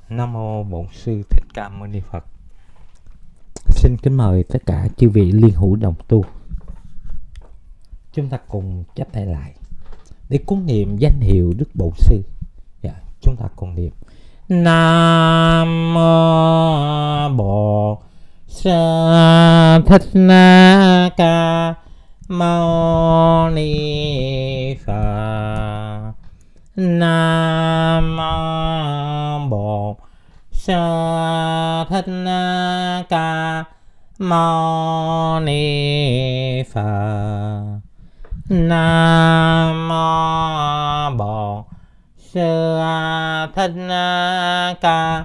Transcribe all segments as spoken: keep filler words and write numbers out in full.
Nam mô Bổn Sư Thích Ca Mâu Ni Phật. Xin kính mời tất cả chư vị liên hữu đồng tu, chúng ta cùng chắp tay lại để cúng niệm danh hiệu Đức Bổn Sư. Dạ, chúng ta cùng niệm Nam mô Bổn Sư Thích Ca Mâu Ni Phật. Nam mô Bổn Sư Thích Ca Mâu Ni Phật. Nam mô Bổn Sư Thích Ca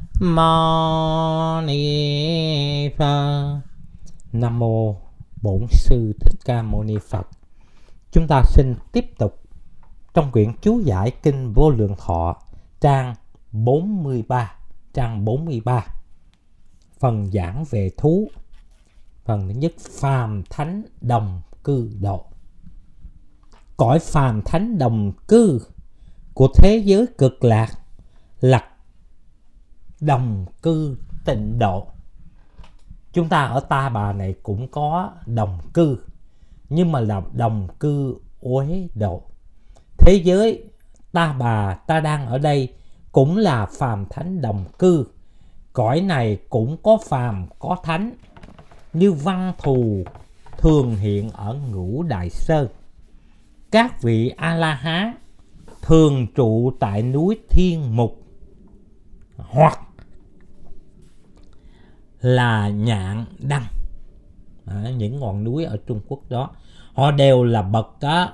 Mâu Ni Phật. Nam mô Bổn Sư Thích Ca Mâu Ni Phật. Chúng ta xin tiếp tục trong quyển chú giải Kinh Vô Lượng Thọ, trang bốn mươi ba, trang bốn mươi ba, phần giảng về thú. Phần thứ nhất, phàm thánh đồng cư độ. Cõi phàm thánh đồng cư của thế giới cực lạc là đồng cư tịnh độ. Chúng ta ở Ta Bà này cũng có đồng cư, nhưng mà là đồng cư uế độ. Thế giới Ta Bà ta đang ở đây cũng là phàm thánh đồng cư. Cõi này cũng có phàm có thánh, như Văn Thù thường hiện ở Ngũ Đại Sơn. Các vị A-la-hán thường trụ tại núi Thiên Mục hoặc là Nhạn Đăng, à, những ngọn núi ở Trung Quốc đó. Họ đều là bậc đó,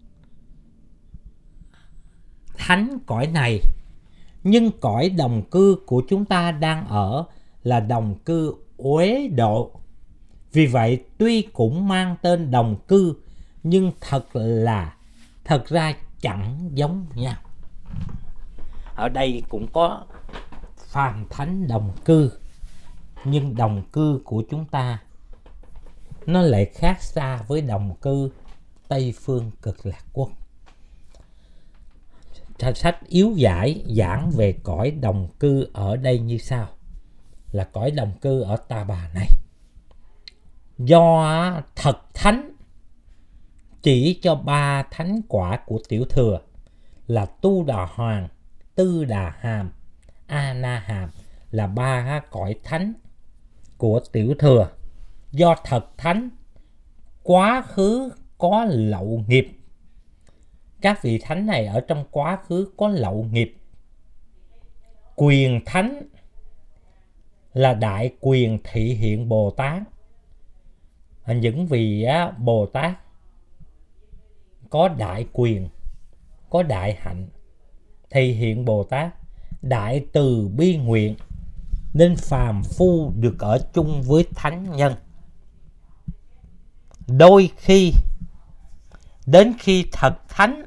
thánh cõi này. Nhưng cõi đồng cư của chúng ta đang ở là đồng cư uế độ. Vì vậy tuy cũng mang tên đồng cư, nhưng thật là thật ra chẳng giống nhau. Ở đây cũng có phàm thánh đồng cư, nhưng đồng cư của chúng ta nó lại khác xa với đồng cư Tây Phương Cực Lạc Quốc. Sách Yếu Giải giảng về cõi đồng cư ở đây như sau: là cõi đồng cư ở Ta Bà này do thật thánh chỉ cho ba thánh quả của tiểu thừa là Tu Đà Hoàng, Tư Đà Hàm, A Na Hàm, là ba cõi thánh của tiểu thừa. Do thật thánh quá khứ có lậu nghiệp, các vị thánh này ở trong quá khứ có lậu nghiệp. Quyền thánh là đại quyền thị hiện Bồ Tát. Những vị Bồ Tát có đại quyền, có đại hạnh, thị hiện Bồ Tát, đại từ bi nguyện, nên phàm phu được ở chung với thánh nhân. Đôi khi đến khi thật thánh,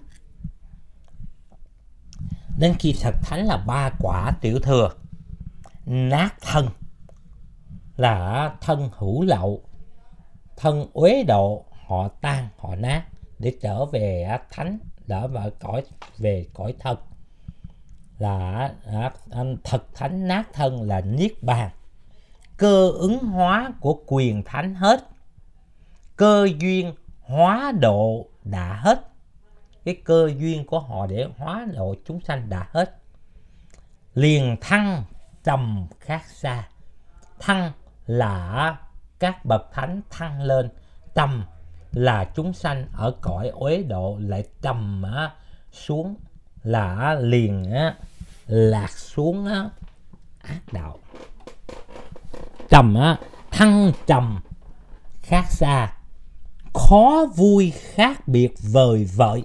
đến khi thật thánh là ba quả tiểu thừa, nát thân là thân hữu lậu, thân uế độ, họ tan họ nát để trở về thánh, đỡ vào cõi về cõi thật. Là anh thật thánh nát thân là niết bàn. Cơ ứng hóa của quyền thánh hết, cơ duyên hóa độ đã hết. Cái cơ duyên của họ để hóa độ chúng sanh đã hết. Liền thăng trầm khác xa. Thăng là các bậc thánh thăng lên, trầm là chúng sanh ở cõi uế độ lại trầm xuống, là liền lạc xuống ác đạo. Trầm thăng trầm khác xa, khó vui khác biệt vời vợi.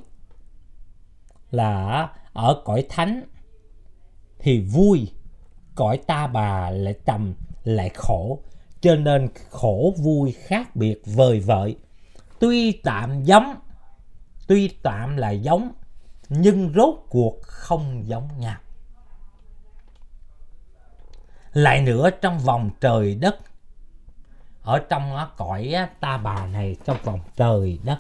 Là ở cõi thánh thì vui, cõi Ta Bà lại trầm lại khổ, cho nên khổ vui khác biệt vời vợi. Tuy tạm giống, tuy tạm là giống, nhưng rốt cuộc không giống nhau. Lại nữa, trong vòng trời đất, ở trong cõi Ta Bà này, trong vòng trời đất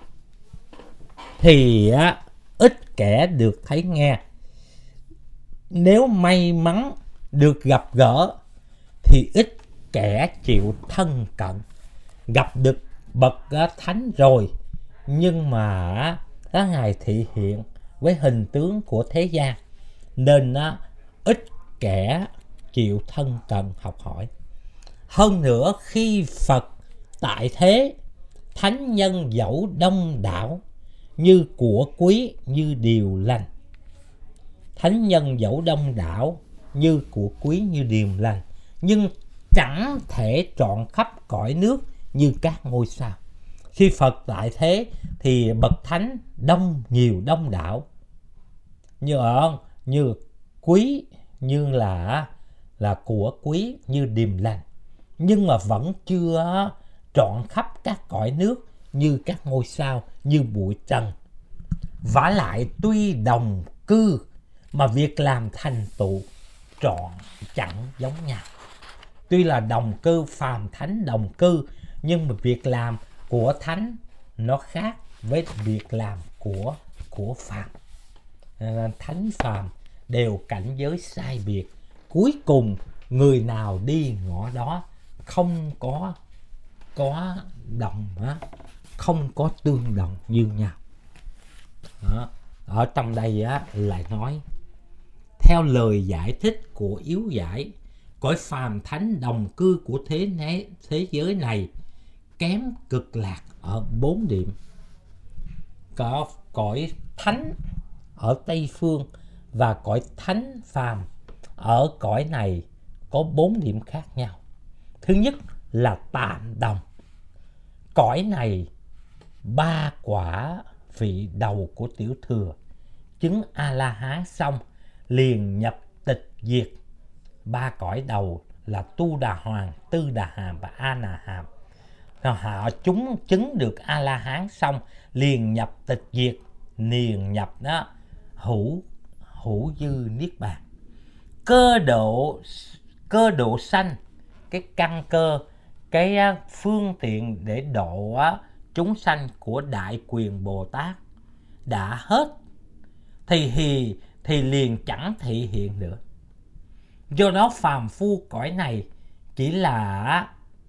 thì ít kẻ được thấy nghe. nếu may mắn được gặp gỡ thì ít kẻ chịu thân cận. Gặp được bậc thánh rồi, nhưng mà các ngài thị hiện với hình tướng của thế gian, nên ít kẻ chịu thân cận học hỏi. Hơn nữa, khi Phật tại thế, thánh nhân dẫu đông đảo, như của quý như điều lành. Thánh nhân dẫu đông đảo, như của quý như điều lành, nhưng chẳng thể trọn khắp cõi nước như các ngôi sao. Khi Phật tại thế thì bậc thánh đông nhiều đông đảo, như ở như quý, như là là của quý, như điềm lành, nhưng mà vẫn chưa trọn khắp các cõi nước như các ngôi sao, như bụi trần. Vả lại tuy đồng cư mà việc làm thành tựu trọn chẳng giống nhau. Tuy là đồng cư, phàm thánh đồng cư, nhưng mà việc làm của thánh nó khác với việc làm của của phàm. Thánh phàm đều cảnh giới sai biệt, cuối cùng người nào đi ngõ đó, không có có đồng á, không có tương đồng như nhau. Đó. Ở trong đây á lại nói theo lời giải thích của yếu giải, cõi phàm thánh đồng cư của thế này, thế giới này kém cực lạc ở bốn điểm. Có cõi thánh ở Tây Phương và cõi thánh phàm ở cõi này có bốn điểm khác nhau. Thứ nhất là tạm đồng. Cõi này ba quả vị đầu của tiểu thừa chứng A-la-hán xong liền nhập tịch diệt. Ba cõi đầu là Tu Đà Hoàng, Tư Đà Hàm và A Nà Hàm. Họ chúng chứng được A-la-hán xong liền nhập tịch diệt, liền nhập đó hữu hữu dư niết bàn. Cơ độ cơ độ sanh, cái căn cơ, cái phương tiện để độ chúng sanh của Đại Quyền Bồ Tát đã hết thì thì thì liền chẳng thị hiện nữa. Do đó phàm phu cõi này chỉ là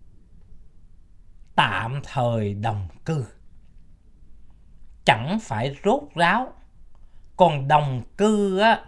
tạm thời đồng cư, chẳng phải rốt ráo. Còn đồng cư á,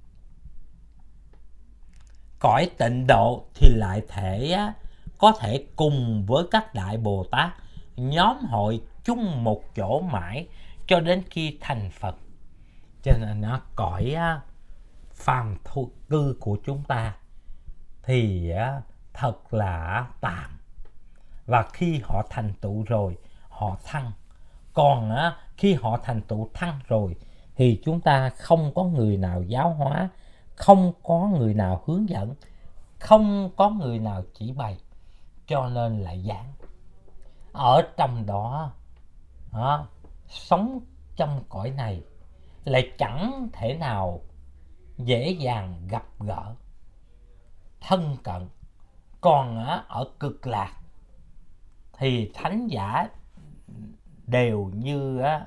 cõi tịnh độ thì lại thể á, có thể cùng với các đại Bồ Tát nhóm hội chung một chỗ mãi cho đến khi thành Phật. Cho nên nó cõi á, phàm thu cư của chúng ta thì á, thật là tạm. Và khi họ thành tựu rồi, họ thăng. Còn á, khi họ thành tựu thăng rồi thì chúng ta không có người nào giáo hóa, không có người nào hướng dẫn, không có người nào chỉ bày, cho nên lại giảng. Ở trong đó, đó sống trong cõi này lại chẳng thể nào dễ dàng gặp gỡ, thân cận. Còn á, ở cực lạc thì thánh giả đều như á,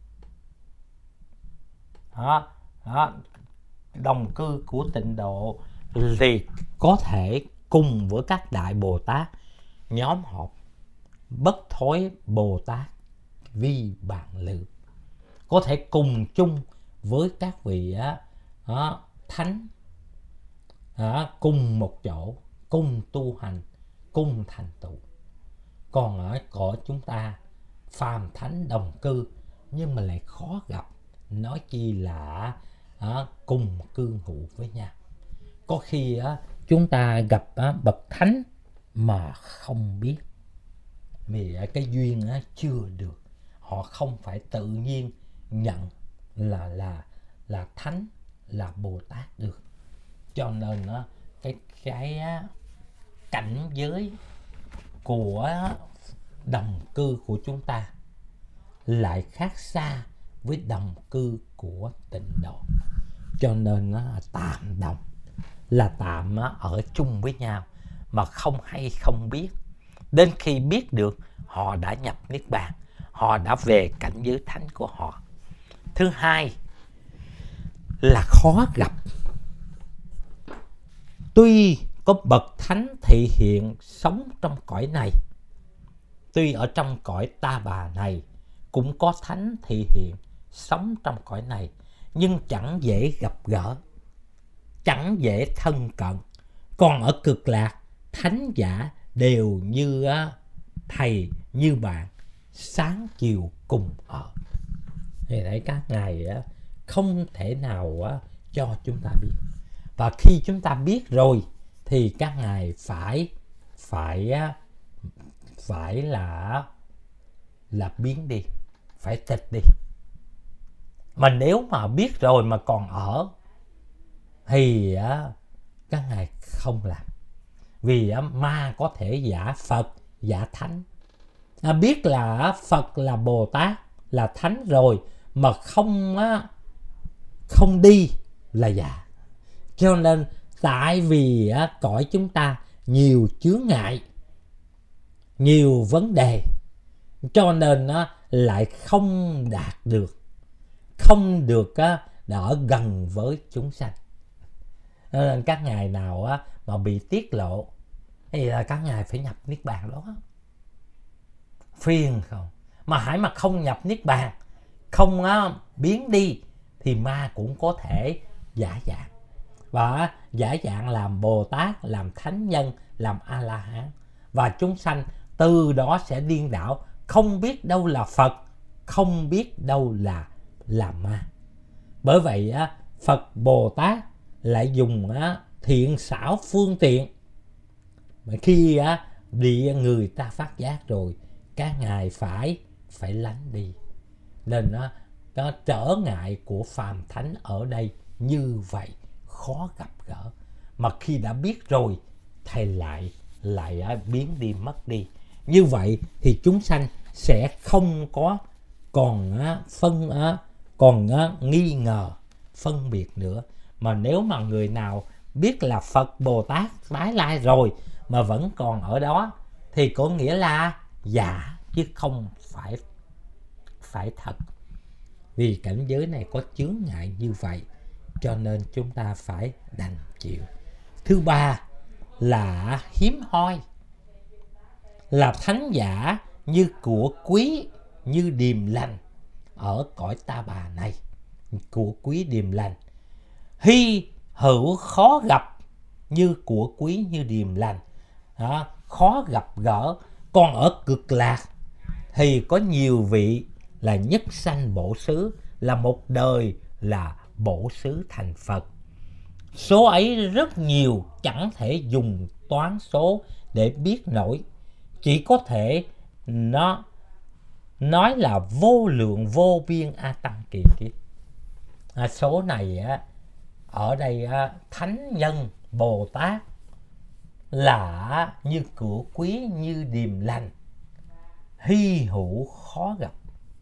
đó, đó, đồng cư của tịnh độ thì có thể cùng với các đại Bồ Tát nhóm họp bất thối Bồ Tát vi bạn lự, có thể cùng chung với các vị á, đó, thánh đó, cùng một chỗ, cùng tu hành, cùng thành tựu. Còn ở cõi chúng ta phàm thánh đồng cư nhưng mà lại khó gặp, nói chi là à, cùng cư ngụ với nhau. Có khi á, chúng ta gặp á, bậc thánh mà không biết, vì cái duyên á, chưa được, họ không phải tự nhiên nhận là là là thánh, là Bồ Tát được. Cho nên á, cái cái á, cảnh giới của đồng cư của chúng ta lại khác xa với đồng cư của tịnh độ. Cho nên nó tạm đồng, là tạm ở chung với nhau mà không hay không biết. Đến khi biết được, họ đã nhập niết bàn, họ đã về cảnh giới thánh của họ. Thứ hai là khó gặp. Tuy có bậc thánh thị hiện sống trong cõi này, tuy ở trong cõi ta bà này cũng có thánh thị hiện sống trong cõi này, nhưng chẳng dễ gặp gỡ, chẳng dễ thân cận. Còn ở cực lạc, thánh giả đều như thầy như bạn, sáng chiều cùng ở. Thì thấy các ngài không thể nào cho chúng ta biết. Và khi chúng ta biết rồi thì các ngài phải phải phải là là biến đi, phải tịch đi. Mà nếu mà biết rồi mà còn ở thì các ngài không làm. Vì ma có thể giả Phật, giả Thánh. À, biết là Phật là Bồ Tát, là Thánh rồi mà không không đi là giả. Cho nên tại vì cõi chúng ta nhiều chướng ngại, nhiều vấn đề, cho nên lại không đạt được, không được ở gần với chúng sanh. Nên các ngài nào mà bị tiết lộ thì là các ngài phải nhập niết bàn đó. Phiền không? Mà hãy mà không nhập niết bàn, không biến đi thì ma cũng có thể giả dạng. Và giả dạng làm Bồ Tát, làm Thánh Nhân, làm A-la-hán. Và chúng sanh từ đó sẽ điên đảo, không biết đâu là Phật, không biết đâu là là ma. Bởi vậy Phật Bồ Tát lại dùng thiện xảo phương tiện. Mà khi địa người ta phát giác rồi, các ngài phải phải lánh đi. Nên nó, nó trở ngại của phàm thánh ở đây như vậy, khó gặp gỡ. Mà khi đã biết rồi thầy lại lại biến đi, mất đi. Như vậy thì chúng sanh sẽ không có còn phân còn nghi ngờ phân biệt nữa. Mà nếu mà người nào biết là Phật Bồ Tát tái lai rồi mà vẫn còn ở đó thì có nghĩa là giả chứ không phải phải thật. Vì cảnh giới này có chướng ngại như vậy, cho nên chúng ta phải đành chịu. Thứ ba là hiếm hoi, là thánh giả như của quý, như điềm lành ở cõi ta bà này. Của quý điềm lành, hy hữu khó gặp như của quý như điềm lành. Đó, khó gặp gỡ. Còn ở cực lạc thì có nhiều vị là nhất sanh bổ xứ, là một đời là bổ xứ thành Phật. Số ấy rất nhiều, chẳng thể dùng toán số để biết nổi. Chỉ có thể nó nói là vô lượng vô biên a tăng kỳ kiếp. À, số này á, ở đây á, Thánh Nhân Bồ Tát là như của quý, như điềm lành, hy hữu khó gặp.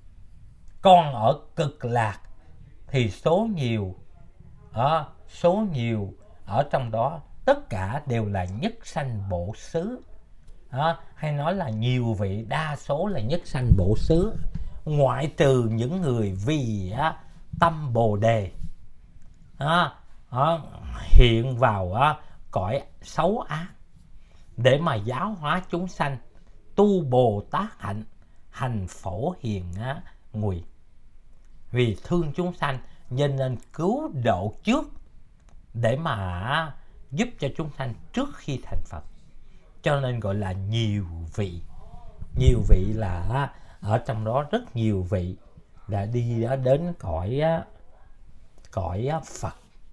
Còn ở cực lạc thì số nhiều, à, số nhiều ở trong đó tất cả đều là nhất sanh bổ xứ. À, hay nói là nhiều vị, đa số là nhất sanh bổ xứ, ngoại trừ những người vì á, tâm Bồ Đề à, à, hiện vào á, cõi xấu ác để mà giáo hóa chúng sanh, tu Bồ Tát hạnh, hành phổ hiền á, nguyện. Vì thương chúng sanh nên nên cứu độ trước để mà giúp cho chúng sanh trước khi thành Phật. Cho nên gọi là nhiều vị. Nhiều vị là ở trong đó rất nhiều vị đã đi đến cõi cõi Phật,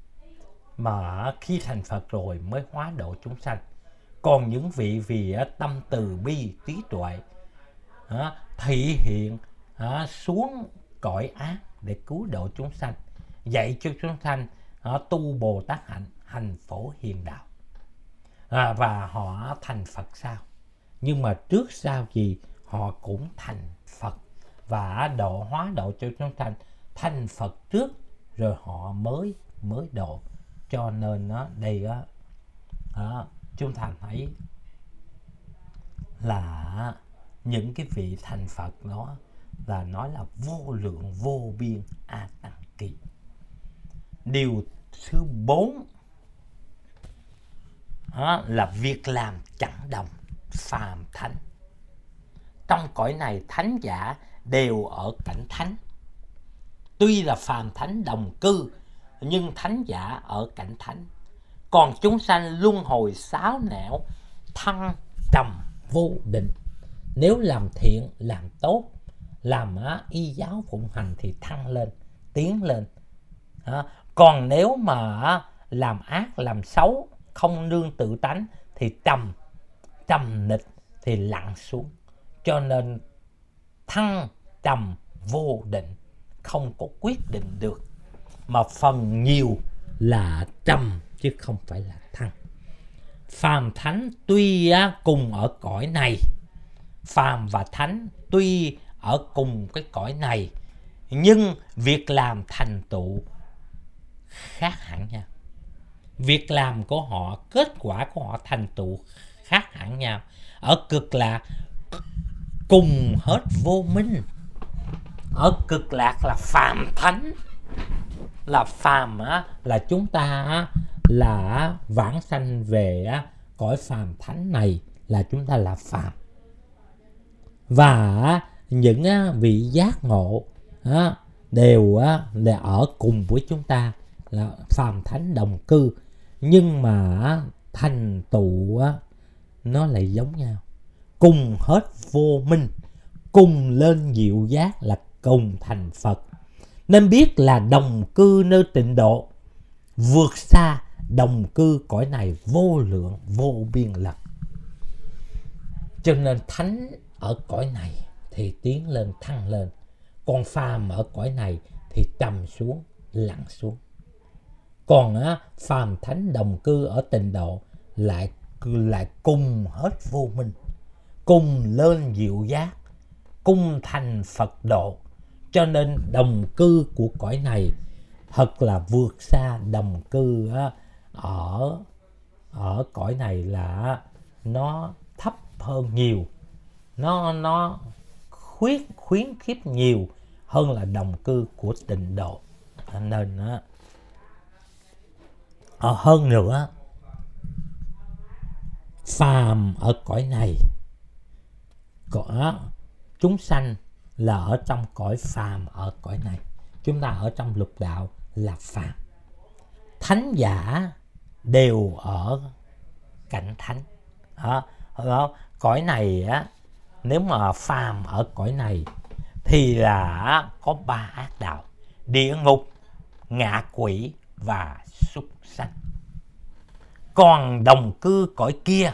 mà khi thành Phật rồi mới hóa độ chúng sanh. Còn những vị vì tâm từ bi trí tuệ thị hiện xuống cõi ác để cứu độ chúng sanh, dạy cho chúng sanh tu Bồ Tát hạnh, hành phổ hiền đạo. À, và họ thành Phật sau. Nhưng mà trước sau gì họ cũng thành Phật và độ hóa độ cho chúng sanh. Thành Phật trước rồi họ mới mới độ. Cho nên đó, đây đó, đó, chúng ta thấy là những cái vị thành Phật đó là nói là vô lượng vô biên a tăng kỳ. Điều thứ bốn đó là việc làm chẳng đồng phàm thánh. Trong cõi này thánh giả đều ở cảnh thánh. Tuy là phàm thánh đồng cư, nhưng thánh giả ở cảnh thánh. Còn chúng sanh luân hồi sáu nẻo, thăng trầm vô định. Nếu làm thiện, làm tốt, làm y giáo phụng hành thì thăng lên, tiến lên. Còn nếu mà làm ác, làm xấu, không nương tự tánh thì trầm, trầm nịch thì lặn xuống. Cho nên thăng trầm vô định, không có quyết định được. Mà phần nhiều là trầm chứ không phải là thăng. Phàm thánh tuy cùng ở cõi này, phàm và thánh tuy ở cùng cái cõi này, nhưng việc làm thành tựu khác hẳn nhau. Việc làm của họ, kết quả của họ thành tựu khác hẳn nhau. Ở cực lạc cùng hết vô minh. Ở cực lạc là phàm thánh. Là phàm á, là chúng ta á, là vãng sanh về á, cõi phàm thánh này là chúng ta là phàm. Và những á, vị giác ngộ á, đều á, là ở cùng với chúng ta là phàm thánh đồng cư. Nhưng mà thành tựu á, nó lại giống nhau. Cùng hết vô minh, cùng lên diệu giác là cùng thành Phật. Nên biết là đồng cư nơi tịnh độ, vượt xa đồng cư cõi này vô lượng vô biên lần. Cho nên thánh ở cõi này thì tiến lên thăng lên, còn phàm ở cõi này thì trầm xuống lặn xuống. Còn á, phàm thánh đồng cư ở tịnh độ lại lại cùng hết vô minh, cùng lên diệu giác, cùng thành Phật độ. Cho nên đồng cư của cõi này thật là vượt xa đồng cư á, ở ở cõi này là nó thấp hơn nhiều, nó nó khuyết khuyến khiếp nhiều hơn là đồng cư của tịnh độ. Nên á, hơn nữa, phàm ở cõi này, có chúng sanh là ở trong cõi phàm ở cõi này. Chúng ta ở trong lục đạo là phàm. Thánh giả đều ở cảnh thánh. Đó, đó. Cõi này á, nếu mà phàm ở cõi này thì là có ba ác đạo: địa ngục, ngạ quỷ và súc sanh. Còn đồng cư cõi kia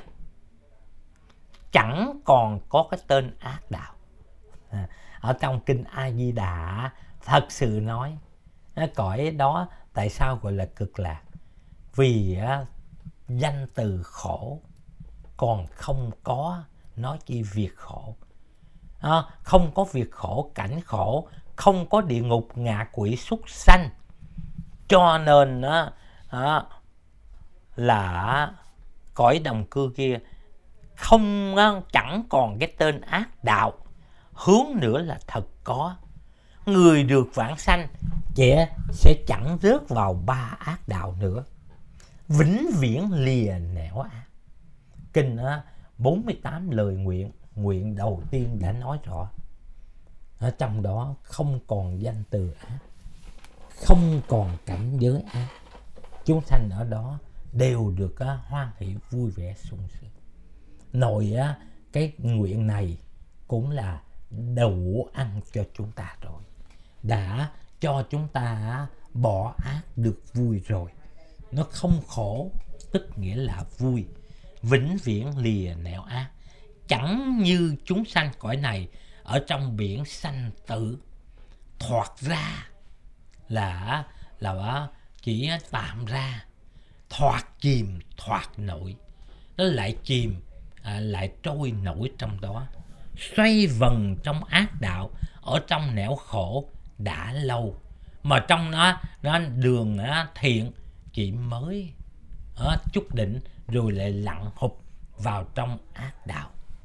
chẳng còn có cái tên ác đạo. À, ở trong kinh A Di Đà thật sự nói cõi đó tại sao gọi là cực lạc? Vì á, danh từ khổ còn không có, nói chi việc khổ. À, không có việc khổ, cảnh khổ, không có địa ngục, ngạ quỷ, súc sanh. Cho nên á, á, là cõi đồng cư kia không chẳng còn cái tên ác đạo. Hướng nữa là thật có. Người được vãng sanh trẻ sẽ chẳng rớt vào ba ác đạo nữa, vĩnh viễn lìa nẻo ác. Kinh bốn mươi tám lời nguyện, nguyện đầu tiên đã nói rõ. Ở trong đó không còn danh từ ác, không còn cảnh giới ác. Chúng sanh ở đó đều được hoan hỷ vui vẻ sung sướng. Nội cái nguyện này cũng là đủ ăn cho chúng ta rồi, đã cho chúng ta bỏ ác được vui rồi. Nó không khổ tức nghĩa là vui, vĩnh viễn lìa nẻo ác. Chẳng như chúng sanh cõi này ở trong biển sanh tử, thoạt ra là là chỉ tạm ra, thoạt chìm thoạt nổi, nó lại chìm à, lại trôi nổi trong đó, xoay vần trong ác đạo, ở trong nẻo khổ đã lâu. Mà trong nó, nó đường nó thiện chỉ mới ở chút đỉnh rồi lại lặn hụp vào trong ác đạo.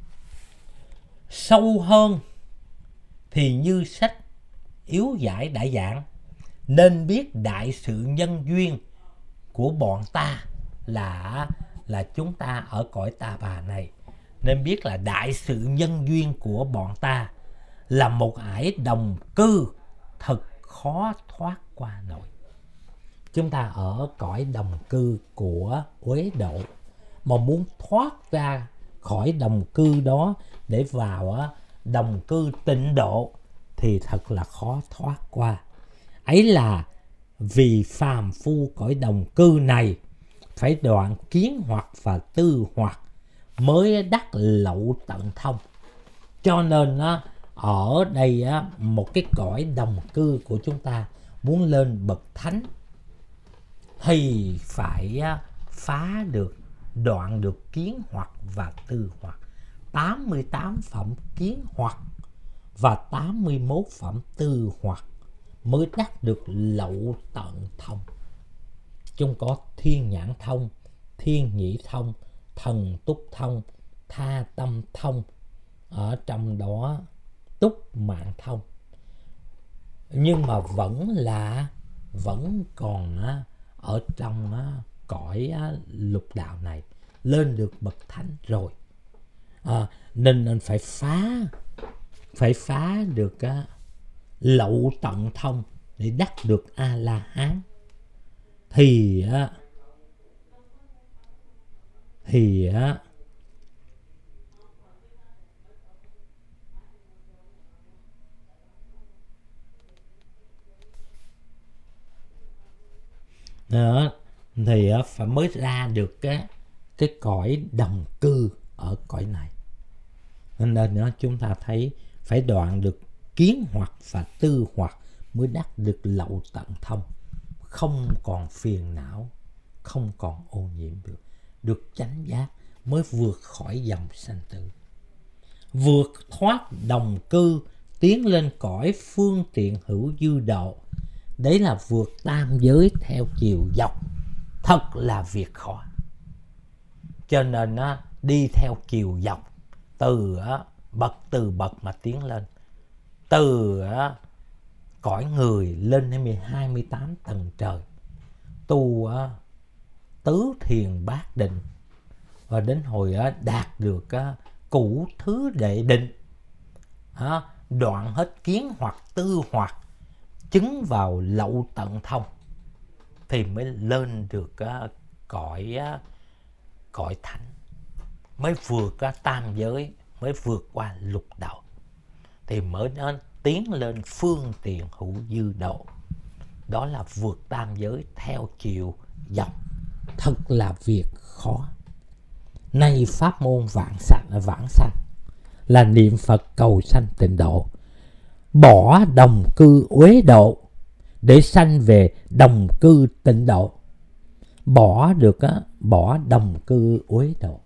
Sâu hơn thì như sách yếu giải đã giảng, nên biết đại sự nhân duyên của bọn ta là là chúng ta ở cõi ta bà này, nên biết là đại sự nhân duyên của bọn ta là một ải đồng cư thật khó thoát qua nổi. Chúng ta ở cõi đồng cư của uế độ, mà muốn thoát ra khỏi đồng cư đó để vào đồng cư tịnh độ thì thật là khó thoát qua. Ấy là vì phàm phu cõi đồng cư này phải đoạn kiến hoặc và tư hoặc mới đắc lậu tận thông. Cho nên á, ở đây á, một cái cõi đồng cư của chúng ta muốn lên bậc thánh thì phải á, phá được, đoạn được kiến hoặc và tư hoặc. tám mươi tám phẩm kiến hoặc và tám mươi mốt phẩm tư hoặc mới đắc được lậu tận thông. Chúng có thiên nhãn thông, thiên nhĩ thông, thần túc thông, tha tâm thông, ở trong đó túc mạng thông. Nhưng mà vẫn là vẫn còn á, ở trong á, cõi á, lục đạo này, lên được bậc thánh rồi, à, nên nên phải phá phải phá được á, lậu tận thông để đắc được A La Hán thì á, thì á, đó, thì á, phải mới ra được cái cái cõi đồng cư ở cõi này. Nên đó, chúng ta thấy phải đoạn được kiến hoặc và tư hoặc mới đắc được lậu tận thông, không còn phiền não, không còn ô nhiễm được, được chánh giác mới vượt khỏi dòng sanh tử, vượt thoát đồng cư, tiến lên cõi phương tiện hữu dư độ. Đấy là vượt tam giới theo chiều dọc, thật là việc khó. Cho nên á, đi theo chiều dọc, từ á, bậc từ bậc mà tiến lên, từ á, cõi người lên đến hai mươi tám tầng trời, tu á, tứ thiền bát định, và đến hồi á, đạt được á, cửu thứ đệ định, á, đoạn hết kiến hoặc tư hoặc, chứng vào lậu tận thông thì mới lên được á, cõi á, cõi thánh, mới vượt á, tam giới, mới vượt qua lục đạo, thì mới nên tiến lên phương tiện hữu dư độ. Đó là vượt tam giới theo chiều dọc, thật là việc khó. Nay pháp môn vãng sanh, vãng sanh là niệm Phật cầu sanh tịnh độ, bỏ đồng cư uế độ để sanh về đồng cư tịnh độ. Bỏ được á, bỏ đồng cư uế độ,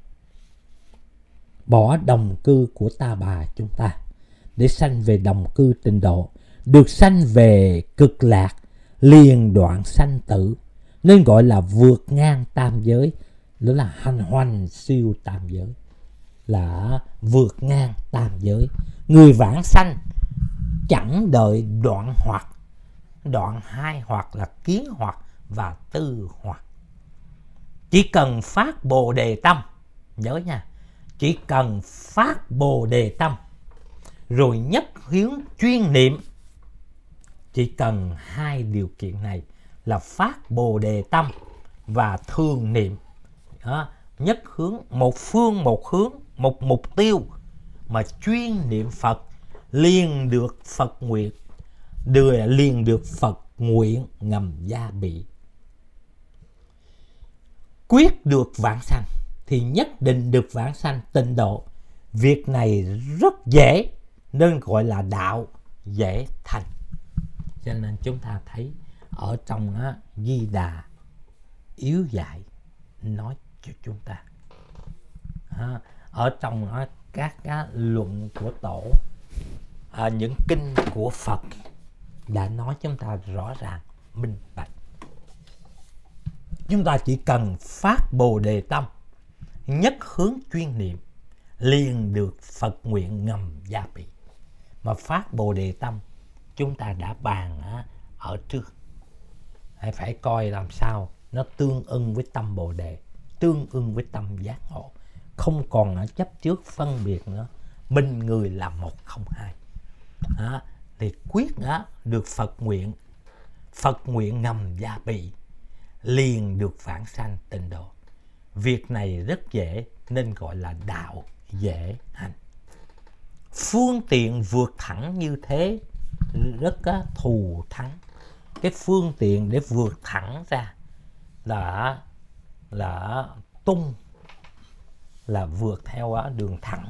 bỏ đồng cư của ta bà chúng ta để sanh về đồng cư tịnh độ, được sanh về cực lạc, liền đoạn sanh tử, nên gọi là vượt ngang tam giới. Đó là hành hoành siêu tam giới, là vượt ngang tam giới. Người vãng sanh chẳng đợi đoạn hoặc, đoạn hai hoặc là kiến hoặc và tư hoặc. Chỉ cần phát bồ đề tâm, nhớ nha, chỉ cần phát bồ đề tâm rồi nhất hướng chuyên niệm, chỉ cần hai điều kiện này là phát bồ đề tâm và thường niệm, đó, nhất hướng, một phương một hướng, một mục tiêu mà chuyên niệm Phật, liền được Phật nguyện, đưa liền được Phật nguyện ngầm gia bị. Quyết được vãng sanh thì nhất định được vãng sanh tịnh độ. Việc này rất dễ nên gọi là đạo dễ thành. Cho nên chúng ta thấy ở trong á, Di Đà yếu dạy nói cho chúng ta, à, ở trong á, các á, luận của tổ, à, những kinh của Phật đã nói chúng ta rõ ràng minh bạch. Chúng ta chỉ cần phát bồ đề tâm, nhất hướng chuyên niệm, liền được Phật nguyện ngầm gia bị. Mà phát bồ đề tâm chúng ta đã bàn á, ở trước, hãy phải coi làm sao nó tương ưng với tâm bồ đề, tương ưng với tâm giác ngộ, không còn ở chấp trước phân biệt nữa, minh người là một không hai. Đó, thì quyết đó, được Phật nguyện, Phật nguyện ngầm gia bị, liền được vãng sanh tịnh độ. Việc này rất dễ nên gọi là đạo dễ hành. Phương tiện vượt thẳng như thế rất á, thù thắng. Cái phương tiện để vượt thẳng ra là là tung, là vượt theo á, đường thẳng,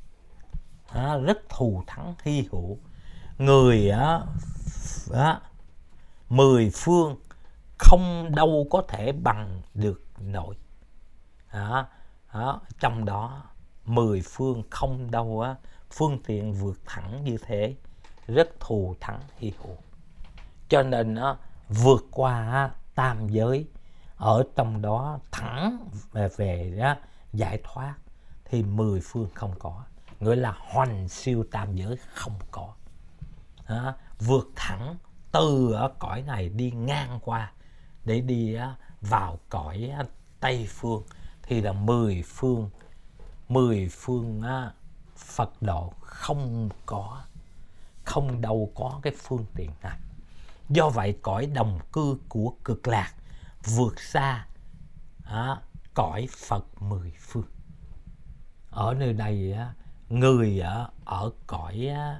à, rất thù thắng hy hữu. Người á, á, mười phương không đâu có thể bằng được nổi. Đó, đó, trong đó mười phương không đâu á, phương tiện vượt thẳng như thế rất thù thắng hy hữu. Cho nên á, vượt qua á, tam giới, ở trong đó thẳng về, về á, giải thoát thì mười phương không có, nghĩa là hoành siêu tam giới không có. Đó, vượt thẳng từ ở cõi này đi ngang qua để đi á, vào cõi á, Tây phương thì là mười phương, mười phương á, Phật độ không có, không đâu có cái phương tiện này. Do vậy cõi đồng cư của cực lạc vượt xa á, cõi Phật mười phương. Ở nơi đây á, người ở, ở cõi á,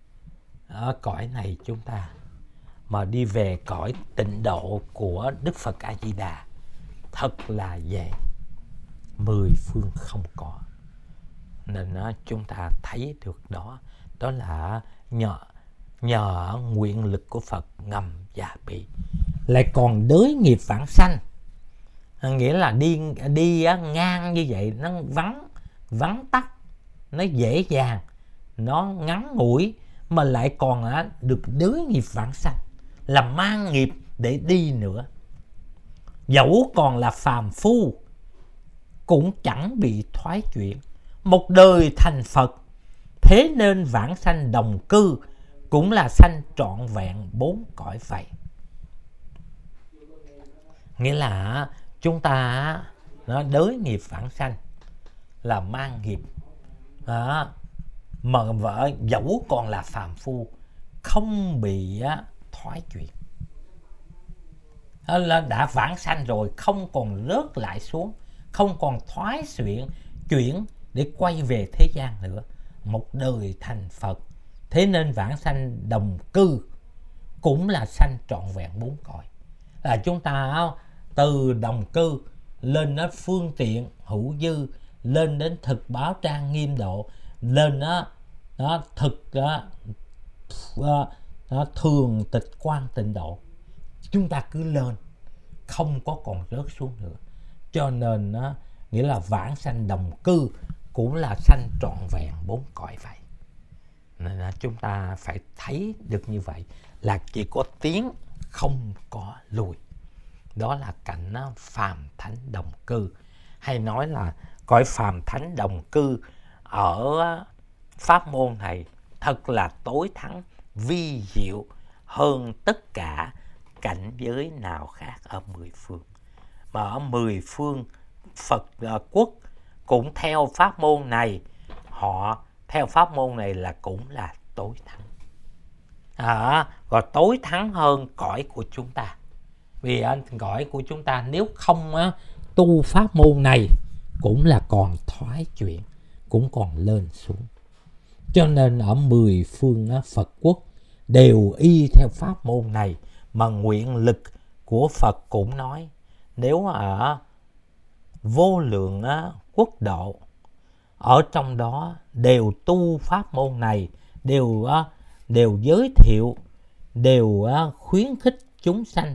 ở cõi này chúng ta mà đi về cõi tịnh độ của Đức Phật A Di Đà thật là dễ, mười phương không có. Nên đó, chúng ta thấy được đó, đó là nhờ nhờ nguyện lực của Phật ngầm gia bị, lại còn đới nghiệp vãng sanh, nghĩa là đi đi ngang như vậy nó vắng vắng tắt, nó dễ dàng, nó ngắn ngủi, mà lại còn á, được đới nghiệp vãng sanh, là mang nghiệp để đi nữa. Dẫu còn là phàm phu cũng chẳng bị thoái chuyển, một đời thành Phật, thế nên vãng sanh đồng cư cũng là sanh trọn vẹn bốn cõi vậy. Nghĩa là chúng ta nó đới nghiệp vãng sanh là mang nghiệp, à, mà vợ dẫu còn là phàm phu không bị á, thoái chuyển, là đã vãng sanh rồi, không còn rớt lại xuống, không còn thoái chuyển chuyển để quay về thế gian nữa, một đời thành Phật, thế nên vãng sanh đồng cư cũng là sanh trọn vẹn bốn cõi. Là chúng ta từ đồng cư lên đến phương tiện hữu dư, lên đến thực báo trang nghiêm độ, lên đó, đó thực đó, đó, thường tịch quan tịnh độ, chúng ta cứ lên, không có còn rớt xuống nữa. Cho nên đó, nghĩa là vãng sanh đồng cư cũng là sanh trọn vẹn bốn cõi vậy. Nên là chúng ta phải thấy được như vậy, là chỉ có tiến không có lùi. Đó là cảnh phàm thánh đồng cư, hay nói là cõi phàm thánh đồng cư ở pháp môn này thật là tối thắng vi diệu hơn tất cả cảnh giới nào khác ở mười phương. Mà ở mười phương Phật quốc cũng theo pháp môn này, họ theo pháp môn này là cũng là tối thắng, à, và tối thắng hơn cõi của chúng ta. Vì cõi của chúng ta nếu không á, tu pháp môn này cũng là còn thoái chuyển, cũng còn lên xuống. Cho nên ở mười phương á, Phật quốc đều y theo pháp môn này, mà nguyện lực của Phật cũng nói, nếu ở vô lượng á, quốc độ, ở trong đó đều tu pháp môn này, đều á, đều giới thiệu, đều á, khuyến khích chúng sanh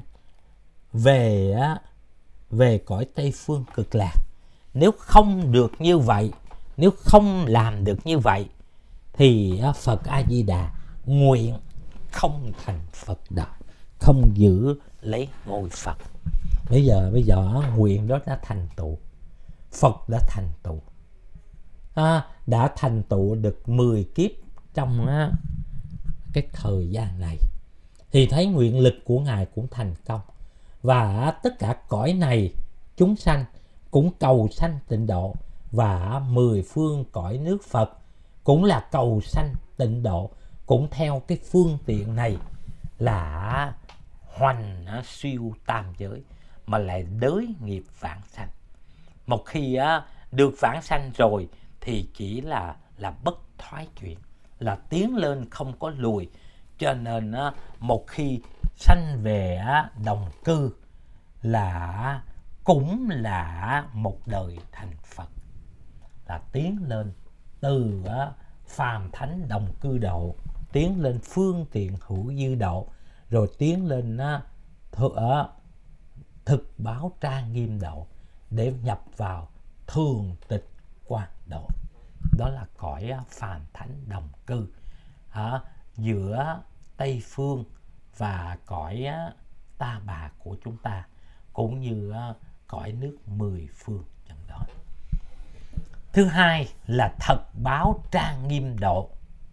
về á, về cõi Tây phương cực lạc. Nếu không được như vậy, nếu không làm được như vậy, thì á, Phật A Di Đà nguyện không thành Phật đạo, không giữ lấy ngôi Phật. Bây giờ bây giờ nguyện đó đã thành tựu, Phật đã thành tựu, à, đã thành tựu được mười kiếp trong á, cái thời gian này, thì thấy nguyện lực của Ngài cũng thành công. Và tất cả cõi này chúng sanh cũng cầu sanh tịnh độ, và mười phương cõi nước Phật cũng là cầu sanh tịnh độ, cũng theo cái phương tiện này là hoành siêu tam giới, mà lại đới nghiệp vãng sanh. Một khi á, được vãng sanh rồi thì chỉ là là bất thoái chuyển, là tiến lên không có lùi. Cho nên á, một khi sanh về á, đồng cư là cũng là một đời thành Phật, là tiến lên từ á, phàm thánh đồng cư độ, tiến lên phương tiện hữu dư độ, rồi tiến lên á, th- thực báo trang nghiêm độ, để nhập vào thường tịch quan độ. Đó là cõi phàm thánh đồng cư à, giữa Tây Phương và cõi Ta Bà của chúng ta, cũng như cõi nước mười phương chẳng đó. Thứ hai là thật báo trang nghiêm độ.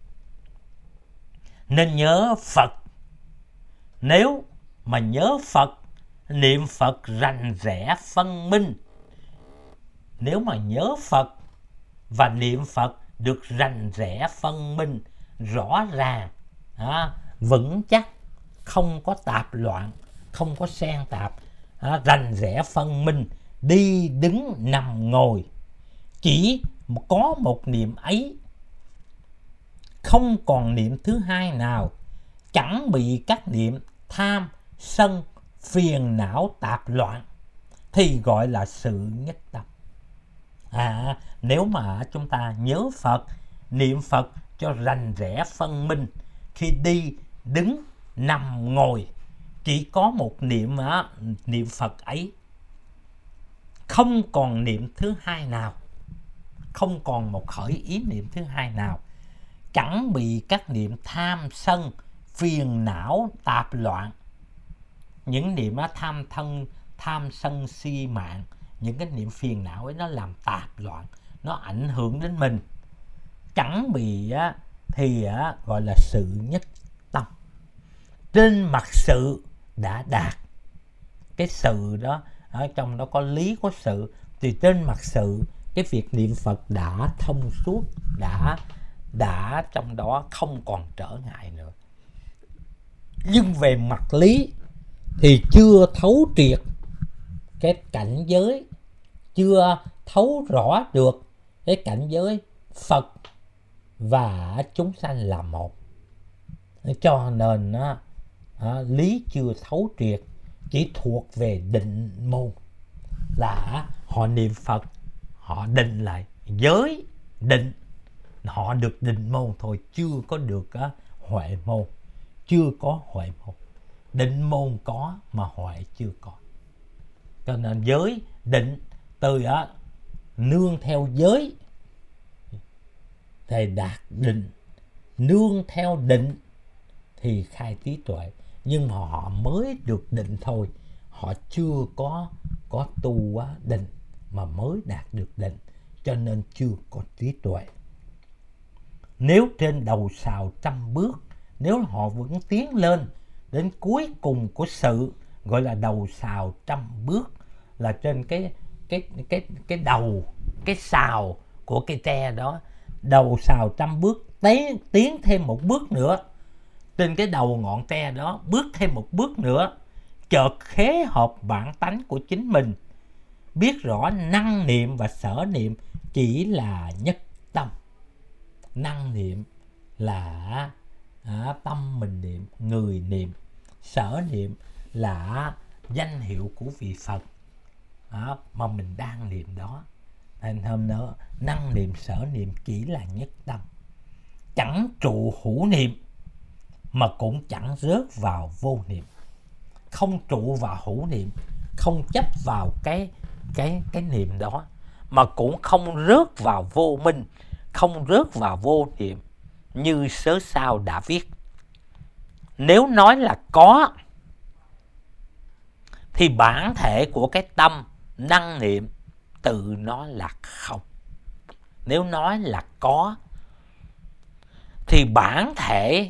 Nên nhớ Phật. Nếu mà nhớ Phật, niệm Phật rành rẽ phân minh. Nếu mà nhớ Phật và niệm Phật được rành rẽ phân minh, rõ ràng, à, vững chắc, không có tạp loạn, không có xen tạp, à, rành rẽ phân minh, đi đứng nằm ngồi, chỉ có một niệm ấy, không còn niệm thứ hai nào, chẳng bị các niệm tham, sân, phiền não tạp loạn, thì gọi là sự nhất tâm. À, nếu mà chúng ta nhớ Phật, niệm Phật cho rành rẽ phân minh, khi đi, đứng, nằm, ngồi, chỉ có một niệm á, niệm Phật ấy, không còn niệm thứ hai nào, không còn một khởi ý niệm thứ hai nào, chẳng bị các niệm tham, sân, phiền não tạp loạn. Những niệm á, tham thân, tham sân si mạng, những cái niệm phiền não ấy nó làm tạp loạn, nó ảnh hưởng đến mình, chẳng bị á, thì á, gọi là sự nhất tâm. Trên mặt sự đã đạt. Cái sự đó, ở trong đó có lý có sự, thì trên mặt sự cái việc niệm Phật đã thông suốt, đã đã trong đó không còn trở ngại nữa. Nhưng về mặt lý thì chưa thấu triệt cái cảnh giới, chưa thấu rõ được cái cảnh giới Phật và chúng sanh là một. Cho nên á, lý chưa thấu triệt, chỉ thuộc về định môn, là họ niệm Phật, họ định lại, giới định, họ được định môn thôi, chưa có được á, huệ môn, chưa có huệ môn. Định môn có mà huệ chưa có. Cho nên giới định từ á, nương theo giới thì đạt định, nương theo định thì khai trí tuệ. Nhưng mà họ mới được định thôi, họ chưa có có tu á, định mà mới đạt được định, cho nên chưa có trí tuệ. Nếu trên đầu sào trăm bước, nếu họ vẫn tiến lên đến cuối cùng của sự, gọi là đầu sào trăm bước, là trên cái cái cái cái đầu cái sào của cây tre đó, đầu sào trăm bước, tiến tiến thêm một bước nữa, trên cái đầu ngọn tre đó bước thêm một bước nữa, chợt khế hợp bản tánh của chính mình, biết rõ năng niệm và sở niệm chỉ là nhất tâm. Năng niệm là à, tâm mình niệm, người niệm. Sở niệm là danh hiệu của vị Phật à, mà mình đang niệm đó. Nên hôm nữa năng niệm sở niệm chỉ là nhất tâm, chẳng trụ hữu niệm mà cũng chẳng rớt vào vô niệm. Không trụ vào hữu niệm, không chấp vào cái cái cái niệm đó, mà cũng không rớt vào vô minh, không rớt vào vô niệm, như sớ sao đã viết. Nếu nói là có thì bản thể của cái tâm năng niệm tự nó là không. Nếu nói là có thì bản thể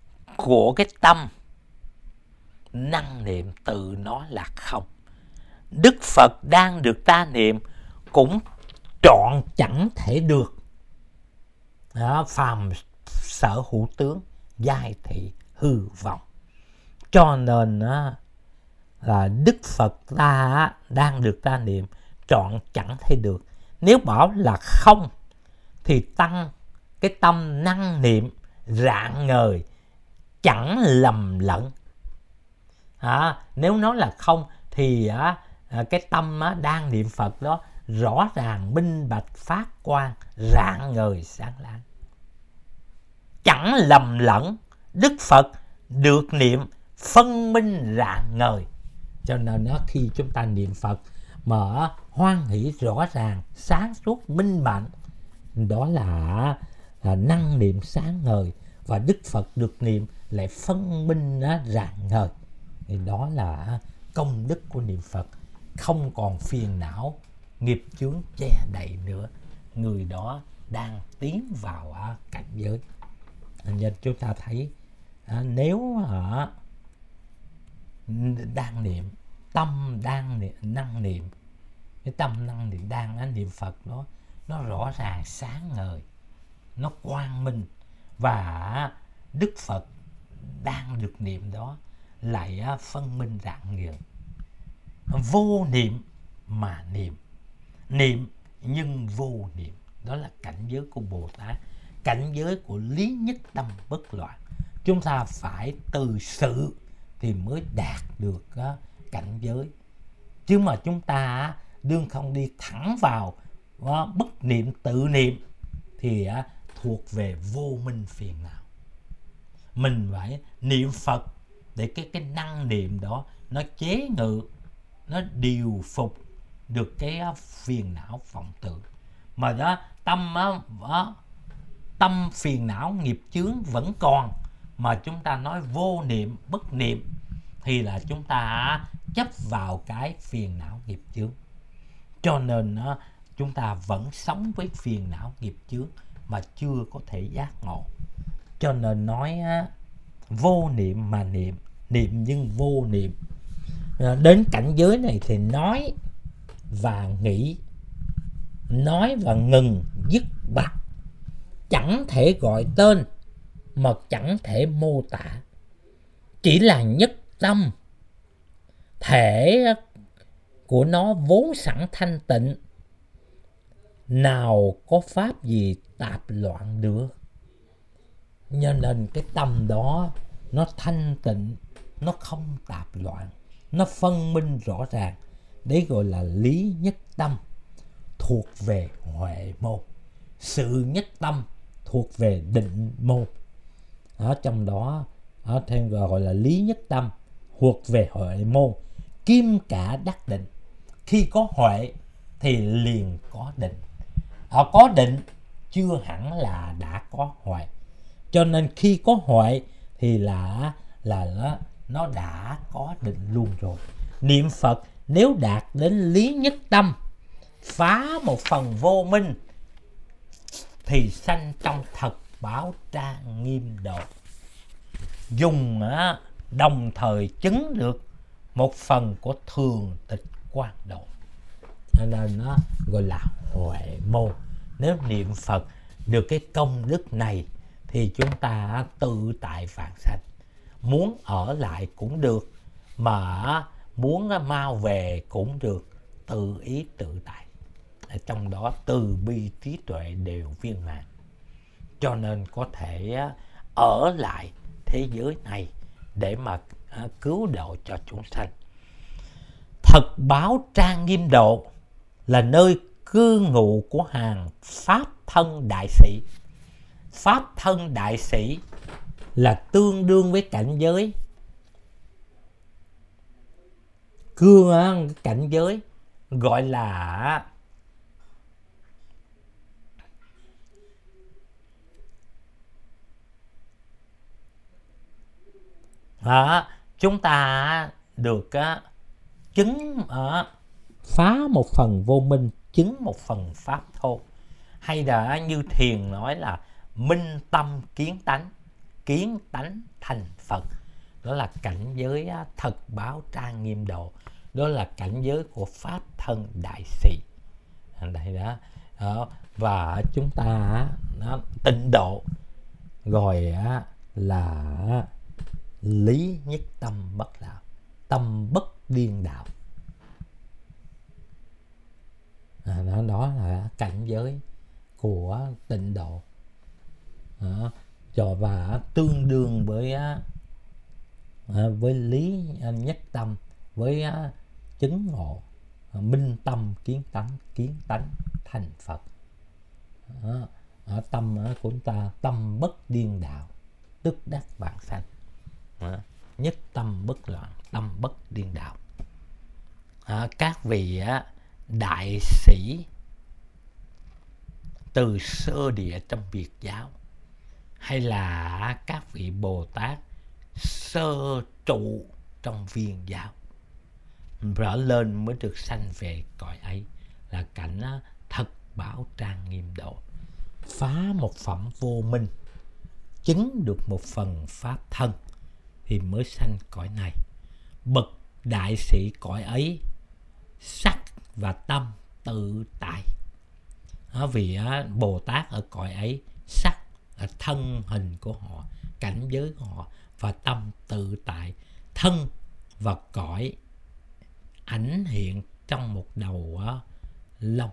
của cái tâm năng niệm tự nó là không. Đức Phật đang được ta niệm cũng trọn chẳng thể được. Đó, phàm sở hữu tướng, giai thị hư vọng. Cho nên á, là Đức Phật ta đang được ta niệm trọn chẳng thể được. Nếu bảo là không thì tăng cái tâm năng niệm rạng ngời chẳng lầm lẫn. À, nếu nói là không thì á, cái tâm á, đang niệm Phật đó rõ ràng minh bạch phát quang rạng ngời sáng láng, chẳng lầm lẫn. Đức Phật được niệm phân minh rạng ngời. Cho nên đó, khi chúng ta niệm Phật mà hoan hỷ rõ ràng sáng suốt minh mạnh, đó là, là năng niệm sáng ngời, và Đức Phật được niệm lại phân minh rạng ngời. Thì đó là công đức của niệm Phật, không còn phiền não nghiệp chướng che đậy nữa. Người đó đang tiến vào cảnh giới. Nên chúng ta thấy nếu đang niệm, tâm đang niệm, năng niệm, cái tâm năng niệm đang niệm Phật đó, nó rõ ràng sáng ngời, nó quang minh, và Đức Phật đang được niệm đó lại phân minh rạng ngời. Vô niệm mà niệm, niệm nhưng vô niệm, đó là cảnh giới của Bồ Tát, cảnh giới của lý nhất tâm bất loạn. Chúng ta phải từ sự thì mới đạt được uh, cảnh giới, chứ mà chúng ta đương không đi thẳng vào uh, bất niệm tự niệm thì uh, thuộc về vô minh phiền não. Mình phải niệm Phật để cái cái năng niệm đó nó chế ngự, nó điều phục được cái uh, phiền não vọng tưởng. Mà đó tâm uh, tâm phiền não nghiệp chướng vẫn còn, mà chúng ta nói vô niệm bất niệm thì là chúng ta chấp vào cái phiền não nghiệp chướng. Cho nên uh, chúng ta vẫn sống với phiền não nghiệp chướng mà chưa có thể giác ngộ. Cho nên nói uh, vô niệm mà niệm, niệm nhưng vô niệm. uh, Đến cảnh giới này thì nói và nghĩ, nói và ngừng dứt bặt, chẳng thể gọi tên mà chẳng thể mô tả, chỉ là nhất tâm. Thể của nó vốn sẵn thanh tịnh, nào có pháp gì tạp loạn được. Cho nên cái tâm đó nó thanh tịnh, nó không tạp loạn, nó phân minh rõ ràng. Đấy gọi là lý nhất tâm, thuộc về huệ môn. Sự nhất tâm thuộc về định môn. Ở trong đó ở thêm gọi là lý nhất tâm, thuộc về huệ môn, kim cả đắc định. Khi có huệ thì liền có định. Họ có định chưa hẳn là đã có huệ. Cho nên khi có huệ thì là là nó, nó đã có định luôn rồi. Niệm Phật nếu đạt đến lý nhất tâm, phá một phần vô minh, thì sanh trong thật bảo trang nghiêm độ. Dùng á, đồng thời chứng được một phần của thường tịch quang độ. Nên nó gọi là huệ môn. Nếu niệm Phật được cái công đức này thì chúng ta tự tại vãng sanh. Muốn ở lại cũng được, mà muốn mau về cũng được, tự ý tự tại. Ở trong đó từ bi trí tuệ đều viên mãn. Cho nên có thể ở lại thế giới này để mà cứu độ cho chúng sanh. Thật báo trang nghiêm độ là nơi cư ngụ của hàng Pháp thân đại sĩ. Pháp thân đại sĩ là tương đương với cảnh giới cương, cảnh giới gọi là à, chúng ta được á, chứng à, phá một phần vô minh, chứng một phần pháp thô. Hay là như Thiền nói là minh tâm kiến tánh, kiến tánh thành Phật. Đó là cảnh giới thật báo trang nghiêm độ. đó là cảnh giới của pháp thân đại sĩ. Đây đó. Đó. Và chúng ta nó tịnh độ gọi là lý nhất tâm bất đạo, tâm bất điên đạo. À, đó, đó là cảnh giới của tịnh độ. Đó. Rồi và tương đương với à, với lý nhất tâm, với à, chứng ngộ, minh tâm kiến tánh, kiến tánh thành Phật. Đó. Ở tâm của chúng ta tâm bất điên đạo, tức đắc vãng sanh. Đó. Nhất tâm bất loạn, tâm bất điên đạo. À, các vị á, đại sĩ từ sơ địa trong Việt giáo, hay là các vị Bồ Tát sơ trụ trong Viên giáo, rõ lên mới được sanh về cõi ấy, là cảnh á, thật bảo trang nghiêm độ, phá một phẩm vô minh, chứng được một phần pháp thân, thì mới sanh cõi này. Bậc đại sĩ cõi ấy sắc và tâm tự tại. Đó, vì á, Bồ Tát ở cõi ấy, sắc là thân hình của họ, cảnh giới của họ, và tâm tự tại. Thân và cõi ảnh hiện trong một đầu á, lông.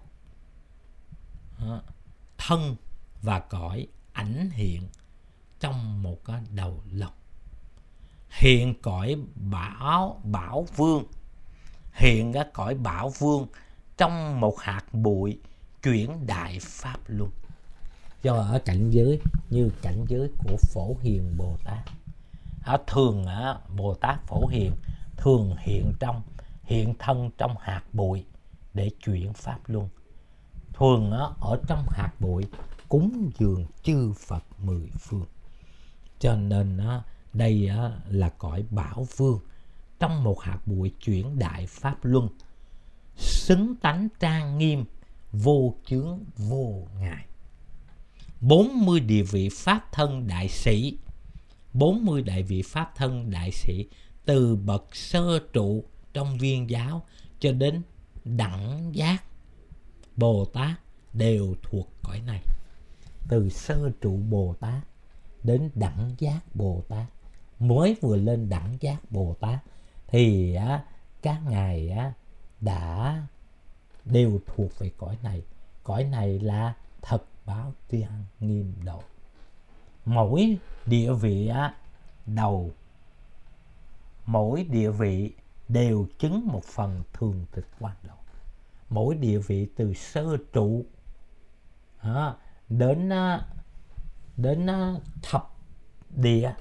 Đó. Thân và cõi ảnh hiện trong một cái đầu lông. Hiện cõi bảo bảo vương, hiện cái cõi bảo vương trong một hạt bụi chuyển đại pháp luân. Do ở cảnh giới như cảnh giới của Phổ Hiền Bồ Tát, ở thường ở Bồ Tát Phổ Hiền thường hiện trong hiện thân trong hạt bụi để chuyển pháp luân. Thường ở, ở trong hạt bụi cúng dường chư Phật mười phương. Cho nên đó, đây là cõi bảo vương trong một hạt bụi chuyển đại pháp luân, xứng tánh trang nghiêm, vô chướng vô ngại. Bốn mươi địa vị pháp thân đại sĩ, bốn mươi đại vị pháp thân đại sĩ từ bậc sơ trụ trong Viên giáo cho đến đẳng giác Bồ Tát đều thuộc cõi này. Từ sơ trụ Bồ Tát đến đẳng giác Bồ Tát, mới vừa lên đẳng giác Bồ Tát thì á, các ngài á, đã đều thuộc về cõi này. Cõi này là thật báo trang nghiêm độ. Mỗi địa vị á, đầu mỗi địa vị đều chứng một phần thường tịch quan độ. Mỗi địa vị từ sơ trụ à, đến đến thập địa,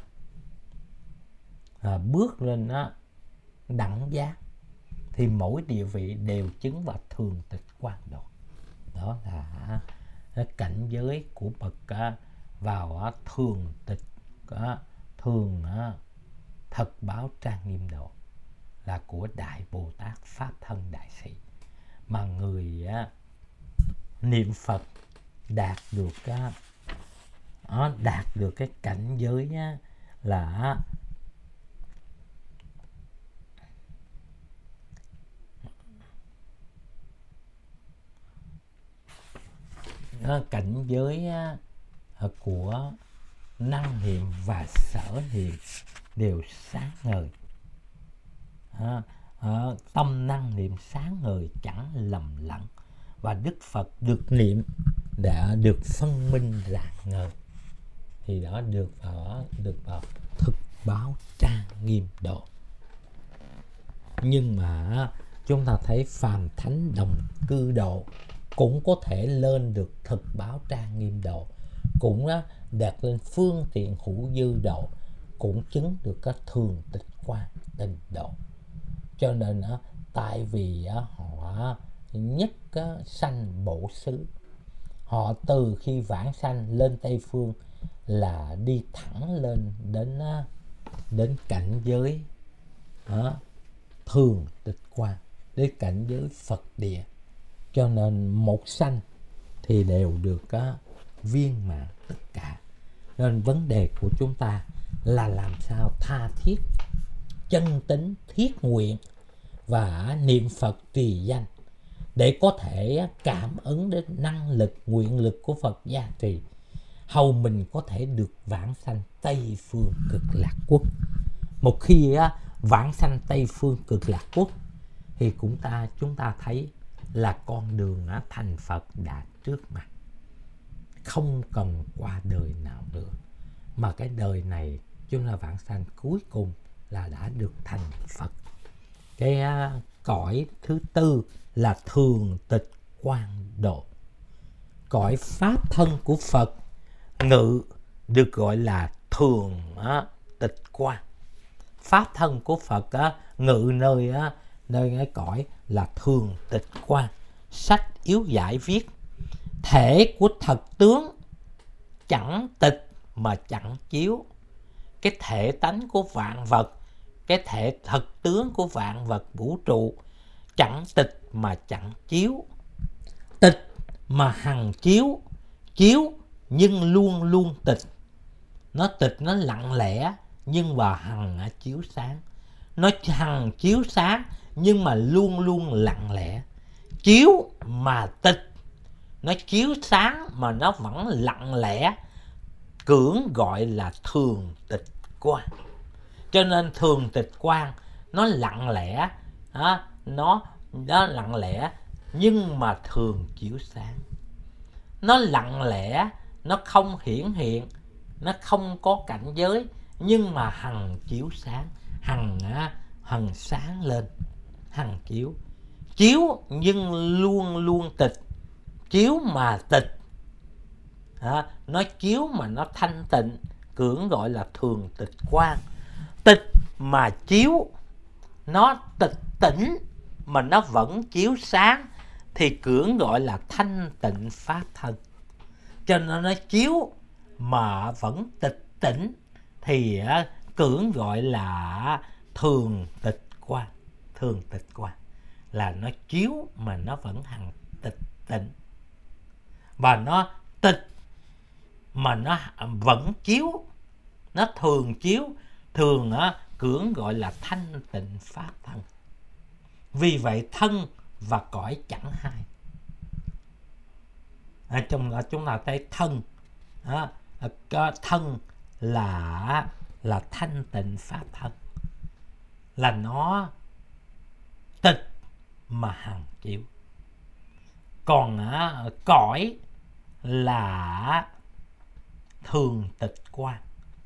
à, bước lên á, đẳng giác, thì mỗi địa vị đều chứng vào thường tịch quan độ. Đó là cảnh giới của bậc vào thường tịch, thường thật báo trang nghiêm độ, là của Đại Bồ Tát Pháp Thân Đại Sĩ. Mà người niệm Phật đạt được đạt được cái cảnh giới là cảnh giới của năng hiện và sở hiện đều sáng ngời. À, à, tâm năng niệm sáng ngời chẳng lầm lẫn, và Đức Phật được niệm đã được phân minh rạng ngời, thì đó được vào được vào thực báo trang nghiêm độ. Nhưng mà chúng ta thấy phàm thánh đồng cư độ cũng có thể lên được thực báo trang nghiêm độ, cũng đó, đạt lên phương tiện hữu dư độ, cũng chứng được các thường tịch quan tịnh độ. Cho nên đó, tại vì đó, họ nhất đó, sanh bổ xứ, họ từ khi vãng sanh lên Tây Phương là đi thẳng lên đến đến cảnh giới đó, thường tịch quan, đến cảnh giới Phật địa. Cho nên một sanh thì đều được uh, viên mãn tất cả. Nên vấn đề của chúng ta là làm sao tha thiết, chân tính, thiết nguyện và niệm Phật trì danh để có thể cảm ứng đến năng lực, nguyện lực của Phật gia trì, hầu mình có thể được vãng sanh Tây Phương Cực Lạc Quốc. Một khi vãng sanh Tây Phương Cực Lạc Quốc thì cũng ta chúng ta thấy là con đường thành Phật đã trước mặt, không cần qua đời nào nữa, mà cái đời này chúng ta vãng sanh cuối cùng là đã được thành Phật. Cái uh, cõi thứ tư là thường tịch quang độ. Cõi pháp thân của Phật ngự được gọi là thường uh, tịch quang. Pháp thân của Phật uh, ngự nơi uh, nơi cái cõi là thường tịch quang. Sách Yếu Giải viết: thể của thật tướng chẳng tịch mà chẳng chiếu. Cái thể tánh của vạn vật, cái thể thật tướng của vạn vật vũ trụ chẳng tịch mà chẳng chiếu. Tịch mà hằng chiếu, chiếu nhưng luôn luôn tịch. Nó tịch, nó lặng lẽ nhưng mà hằng chiếu sáng. Nó hằng chiếu sáng nhưng mà luôn luôn lặng lẽ. Chiếu mà tịch, nó chiếu sáng mà nó vẫn lặng lẽ, cưỡng gọi là thường tịch quang. Cho nên thường tịch quang nó lặng lẽ, đó, nó nó lặng lẽ nhưng mà thường chiếu sáng. Nó lặng lẽ, nó không hiển hiện, nó không có cảnh giới, nhưng mà hằng chiếu sáng, hằng hằng sáng lên, hằng chiếu. Chiếu nhưng luôn luôn tịch. Chiếu mà tịch, à, nó chiếu mà nó thanh tịnh, cưỡng gọi là thường tịch quang. Tịch mà chiếu, nó tịch tỉnh mà nó vẫn chiếu sáng, thì cưỡng gọi là thanh tịnh pháp thân. Cho nên nó chiếu mà vẫn tịch tỉnh thì uh, cưỡng gọi là thường tịch quang. Thường tịch quang là nó chiếu mà nó vẫn hằng tịch tỉnh, và nó tịch mà nó vẫn chiếu, nó thường chiếu, thường á, cưỡng gọi là thanh tịnh pháp thân. Vì vậy thân và cõi chẳng hai. À, trong là chúng ta thấy thân, à, thân là là thanh tịnh pháp thân, là nó tịch mà hằng chiếu. Còn à, cõi là thường tịch quang,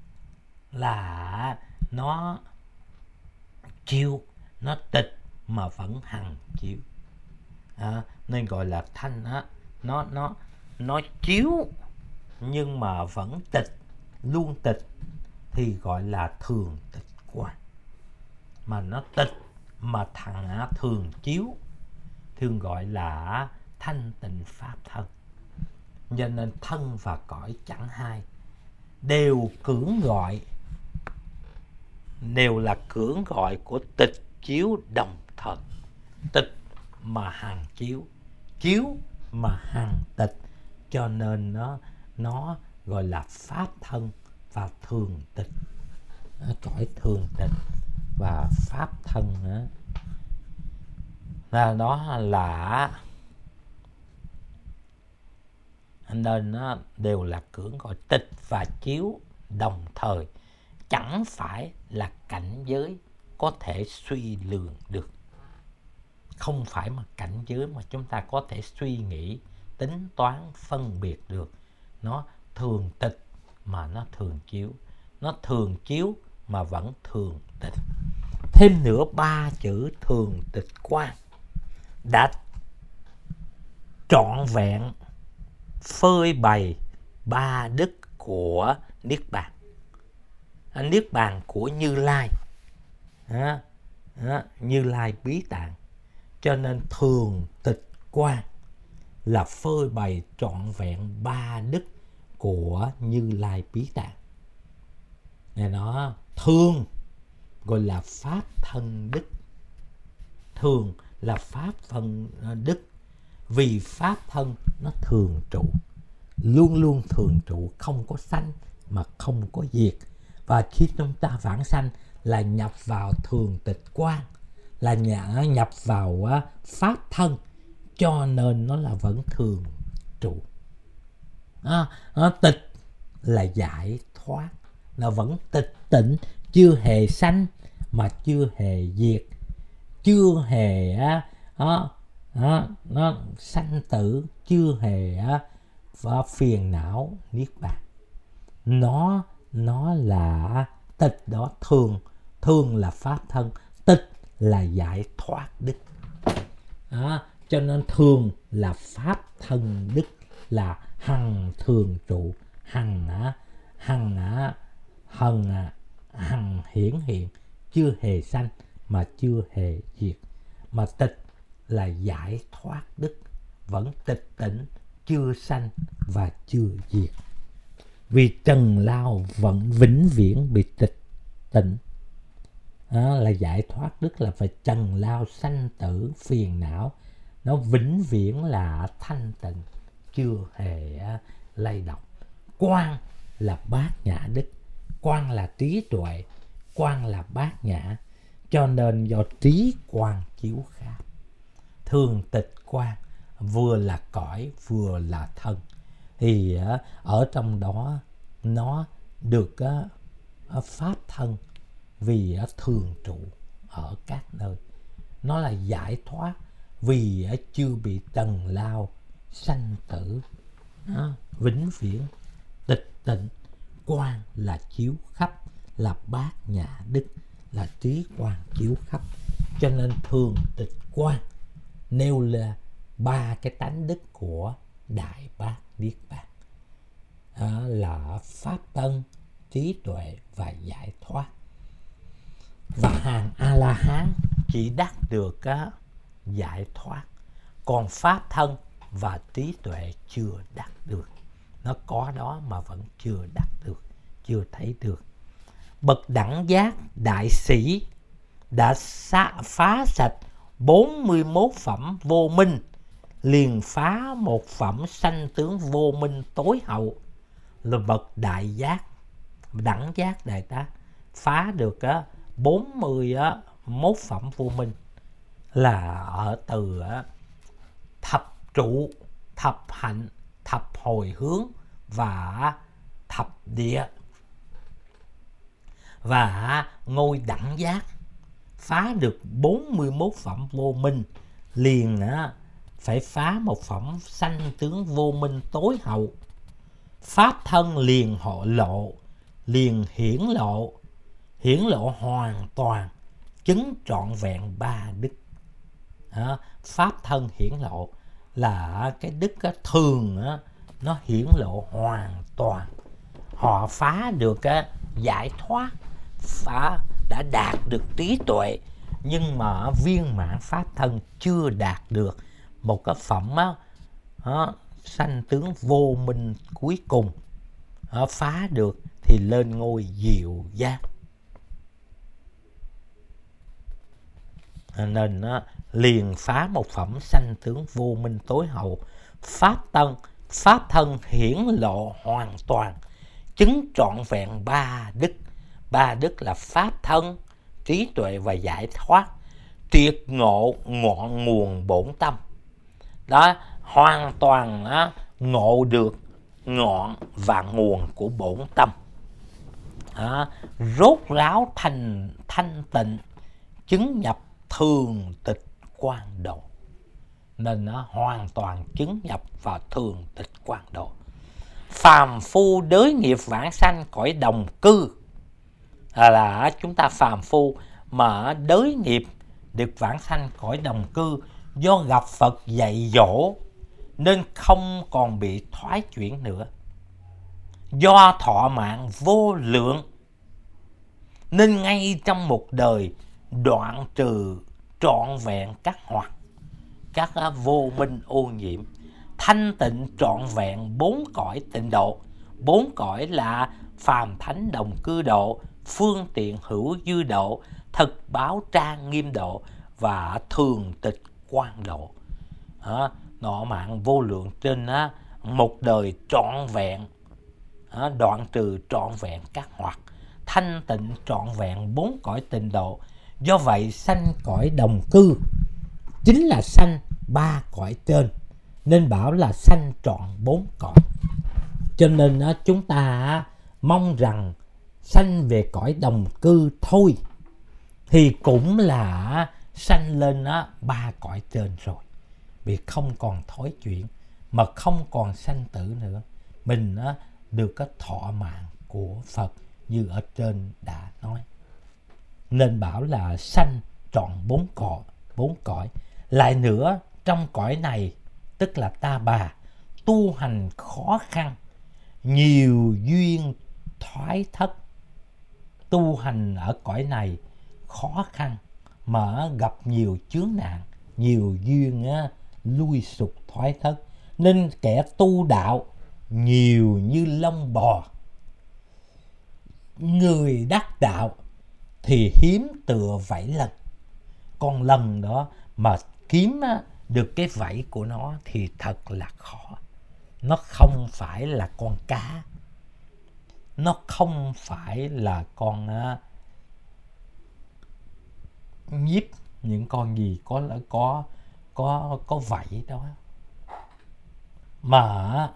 là nó chiếu, nó tịch mà vẫn hằng chiếu, à, nên gọi là thanh á, nó nó nó chiếu nhưng mà vẫn tịch, luôn tịch thì gọi là thường tịch quang. Mà nó tịch mà thằng á, thường chiếu thường gọi là thanh tịnh pháp thân. Cho nên thân và cõi chẳng hai, đều cưỡng gọi, đều là cưỡng gọi của tịch chiếu đồng thời. Tịch mà hằng chiếu, chiếu mà hằng tịch, cho nên nó nó gọi là pháp thân và thường tịch. Cõi thường tịch và pháp thân đó, là đó là nên nó đều là cưỡng gọi tịch và chiếu đồng thời, chẳng phải là cảnh giới có thể suy lường được. Không phải mà cảnh giới mà chúng ta có thể suy nghĩ, tính toán, phân biệt được. Nó thường tịch mà nó thường chiếu, nó thường chiếu mà vẫn thường tịch. Thêm nữa ba chữ thường tịch quang đã trọn vẹn phơi bày ba đức của Niết Bàn. Niết Bàn của Như Lai, à, à, Như Lai Bí Tạng. Cho nên thường tịch quang là phơi bày trọn vẹn ba đức của Như Lai Bí Tạng. Này nó thường gọi là pháp thân đức, thường là pháp thân đức, vì pháp thân nó thường trụ, luôn luôn thường trụ, không có sanh mà không có diệt. Và khi chúng ta vãng sanh là nhập vào thường tịch quang, là nhà, nhập vào á, pháp thân, cho nên nó là vẫn thường trụ. À, à, tịch là giải thoát, nó vẫn tịch tịnh, chưa hề sanh mà chưa hề diệt, chưa hề á, á, á, nó sanh tử, chưa hề á, và phiền não niết bàn. Nó nó là tịch đó, thường thường là pháp thân, tịch là giải thoát đức. Đó, cho nên thường là pháp thân đức, là hằng thường trụ, hằng á, hằng á, hằng á, hằng hiển hiện, chưa hề sanh mà chưa hề diệt. Mà tịch là giải thoát đức, vẫn tịch tỉnh, chưa sanh và chưa diệt. Vì trần lao vẫn vĩnh viễn bị tịch tỉnh. Đó, là giải thoát đức là phải trần lao sanh tử phiền não, nó vĩnh viễn là thanh tịnh, chưa hề uh, lay động. Quang là bát nhã đức, quang là trí tuệ, quang là bát nhã, cho nên do trí quang chiếu khắp. Thường tịch quang vừa là cõi vừa là thân, thì uh, ở trong đó nó được uh, pháp thân, vì uh, thường trụ ở các nơi. Nó là giải thoát vì uh, chưa bị trần lao sanh tử, uh, vĩnh viễn tịch tịnh. Quang là chiếu khắp, là bát nhã đức, là trí quang chiếu khắp, cho nên thường tịch quang nêu là ba cái tánh đức của đại bát niết bàn, à, là pháp tân, trí tuệ và giải thoát. Và hàng A La Hán chỉ đắc được á, giải thoát, còn pháp thân và trí tuệ chưa đắc được. Nó có đó mà vẫn chưa đắc được, chưa thấy được. Bậc đẳng giác đại sĩ đã phá sạch bốn mươi mốt phẩm vô minh, liền phá một phẩm sanh tướng vô minh tối hậu, là bậc đại giác, đẳng giác đại tá, phá được á, bốn mươi mốt phẩm vô minh, là ở từ á, thập trụ, thập hạnh, thập hồi hướng và thập địa. Và ngôi đẳng giác phá được bốn mươi mốt phẩm vô minh, liền á, phải phá một phẩm sanh tướng vô minh tối hậu. Pháp thân liền họ lộ, liền hiển lộ, hiển lộ hoàn toàn, chứng trọn vẹn ba đức. À, pháp thân hiển lộ là cái đức á, thường á, nó hiển lộ hoàn toàn. Họ phá được á, giải thoát, phá đã đạt được trí tuệ, nhưng mà viên mãn pháp thân chưa đạt được một cái phẩm á, á, sanh tướng vô minh cuối cùng. Á, phá được thì lên ngôi diệu giác. Nên á, liền phá một phẩm sanh tướng vô minh tối hậu. Pháp tân, pháp thân hiển lộ hoàn toàn, chứng trọn vẹn ba đức. Ba đức là pháp thân, trí tuệ và giải thoát, triệt ngộ ngọn nguồn bổn tâm. Đó, hoàn toàn á, ngộ được ngọn và nguồn của bổn tâm. Đó, rốt ráo thành thanh tịnh, chứng nhập thường tịch quang độ. Nên nó hoàn toàn chứng nhập vào thường tịch quang độ. Phàm phu đới nghiệp vãng sanh cõi đồng cư, là, là chúng ta phàm phu mà đới nghiệp được vãng sanh cõi đồng cư, do gặp Phật dạy dỗ nên không còn bị thoái chuyển nữa. Do thọ mạng vô lượng nên ngay trong một đời đoạn trừ trọn vẹn các hoặc, các vô minh ô nhiễm, thanh tịnh trọn vẹn bốn cõi tịnh độ. Bốn cõi là phàm thánh đồng cư độ, phương tiện hữu dư độ, thực báo trang nghiêm độ và thường tịch quang độ. Đó, nọ mạng vô lượng trên á, một đời trọn vẹn, đó, đoạn trừ trọn vẹn các hoặc, thanh tịnh trọn vẹn bốn cõi tịnh độ, Do vậy sanh cõi đồng cư chính là sanh ba cõi trên, nên bảo là sanh trọn bốn cõi. Cho nên á, chúng ta mong rằng sanh về cõi đồng cư thôi thì cũng là sanh lên á, ba cõi trên rồi, vì không còn thối chuyển mà không còn sanh tử nữa. Mình á, được cái thọ mạng của Phật như ở trên đã nói, nên bảo là sanh trọn bốn cõi, bốn cõi. Lại nữa, trong cõi này tức là ta bà, tu hành khó khăn, nhiều duyên thoái thất. Tu hành ở cõi này khó khăn mà gặp nhiều chướng nạn, nhiều duyên á, lui sụp thoái thất, nên kẻ tu đạo nhiều như lông bò. Người đắc đạo thì hiếm tựa vảy lần. Con lần đó mà kiếm á, được cái vảy của nó thì thật là khó. Nó không phải là con cá, nó không phải là con á, nhíp, những con gì có có có có vảy đó, mà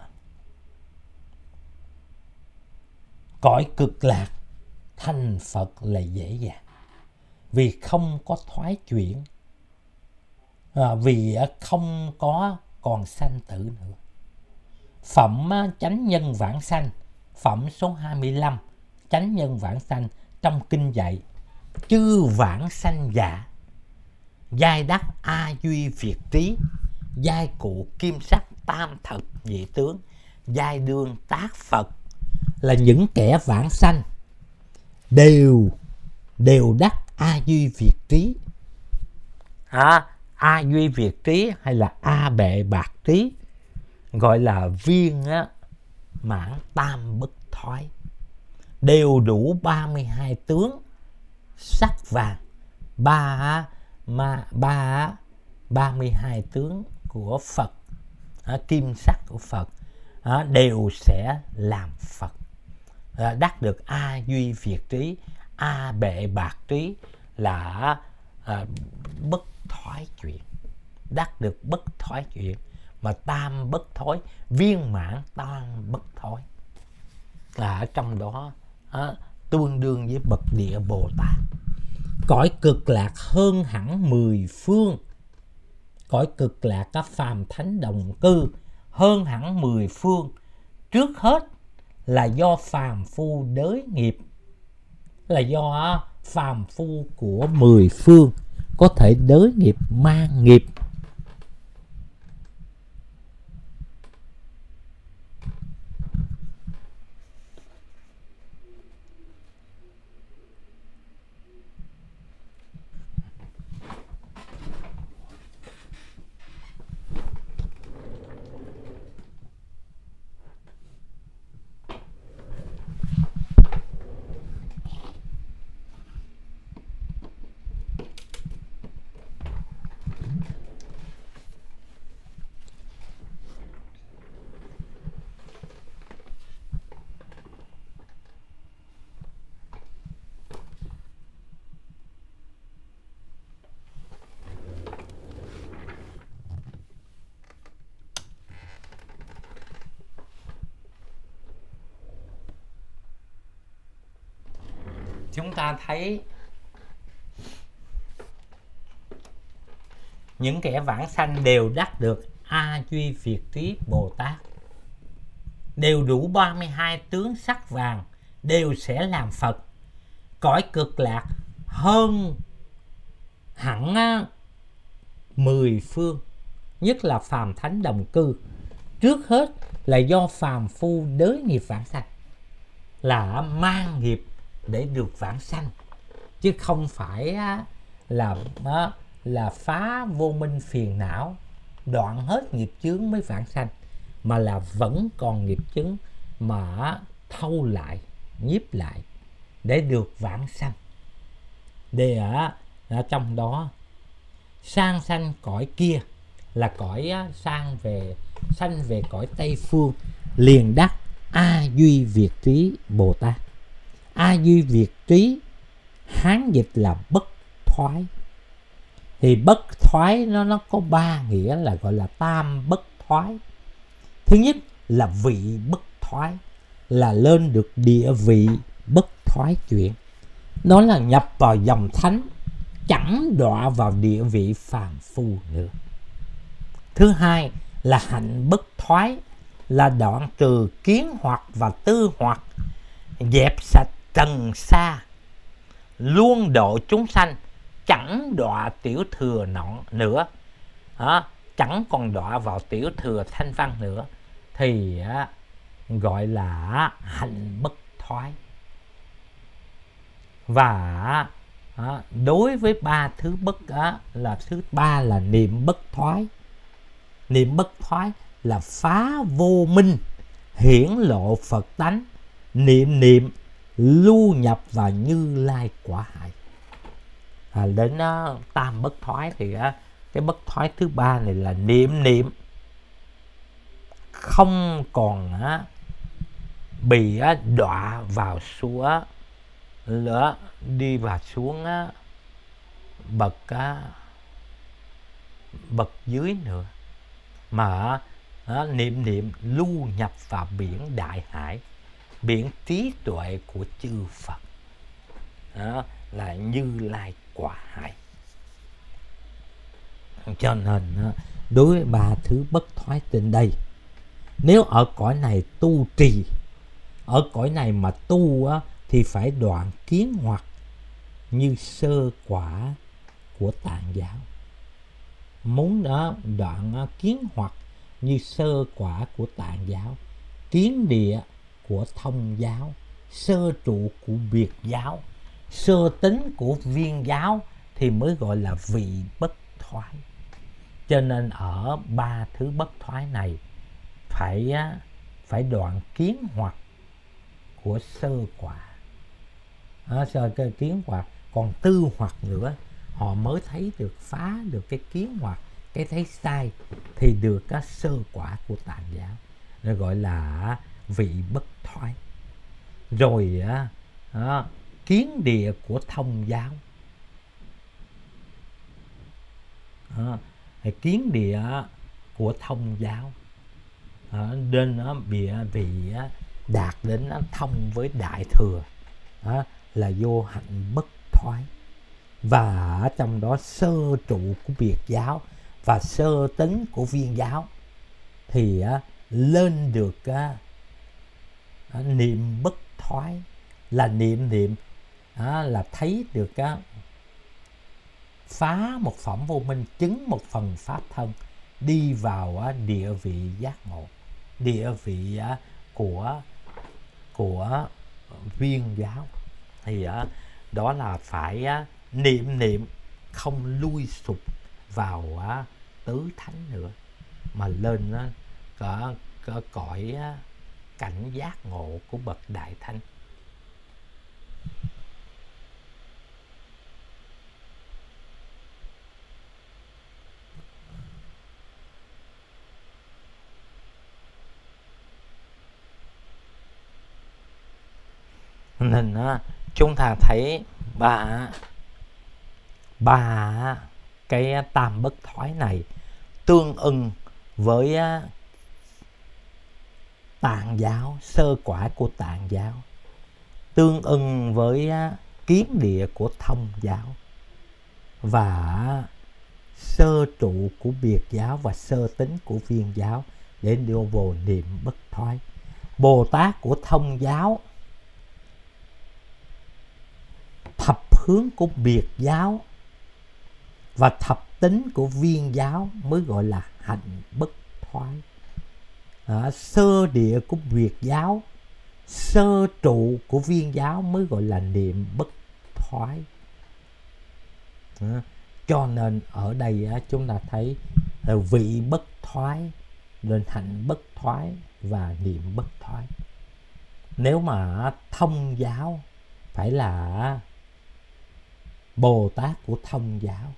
cõi cực lạc thành Phật là dễ dàng, vì không có thoái chuyển, à, vì không có còn sanh tử nữa. Phẩm chánh nhân vãng sanh, phẩm số hai mươi lăm, chánh nhân vãng sanh, trong kinh dạy: chư vãng sanh giả, giai đắc a duy việt trí, giai cụ kim sắc tam thật nhị tướng, giai đương tác Phật. Là những kẻ vãng sanh đều đều đắc a duy việt trí. à, a duy việt trí hay là a bệ bạc trí, gọi là viên á, mãn tam bất thoái, đều đủ ba mươi hai tướng sắc vàng. Ba ma ba ba mươi hai tướng của Phật, à, kim sắc của Phật, à, đều sẽ làm Phật, à, đắc được a duy việt trí, a bệ bạc trí là à, bất thoái chuyển, đắc được bất thoái chuyển, mà tam bất thối, viên mãn tam bất thối, là ở trong đó à, tương đương với bậc địa Bồ Tát. Cõi cực lạc hơn hẳn mười phương. Cõi cực lạc các phàm thánh đồng cư hơn hẳn mười phương. Trước hết là do phàm phu đới nghiệp, là do phàm phu của mười phương có thể đới nghiệp, mang nghiệp. Chúng ta thấy những kẻ vãng sanh đều đắc được a duy việt trí Bồ Tát, đều đủ ba mươi hai tướng sắc vàng, đều sẽ làm Phật. Cõi cực lạc hơn hẳn mười phương, nhất là phàm thánh đồng cư. Trước hết là do phàm phu đới nghiệp vãng sanh, là mang nghiệp để được vãng sanh, chứ không phải là là phá vô minh phiền não, đoạn hết nghiệp chướng mới vãng sanh, mà là vẫn còn nghiệp chướng mà thâu lại, nhiếp lại để được vãng sanh. Để ở, ở trong đó sang sanh cõi kia là cõi sang về sanh về cõi Tây Phương, liền đắc a duy việt trí Bồ Tát. A duy việt trí Hán dịch là bất thoái. Thì bất thoái nó nó có ba nghĩa là gọi là tam bất thoái. Thứ nhất là vị bất thoái, là lên được địa vị bất thoái chuyển. Đó là nhập vào dòng thánh, chẳng đọa vào địa vị phàm phu nữa. Thứ hai là hạnh bất thoái, là đoạn trừ kiến hoặc và tư hoặc, dẹp sạch trần sa, luôn độ chúng sanh, chẳng đọa tiểu thừa nọ nữa, à, chẳng còn đọa vào tiểu thừa thanh văn nữa, thì à, gọi là hạnh bất thoái. Và à, đối với ba thứ bất á, là thứ ba là niệm bất thoái. Niệm bất thoái là phá vô minh, hiển lộ Phật tánh, niệm niệm lưu nhập vào Như Lai quả hạnh. À, đến uh, tam bất thoái thì uh, cái bất thoái thứ ba này là niệm niệm không còn uh, bị uh, đọa vào xuống uh, đi vào xuống uh, bậc uh, bậc dưới nữa, mà uh, niệm niệm lưu nhập vào biển đại hải, biển trí tuệ của chư Phật, đó là Như Lai quả hạnh. Cho nên đối với ba thứ bất thoái trên đây, nếu ở cõi này tu trì, ở cõi này mà tu á, thì phải đoạn kiến hoặc như sơ quả của Tạng giáo. Muốn đó đoạn kiến hoặc như sơ quả của Tạng giáo, kiến địa của Thông giáo, sơ trụ của Biệt giáo, sơ tính của Viên giáo, thì mới gọi là vị bất thoái. Cho nên ở ba thứ bất thoái này phải phải đoạn kiến hoặc của sơ quả, à, sơ cái kiến hoặc, còn tư hoặc nữa họ mới thấy được, phá được cái kiến hoặc, cái thấy sai, thì được cái sơ quả của Tạng giáo, nó gọi là vị bất thoái. Rồi á, à, kiến địa của Thông giáo, à, kiến địa của Thông giáo, à, nên nó bị vì đạt đến nó thông với Đại thừa, à, là vô hạnh bất thoái. Và trong đó sơ trụ của Biệt giáo và sơ tính của Viên giáo thì à, lên được à, niệm bất thoái, là niệm niệm à, là thấy được á, phá một phẩm vô minh, chứng một phần pháp thân, đi vào á, địa vị giác ngộ, địa vị á, của của Viên giáo. Thì á, đó là phải á, niệm niệm không lui sụp vào á, tứ thánh nữa, mà lên á, cả, cả cõi á, cảnh giác ngộ của bậc đại thánh. Nên á, chúng ta thấy ba ba cái tam bất thoái này tương ưng với Tạng giáo, sơ quả của Tạng giáo, tương ưng với kiến địa của Thông giáo, và sơ trụ của Biệt giáo và sơ tính của Viên giáo, để đưa vô niệm bất thoái. Bồ Tát của Thông giáo, thập hướng của Biệt giáo và thập tính của Viên giáo mới gọi là hạnh bất thoái. À, sơ địa của Biệt giáo, sơ trụ của Viên giáo mới gọi là niệm bất thoái. À, cho nên ở đây á, chúng ta thấy à, vị bất thoái, nên hạnh bất thoái và niệm bất thoái. Nếu mà Thông giáo phải là Bồ Tát của Thông giáo,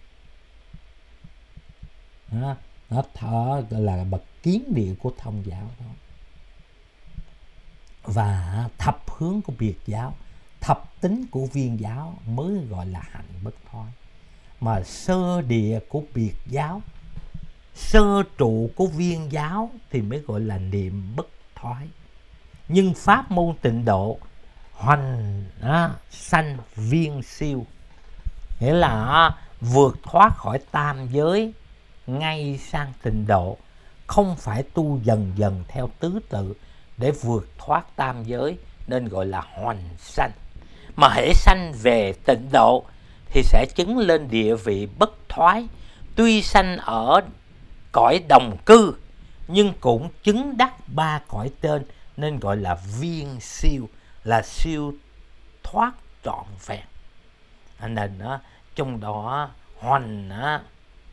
à, nó thở là bậc kiến địa của Thông giáo đó. Và thập hướng của Biệt giáo thập tính của viên giáo mới gọi là hạnh bất thoái. Mà sơ địa của biệt giáo, sơ trụ của viên giáo thì mới gọi là niệm bất thoái. Nhưng pháp môn tịnh độ hoành á, sanh viên siêu, nghĩa là á, vượt thoát khỏi tam giới ngay sang tịnh độ, không phải tu dần dần theo tứ tự để vượt thoát tam giới, nên gọi là hoành sanh. Mà hễ sanh về tịnh độ thì sẽ chứng lên địa vị bất thoái, tuy sanh ở cõi đồng cư nhưng cũng chứng đắc ba cõi trên, nên gọi là viên siêu, là siêu thoát trọn vẹn. Nên đó, trong đó hoành á,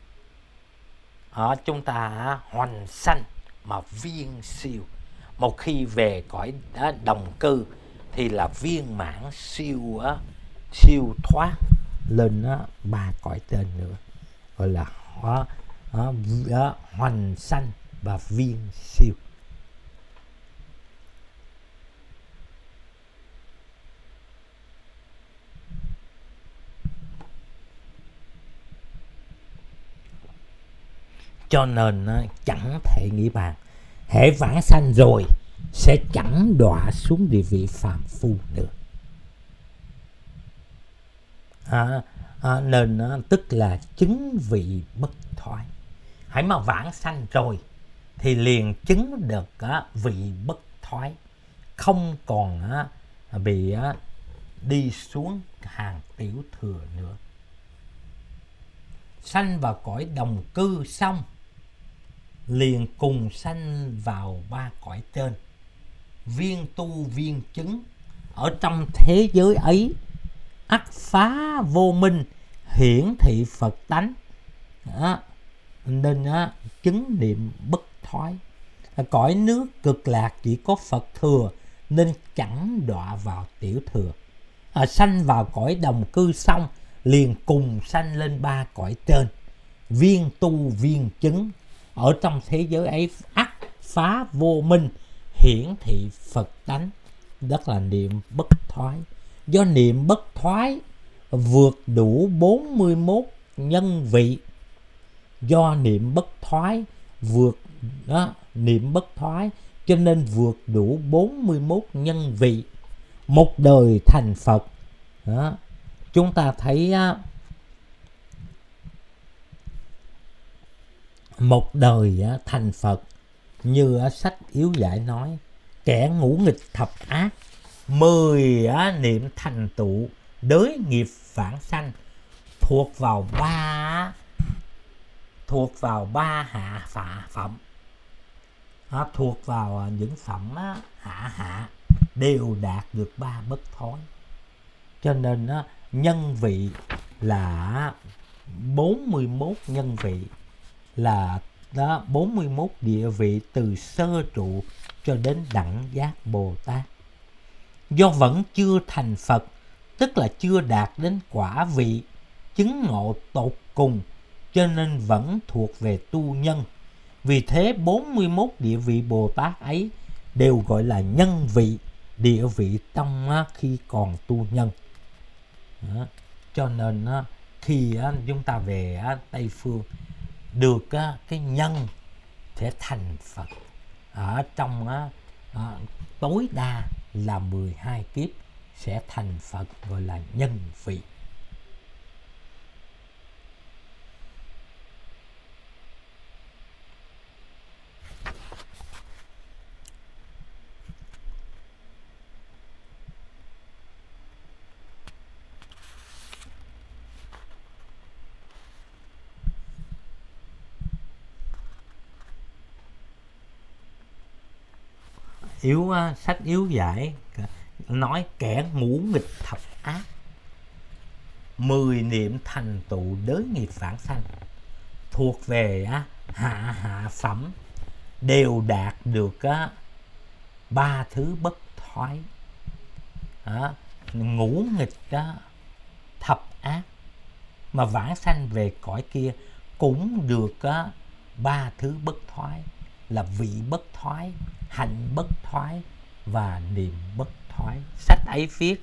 ở chúng ta hoành sanh mà viên siêu. Một khi về cõi đó, đồng cư thì là viên mãn siêu á, siêu thoát lên á, ba cõi trên nữa, gọi là hóa, á, á, hoành sanh và viên siêu. Cho nên chẳng thể nghĩ bàn, hễ vãng sanh rồi sẽ chẳng đọa xuống địa vị phàm phu nữa. À, à, nên tức là chứng vị bất thoái. Hãy mà vãng sanh rồi thì liền chứng được á, vị bất thoái, không còn á, bị á, đi xuống hàng tiểu thừa nữa. Sanh vào cõi đồng cư xong liền cùng sanh vào ba cõi trên. Viên tu viên chứng, ở trong thế giới ấy ắt phá vô minh, hiển thị Phật tánh. Đó. Nên đó, chứng niệm bất thoái. Cõi nước cực lạc chỉ có Phật thừa, nên chẳng đọa vào tiểu thừa. À, sanh vào cõi đồng cư xong liền cùng sanh lên ba cõi trên. Viên tu viên chứng, ở trong thế giới ấy ắt phá vô minh, hiển thị Phật tánh. Đó là niệm bất thoái. Do niệm bất thoái vượt đủ bốn mươi mốt nhân vị. Do niệm bất thoái vượt đó, niệm bất thoái cho nên vượt đủ bốn mươi mốt nhân vị. Một đời thành Phật đó. Chúng ta thấy á, một đời á, thành Phật như á, sách Yếu Giải nói, kẻ ngũ nghịch thập ác, mười á, niệm thành tựu đới nghiệp vãng sanh, thuộc vào ba thuộc vào ba hạ phạ phẩm, à, thuộc vào những phẩm á, hạ hạ đều đạt được ba bất thối. Cho nên á, nhân vị là bốn mươi mốt nhân vị, là đó, bốn mươi mốt địa vị từ sơ trụ cho đến đẳng giác Bồ Tát. Do vẫn chưa thành Phật, tức là chưa đạt đến quả vị chứng ngộ tột cùng, cho nên vẫn thuộc về tu nhân. Vì thế bốn mươi mốt địa vị Bồ Tát ấy đều gọi là nhân vị, địa vị trong khi còn tu nhân. Đó. Cho nên khi chúng ta về Tây Phương được cái nhân sẽ thành Phật, ở trong tối đa là mười hai kiếp sẽ thành Phật, gọi là nhân vị. Yếu sách Yếu Giải nói kẻ ngũ nghịch thập ác, mười niệm thành tựu đới nghiệp vãng sanh, thuộc về á, hạ hạ phẩm, đều đạt được á, ba thứ bất thoái. Đó, ngũ nghịch đó, thập ác mà vãng sanh về cõi kia cũng được á, ba thứ bất thoái, là vị bất thoái, hạnh bất thoái và niệm bất thoái. Sách ấy viết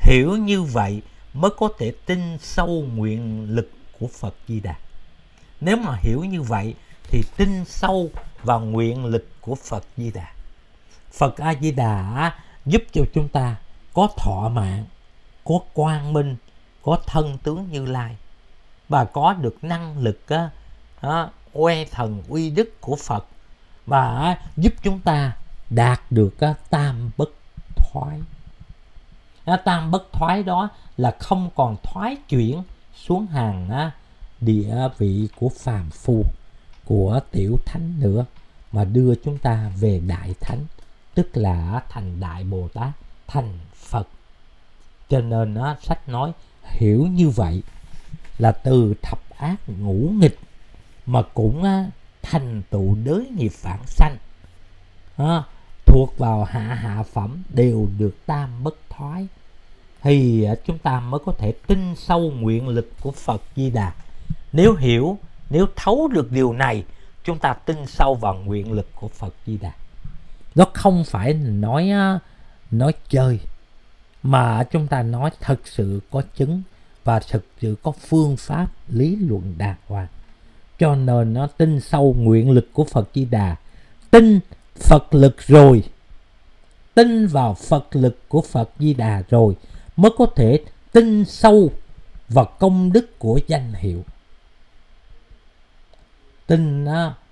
Hiểu như vậy mới có thể tin sâu nguyện lực của Phật Di Đà. Nếu mà hiểu như vậy thì tin sâu vào nguyện lực của Phật Di Đà. Phật A Di Đà giúp cho chúng ta có thọ mạng, có quang minh, có thân tướng Như Lai, và có được năng lực á, á, oe thần uy đức của Phật, và á, giúp chúng ta đạt được á, tam bất thoái. Á, tam bất thoái đó là không còn thoái chuyển xuống hàng á, địa vị của phàm phu, của tiểu thánh nữa, mà đưa chúng ta về đại thánh, tức là thành Đại Bồ Tát, thành Phật. Cho nên á, sách nói hiểu như vậy là từ thập ác ngũ nghịch mà cũng á, thành tựu đới nghiệp vãng sanh, à, thuộc vào hạ hạ phẩm đều được tam bất thoái, thì à, chúng ta mới có thể tin sâu nguyện lực của Phật Di Đà. Nếu hiểu, nếu thấu được điều này, chúng ta tin sâu vào nguyện lực của Phật Di Đà. Đó không phải nói nói chơi, mà chúng ta nói thật sự có chứng và thực sự có phương pháp lý luận đàng hoàng. Cho nên nó tin sâu nguyện lực của Phật Di Đà. Tin Phật lực rồi, tin vào Phật lực của Phật Di Đà rồi, mới có thể tin sâu vào công đức của danh hiệu. Tin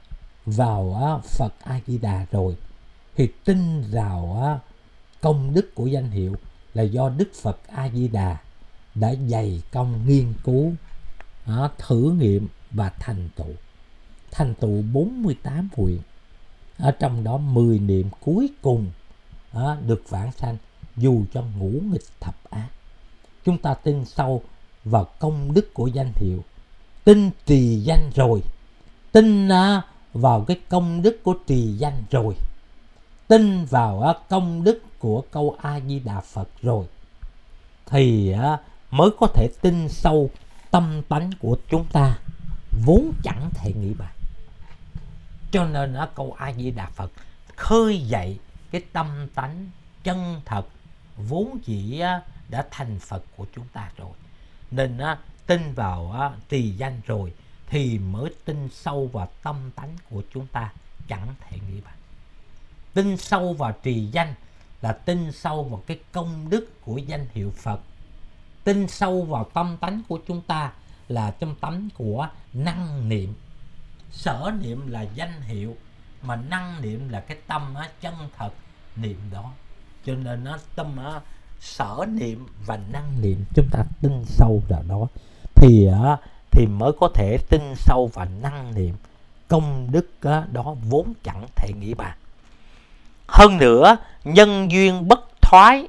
vào Phật A Di Đà rồi thì tin vào công đức của danh hiệu là do Đức Phật A Di Đà đã dày công nghiên cứu, thử nghiệm và thành tựu. Thành tựu bốn mươi tám nguyện, ở trong đó mười niệm cuối cùng được vãng sanh dù cho ngũ nghịch thập ác. Chúng ta tin sâu vào công đức của danh hiệu, tin trì danh rồi, tin vào cái công đức của trì danh rồi, tin vào công đức của câu A Di Đà Phật rồi, thì mới có thể tin sâu tâm tánh của chúng ta vốn chẳng thể nghĩ bàn. Cho nên câu A Di Đà Phật khơi dậy cái tâm tánh chân thật vốn dĩ đã thành Phật của chúng ta rồi. Nên tin vào trì danh rồi thì mới tin sâu vào tâm tánh của chúng ta chẳng thể nghĩ bàn. Tin sâu vào trì danh là tin sâu vào cái công đức của danh hiệu Phật. Tin sâu vào tâm tánh của chúng ta là trong tánh của năng niệm. Sở niệm là danh hiệu, mà năng niệm là cái tâm á, chân thật niệm đó. Cho nên nó tâm á, sở niệm và năng niệm chúng ta tin sâu vào đó thì á, thì mới có thể tin sâu vào năng niệm công đức á, đó vốn chẳng thể nghĩ bàn. Hơn nữa, nhân duyên bất thoái,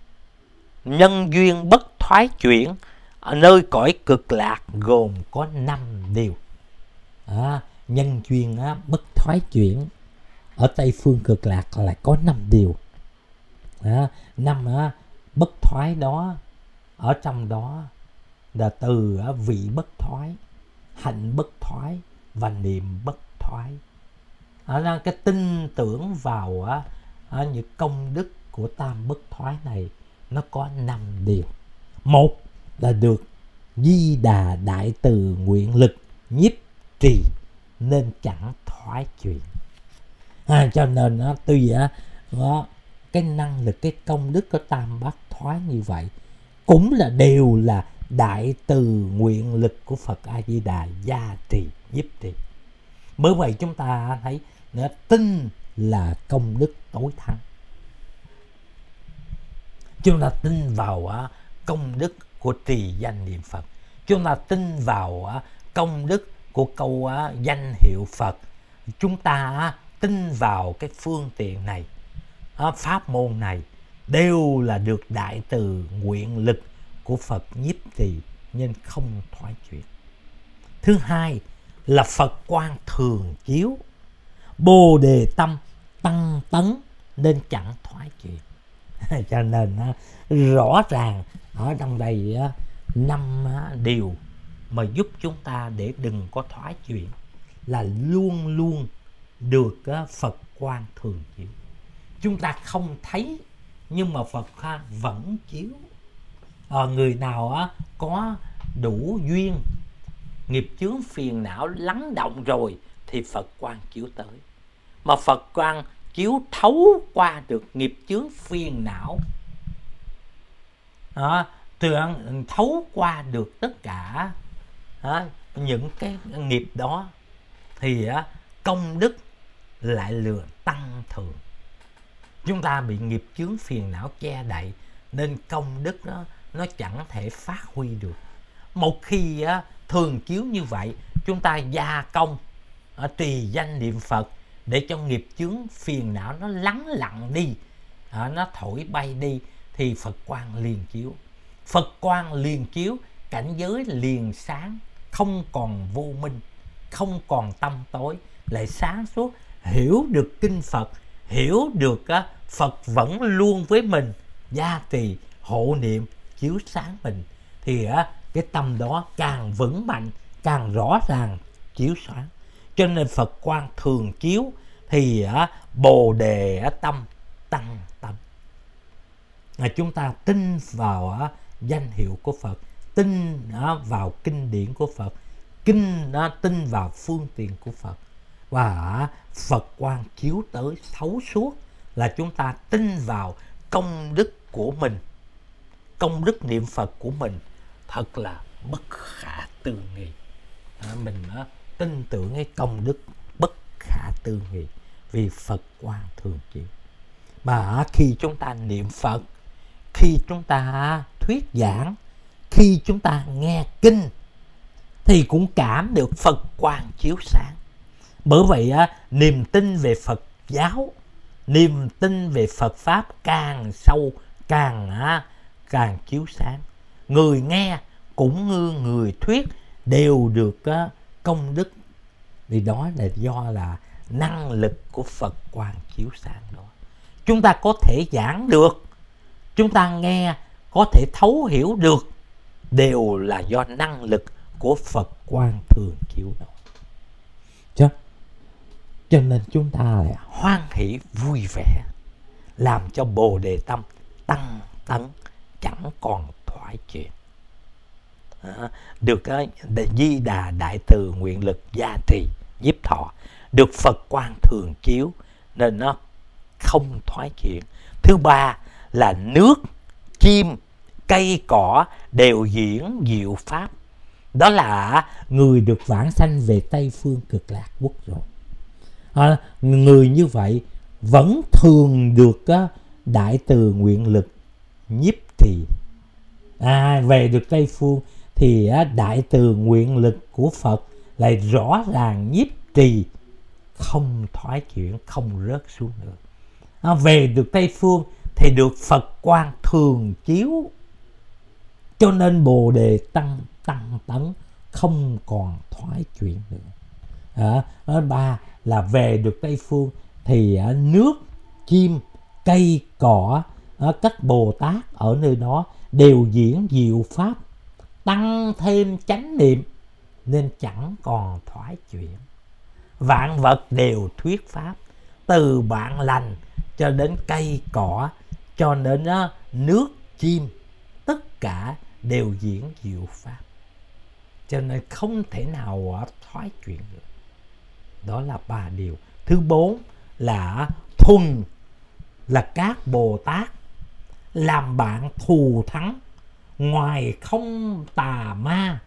nhân duyên bất thoái chuyển ở nơi cõi cực lạc gồm có năm điều. À, nhân duyên á, bất thoái chuyển ở Tây phương cực lạc lại có năm điều. À, năm á, bất thoái đó, ở trong đó là từ á, vị bất thoái, hạnh bất thoái và niệm bất thoái. À, là cái tin tưởng vào á, à, những công đức của tam bất thoái này nó có năm điều. Một là được Di Đà đại từ nguyện lực nhiếp trì nên chẳng thoái chuyển. À, cho nên á, tuy á, đó, cái năng lực, cái công đức của tam bất thoái như vậy cũng là đều là đại từ nguyện lực của Phật A Di Đà gia trì nhiếp trì. Bởi vậy chúng ta thấy nữa, tin là công đức tối thắng. Chúng ta tin vào uh, công đức của trì danh niệm Phật. Chúng ta tin vào uh, công đức của câu uh, danh hiệu Phật. Chúng ta uh, tin vào cái phương tiện này, uh, pháp môn này đều là được đại từ nguyện lực của Phật nhiếp trì nên không thoái chuyển. Thứ hai là Phật quang thường chiếu, Bồ đề tâm tăng tấn nên chẳng thoái chuyển. Cho nên rõ ràng ở trong đây năm điều mà giúp chúng ta để đừng có thoái chuyển là luôn luôn được Phật quang thường chiếu. Chúng ta không thấy nhưng mà Phật vẫn chiếu. à, người nào á có đủ duyên nghiệp chướng phiền não lắng động rồi thì Phật quang chiếu tới. Mà Phật quang chiếu thấu qua được nghiệp chướng phiền não, à, thấu qua được tất cả à, những cái nghiệp đó thì à, công đức lại lừa tăng thường. Chúng ta bị nghiệp chướng phiền não che đậy nên công đức đó nó chẳng thể phát huy được. Một khi á, thường chiếu như vậy, chúng ta gia công à, trì danh niệm Phật để cho nghiệp chướng phiền não nó lắng lặng đi, à, nó thổi bay đi thì Phật quang liền chiếu. Phật quang liền chiếu, cảnh giới liền sáng, không còn vô minh, không còn tâm tối, lại sáng suốt, hiểu được kinh Phật, hiểu được á, Phật vẫn luôn với mình, gia trì hộ niệm chiếu sáng mình, thì á, cái tâm đó càng vững mạnh, càng rõ ràng chiếu sáng. Cho nên Phật quang thường chiếu thì á, bồ đề á, tâm tăng tâm. À, chúng ta tin vào á, danh hiệu của Phật, tin á, vào kinh điển của Phật, kinh á, tin vào phương tiện của Phật, và á, Phật quang chiếu tới thấu suốt là chúng ta tin vào công đức của mình, công đức niệm Phật của mình thật là bất khả tư nghị. À, mình á, tin tưởng cái công đức bất khả tư nghị vì Phật quang thường chiếu. Mà khi chúng ta niệm Phật, khi chúng ta thuyết giảng, khi chúng ta nghe kinh thì cũng cảm được Phật quang chiếu sáng. Bởi vậy á, niềm tin về Phật giáo, niềm tin về Phật Pháp càng sâu, càng á, càng chiếu sáng. Người nghe cũng như người thuyết đều được á, công đức. Vì đó là do là năng lực của Phật quang chiếu sáng đó. Chúng ta có thể giảng được, chúng ta nghe có thể thấu hiểu được, đều là do năng lực của Phật quang thường chiếu đó. Cho, cho nên chúng ta lại hoan hỷ vui vẻ, làm cho bồ đề tâm tăng tấn, chẳng còn thoái chuyển. À, được uh, Di Đà Đại Từ nguyện lực gia trì nhiếp thọ, được Phật quang thường chiếu nên nó không thoái chuyển. Thứ ba là nước, chim, cây cỏ đều diễn diệu pháp. Đó là người được vãng sanh về Tây Phương Cực Lạc Quốc rồi. À, người như vậy vẫn thường được uh, Đại Từ nguyện lực nhiếp trì. À, về được Tây Phương thì uh, Đại Từ nguyện lực của Phật lại rõ ràng nhiếp trì, không thoái chuyển, không rớt xuống nữa. À, về được Tây Phương thì được Phật quang thường chiếu, cho nên bồ đề tăng tăng tấn, không còn thoái chuyển nữa. À, ba là về được Tây Phương thì à, nước, chim, cây, cỏ, à, các Bồ Tát ở nơi đó đều diễn diệu pháp, tăng thêm chánh niệm nên chẳng còn thoái chuyển. Vạn vật đều thuyết pháp, từ bạn lành cho đến cây cỏ, cho đến uh, nước, chim, tất cả đều diễn diệu pháp. Cho nên không thể nào uh, thoái chuyển được. Đó là ba điều. Thứ bốn là thuần, là các Bồ Tát làm bạn thù thắng, ngoài không tà ma,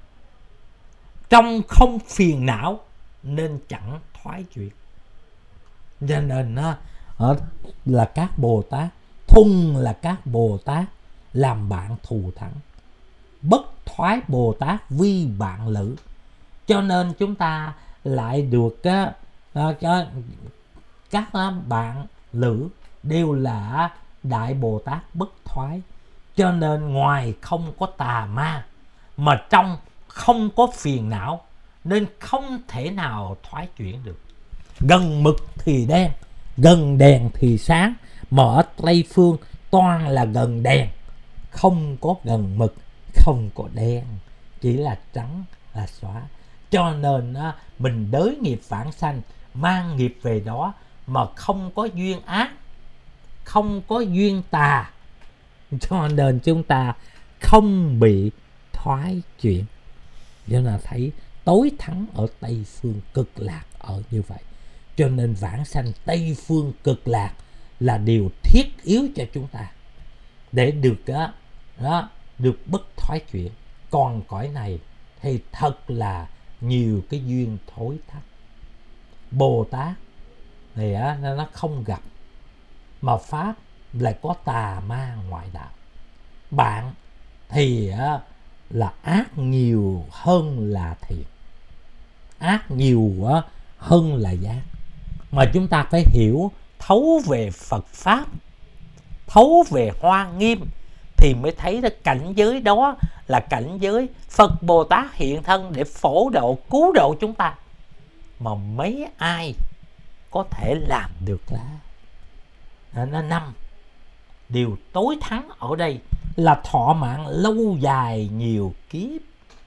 trong không phiền não nên chẳng thoái chuyển. Cho nên uh, là các Bồ Tát, thuần là các Bồ Tát làm bạn thù thắng, bất thoái Bồ Tát vi bạn lữ. Cho nên chúng ta lại được uh, uh, các uh, bạn lữ đều là Đại Bồ Tát bất thoái. Cho nên ngoài không có tà ma, mà trong không có phiền não, nên không thể nào thoái chuyển được. Gần mực thì đen, gần đèn thì sáng, mà ở Tây Phương toàn là gần đèn, không có gần mực, không có đen, chỉ là trắng là xóa. Cho nên á, mình đới nghiệp vãng sanh, mang nghiệp về đó mà không có duyên ác, không có duyên tà. Cho nên chúng ta không bị thoái chuyển. Cho nên thấy tối thắng ở Tây Phương Cực Lạc ở như vậy. Cho nên vãng sanh Tây Phương Cực Lạc là điều thiết yếu cho chúng ta để được đó, đó được bất thoái chuyển. Còn cõi này thì thật là nhiều cái duyên thối thắt. Bồ Tát thì á, nó không gặp, mà Pháp lại có tà ma ngoại đạo. Bạn thì á, là ác nhiều hơn là thiện, ác nhiều á, hơn là giác. Mà chúng ta phải hiểu thấu về Phật Pháp, thấu về Hoa Nghiêm thì mới thấy được cảnh giới đó là cảnh giới Phật Bồ Tát hiện thân để phổ độ cứu độ chúng ta. Mà mấy ai có thể làm được là nó năm điều tối thắng ở đây là thọ mạng lâu dài nhiều kiếp.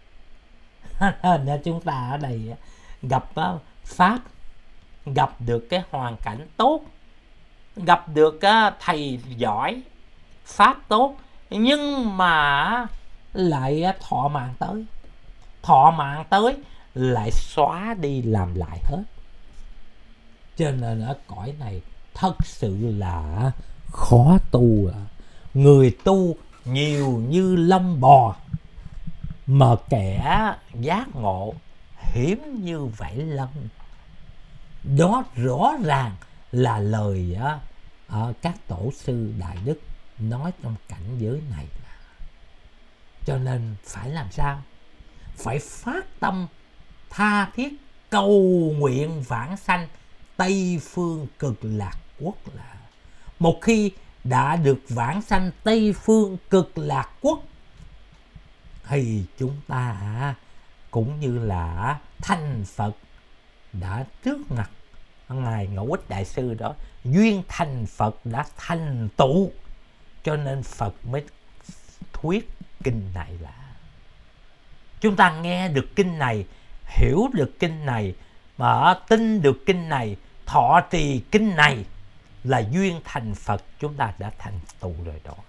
Nên chúng ta ở đây gặp Pháp, gặp được cái hoàn cảnh tốt, gặp được thầy giỏi, Pháp tốt, nhưng mà lại thọ mạng tới. Thọ mạng tới lại xóa đi làm lại hết. Cho nên ở cõi này thật sự là khó tu. Người tu nhiều như lông bò, mà kẻ giác ngộ hiếm như vảy lân. Đó rõ ràng là lời á, à, các tổ sư Đại Đức nói trong cảnh giới này. Cho nên phải làm sao? Phải phát tâm tha thiết cầu nguyện vãng sanh Tây Phương Cực Lạc Quốc. Là một khi đã được vãng sanh Tây Phương Cực Lạc Quốc thì chúng ta cũng như là thành Phật đã trước mặt Ngài Ngẫu Ích Đại Sư đó, duyên thành Phật đã thành tựu. Cho nên Phật mới thuyết kinh này. Là chúng ta nghe được kinh này, hiểu được kinh này, mà tin được kinh này, thọ trì kinh này là duyên thành Phật chúng ta đã thành tựu rồi đó.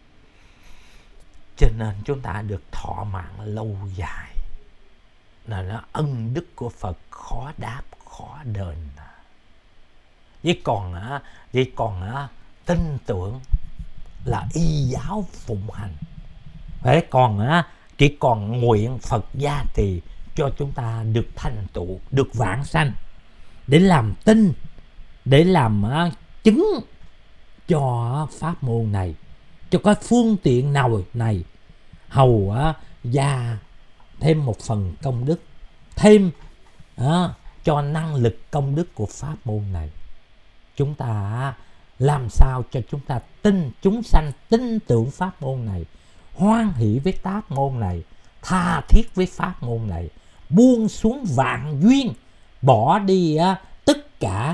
Cho nên chúng ta được thọ mạng lâu dài, là nó ân đức của Phật khó đáp khó đền. Vậy còn á, vậy còn á, tin tưởng là y giáo phụng hành. Vậy còn á, chỉ còn nguyện Phật gia trì cho chúng ta được thành tựu, được vãng sanh, để làm tin, để làm á, chứng cho pháp môn này, cho cái phương tiện nào này, hầu á, gia thêm một phần công đức, thêm á, cho năng lực công đức của pháp môn này. Chúng ta làm sao cho chúng ta tin, chúng sanh tin tưởng pháp môn này, hoan hỷ với pháp môn này, tha thiết với pháp môn này, buông xuống vạn duyên, bỏ đi á, tất cả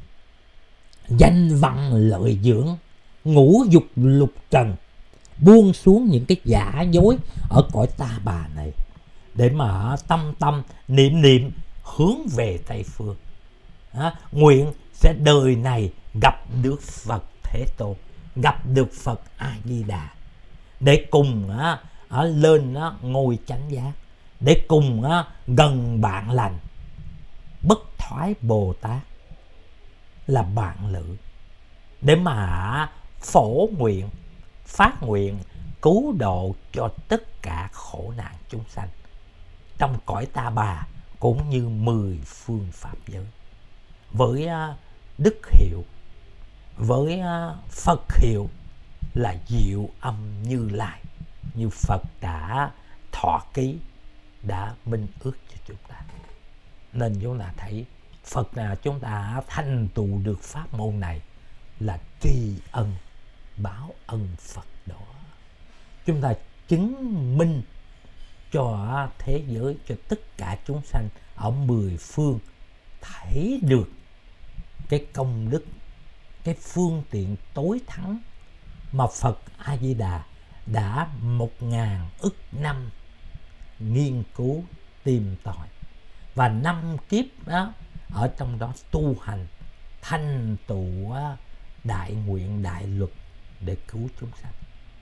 danh văn lợi dưỡng, ngũ dục lục trần, buông xuống những cái giả dối ở cõi ta bà này, để mà tâm tâm niệm niệm hướng về Tây Phương. À, nguyện sẽ đời này gặp được Phật Thế Tôn, gặp được Phật A Di Đà, để cùng á, ở lên á, ngôi chánh giác, để cùng á, gần bạn lành bất thoái Bồ Tát là bạn lữ, để mà phổ nguyện, phát nguyện cứu độ cho tất cả khổ nạn chúng sanh trong cõi ta bà cũng như mười phương pháp giới. Với uh, đức hiệu, với uh, Phật hiệu là Diệu Âm Như Lai, như Phật đã thọ ký, đã minh ước cho chúng ta. Nên chúng ta thấy Phật nào chúng ta thành tựu được pháp môn này là tri ân, báo ân Phật đó. Chúng ta chứng minh cho thế giới, cho tất cả chúng sanh ở mười phương thấy được cái công đức, cái phương tiện tối thắng mà Phật A Di Đà đã một ngàn ức năm nghiên cứu tìm tòi, và năm kiếp đó ở trong đó tu hành thành tựu đại nguyện đại luật để cứu chúng sanh.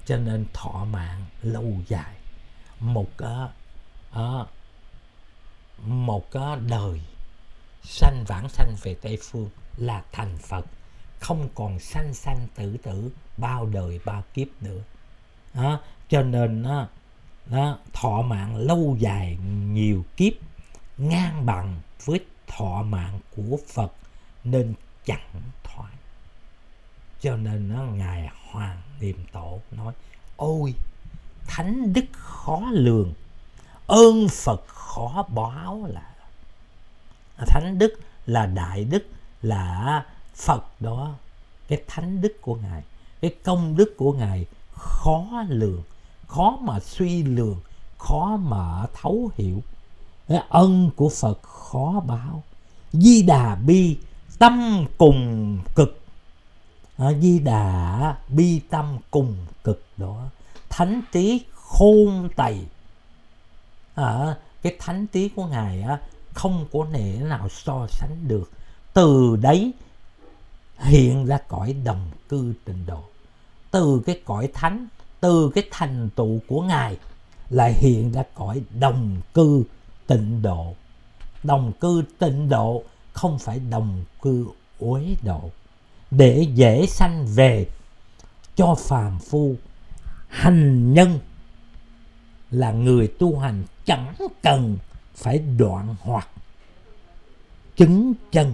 cho nên thọ mạng lâu dài. Một cái uh, một cái đời sanh vãng sanh về Tây Phương là thành Phật, không còn sanh sanh tử tử bao đời bao kiếp nữa. Đó, cho nên đó, đó, thọ mạng lâu dài nhiều kiếp ngang bằng với thọ mạng của Phật nên chẳng thoái. Cho nên đó, Ngài Hoàng Niệm Tổ nói: ôi thánh đức khó lường, ơn Phật khó báo. Là thánh đức là đại đức, là Phật đó, cái thánh đức của Ngài, cái công đức của Ngài khó lường, khó mà suy lường, khó mà thấu hiểu. Cái ân của Phật khó báo. Di Đà bi tâm cùng cực. À, Di Đà bi tâm cùng cực đó. Thánh trí khôn tày. À, cái thánh trí của Ngài á, không có thể nào so sánh được. Từ đấy hiện ra cõi đồng cư tịnh độ. Từ cái cõi thánh, từ cái thành tựu của Ngài lại hiện ra cõi đồng cư tịnh độ. Đồng cư tịnh độ không phải đồng cư uế độ, để dễ sanh về cho phàm phu. Hành nhân là người tu hành chẳng cần phải đoạn hoặc chứng chân.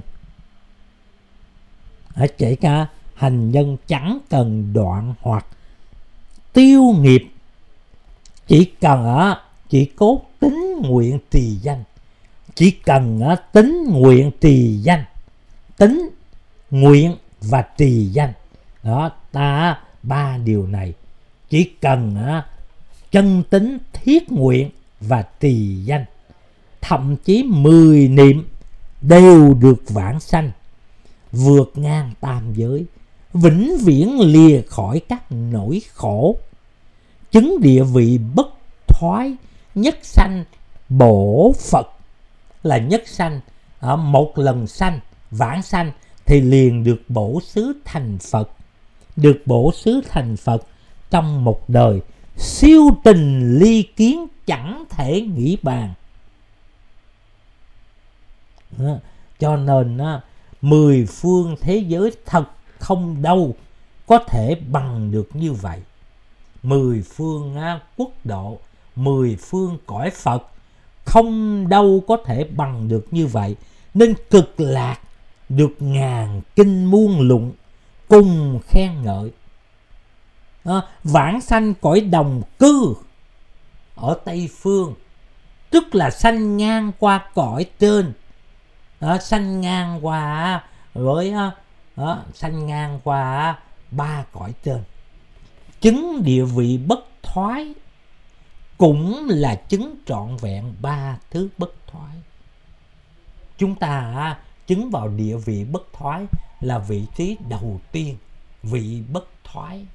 Ở kể cả hành nhân chẳng cần đoạn hoặc tiêu nghiệp, chỉ cần chỉ cốt tín nguyện trì danh. Chỉ cần tín nguyện trì danh, tín nguyện và trì danh đó, ta ba điều này, chỉ cần chân tín thiết nguyện và trì danh, thậm chí mười niệm đều được vãng sanh, vượt ngang tam giới, vĩnh viễn lìa khỏi các nỗi khổ, chứng địa vị bất thoái, nhất sanh bổ Phật. Là nhất sanh, một lần sanh vãng sanh thì liền được bổ xứ thành Phật. Được bổ xứ thành Phật trong một đời, siêu tình ly kiến chẳng thể nghĩ bàn. Đó. Cho nên á, mười phương thế giới thật không đâu có thể bằng được như vậy. Mười phương á, quốc độ, mười phương cõi Phật không đâu có thể bằng được như vậy. Nên cực lạc được ngàn kinh muôn luận cùng khen ngợi. À, vãng sanh cõi đồng cư ở Tây Phương, tức là sanh ngang qua cõi trên, à, sanh ngang qua với à, sanh ngang qua ba cõi trên, chứng địa vị bất thoái, cũng là chứng trọn vẹn ba thứ bất thoái. Chúng ta à, chứng vào địa vị bất thoái là vị trí đầu tiên, vị bất thoái.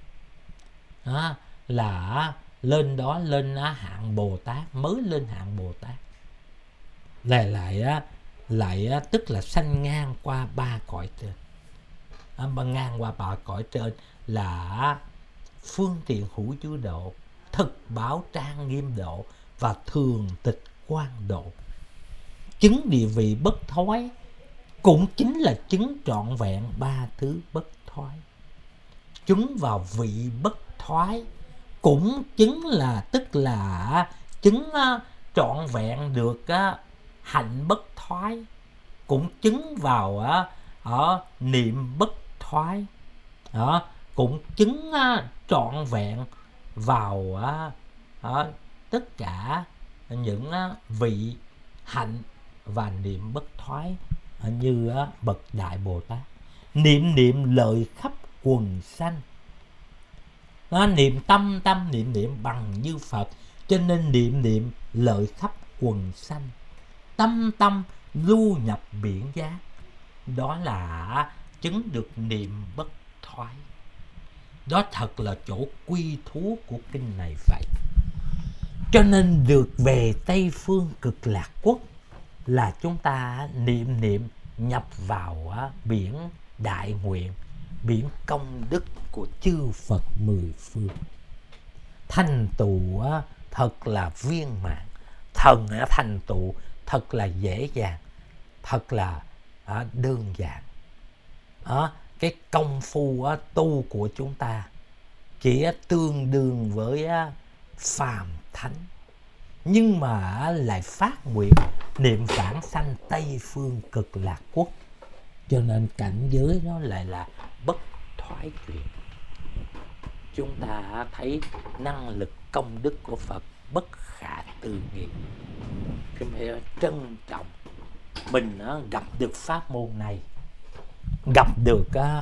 À, là lên đó lên hạng Bồ Tát, mới lên hạng Bồ Tát. Lại lại lại tức là sanh ngang qua ba cõi trên. À, ngang qua ba cõi trên là phương tiện hữu chứa độ, thực bảo trang nghiêm độ và thường tịch quan độ. Chứng địa vị bất thoái cũng chính là chứng trọn vẹn ba thứ bất thoái. Chứng vào vị bất thoái cũng chứng là tức là chứng uh, trọn vẹn được uh, hạnh bất thoái, cũng chứng vào uh, ở niệm bất thoái, uh, cũng chứng uh, trọn vẹn vào uh, uh, tất cả những uh, vị hạnh và niệm bất thoái, uh, như uh, bậc Đại Bồ Tát. Niệm niệm lợi khắp quần sanh. Đó, niệm tâm tâm niệm niệm bằng như Phật, cho nên niệm niệm lợi khắp quần sanh. Tâm tâm lưu nhập biển giác, đó là chứng được niệm bất thoái. Đó thật là chỗ quy thú của kinh này vậy. Cho nên được về Tây Phương Cực Lạc Quốc là chúng ta niệm niệm nhập vào biển đại nguyện, biển công đức của chư Phật mười phương. Thành tựu thật là viên mãn, thần thành tựu thật là dễ dàng, thật là à, đơn giản. À, cái công phu à, tu của chúng ta chỉ à, tương đương với à, phàm thánh, nhưng mà lại phát nguyện niệm vãng sanh Tây Phương Cực Lạc Quốc, cho nên cảnh giới nó lại là bất thoái chuyển. Chúng ta thấy năng lực công đức của Phật bất khả tư nghị. Chúng ta trân trọng mình gặp được pháp môn này, gặp được uh,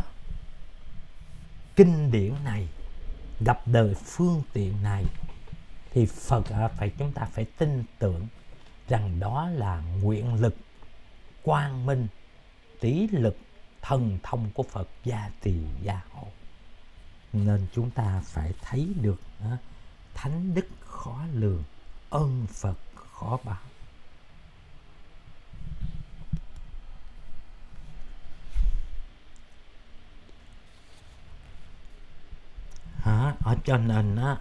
kinh điển này, gặp đời phương tiện này, thì Phật uh, phải chúng ta phải tin tưởng rằng đó là nguyện lực quang minh, trí lực, thần thông của Phật gia trì gia hộ. Nên chúng ta phải thấy được uh, thánh đức khó lường, ơn Phật khó báo. Hả? Ở cho nên á,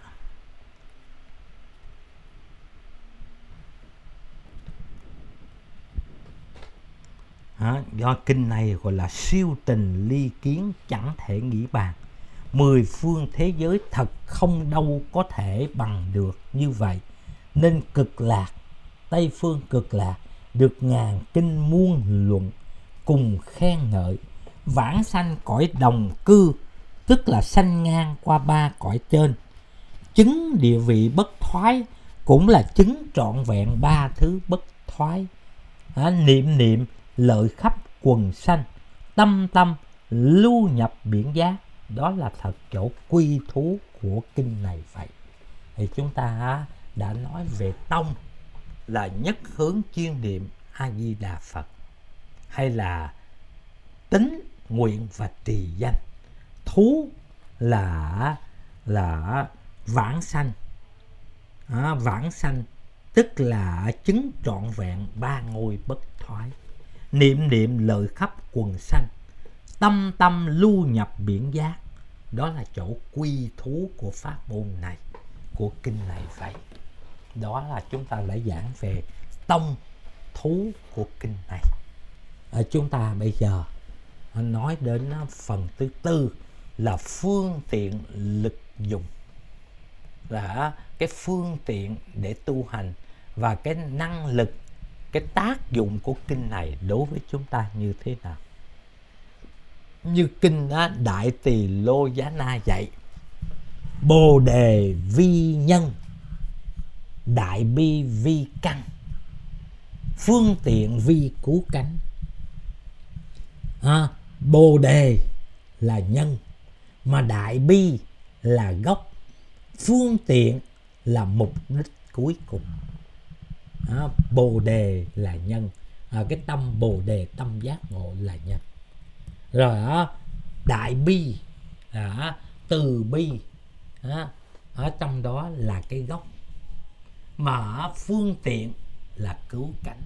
hả? Do kinh này gọi là siêu tình ly kiến chẳng thể nghĩ bàn. Mười phương thế giới thật không đâu có thể bằng được như vậy. Nên cực lạc, Tây Phương Cực Lạc được ngàn kinh muôn luận cùng khen ngợi. Vãng sanh cõi đồng cư, tức là sanh ngang qua ba cõi trên. Chứng địa vị bất thoái, cũng là chứng trọn vẹn ba thứ bất thoái. À, niệm niệm lợi khắp quần sanh, tâm tâm lưu nhập biển giác. Đó là thật chỗ quy thú của kinh này vậy. Thì chúng ta đã nói về tông là nhất hướng chuyên niệm A Di Đà Phật, hay là tính nguyện và trì danh. Thú là là vãng sanh, à, vãng sanh tức là chứng trọn vẹn ba ngôi bất thoái. Niệm niệm lợi khắp quần sanh, tâm tâm lưu nhập biển giác. Đó là chỗ quy thú của pháp môn này, của kinh này vậy. Đó là chúng ta lại giảng về tông thú của kinh này. À, chúng ta bây giờ nói đến phần thứ tư là phương tiện lực dùng, là cái phương tiện để tu hành và cái năng lực, cái tác dụng của kinh này đối với chúng ta như thế nào. Như kinh Đại Tỳ Lô Giá Na dạy: Bồ đề vi nhân, đại bi vi căn, phương tiện vi cứu cánh. À, Bồ đề là nhân, mà đại bi là gốc, phương tiện là mục đích cuối cùng. À, Bồ đề là nhân, à, cái tâm Bồ đề, tâm giác ngộ là nhân. Rồi à, đại bi, à, từ bi, à, ở trong đó là cái gốc, mà phương tiện là cứu cánh.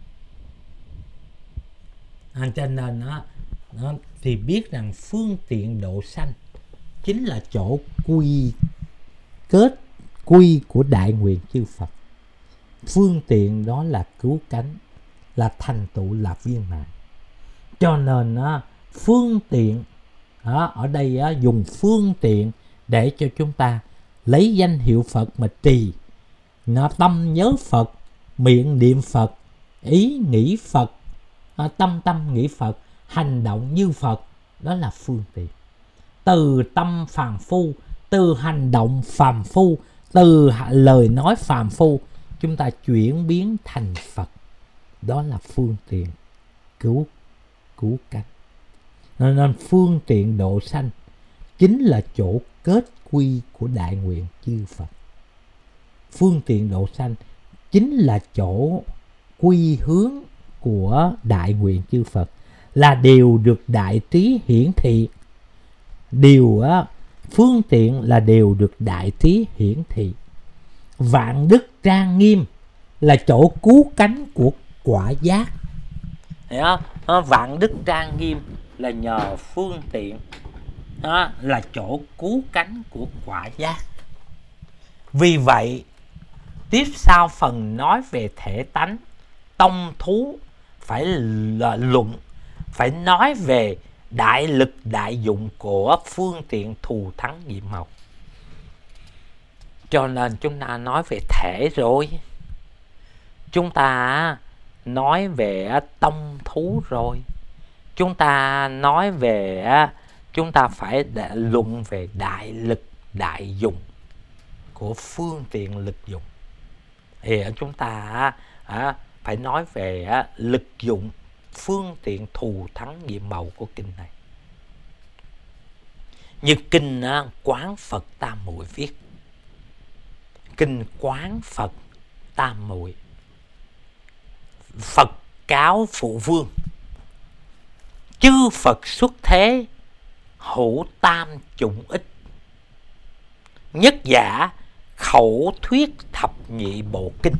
À, cho nên đó, đó, thì biết rằng phương tiện độ sanh chính là chỗ quy kết quy của đại nguyện chư Phật. Phương tiện đó là cứu cánh, là thành tựu, là viên mãn. Cho nên đó, phương tiện đó, ở đây đó, dùng phương tiện để cho chúng ta lấy danh hiệu Phật mà trì. Nó tâm nhớ Phật, miệng niệm Phật, ý nghĩ Phật, à, tâm tâm nghĩ Phật, hành động như Phật. Đó là phương tiện. Từ tâm phàm phu, từ hành động phàm phu, từ lời nói phàm phu, chúng ta chuyển biến thành Phật. Đó là phương tiện cứu cứu cánh. Nên phương tiện độ sanh chính là chỗ kết quy của đại nguyện chư Phật. Phương tiện độ sanh chính là chỗ quy hướng của đại nguyện chư Phật, là điều được đại trí hiển thị. Điều á, phương tiện là điều được đại trí hiển thị. Vạn đức trang nghiêm là chỗ cứu cánh của quả giác. Vạn đức trang nghiêm là nhờ phương tiện đó là chỗ cứu cánh của quả giác. Vì vậy, tiếp sau phần nói về thể tánh, tông thú phải là luận, phải nói về đại lực đại dụng của phương tiện thù thắng nhiệm màu. Cho nên chúng ta nói về thể rồi, chúng ta nói về tông thú rồi, chúng ta nói về, chúng ta phải luận về đại lực đại dụng của phương tiện lực dụng. Thì chúng ta à, phải nói về à, lực dụng phương tiện thù thắng nhiệm màu của kinh này. Như kinh à, Quán Phật Tam Muội viết, kinh Quán Phật Tam Muội, Phật cáo Phụ Vương, chư Phật xuất thế hữu tam chủng ích, nhất giả khẩu thuyết thập nhị bộ kinh,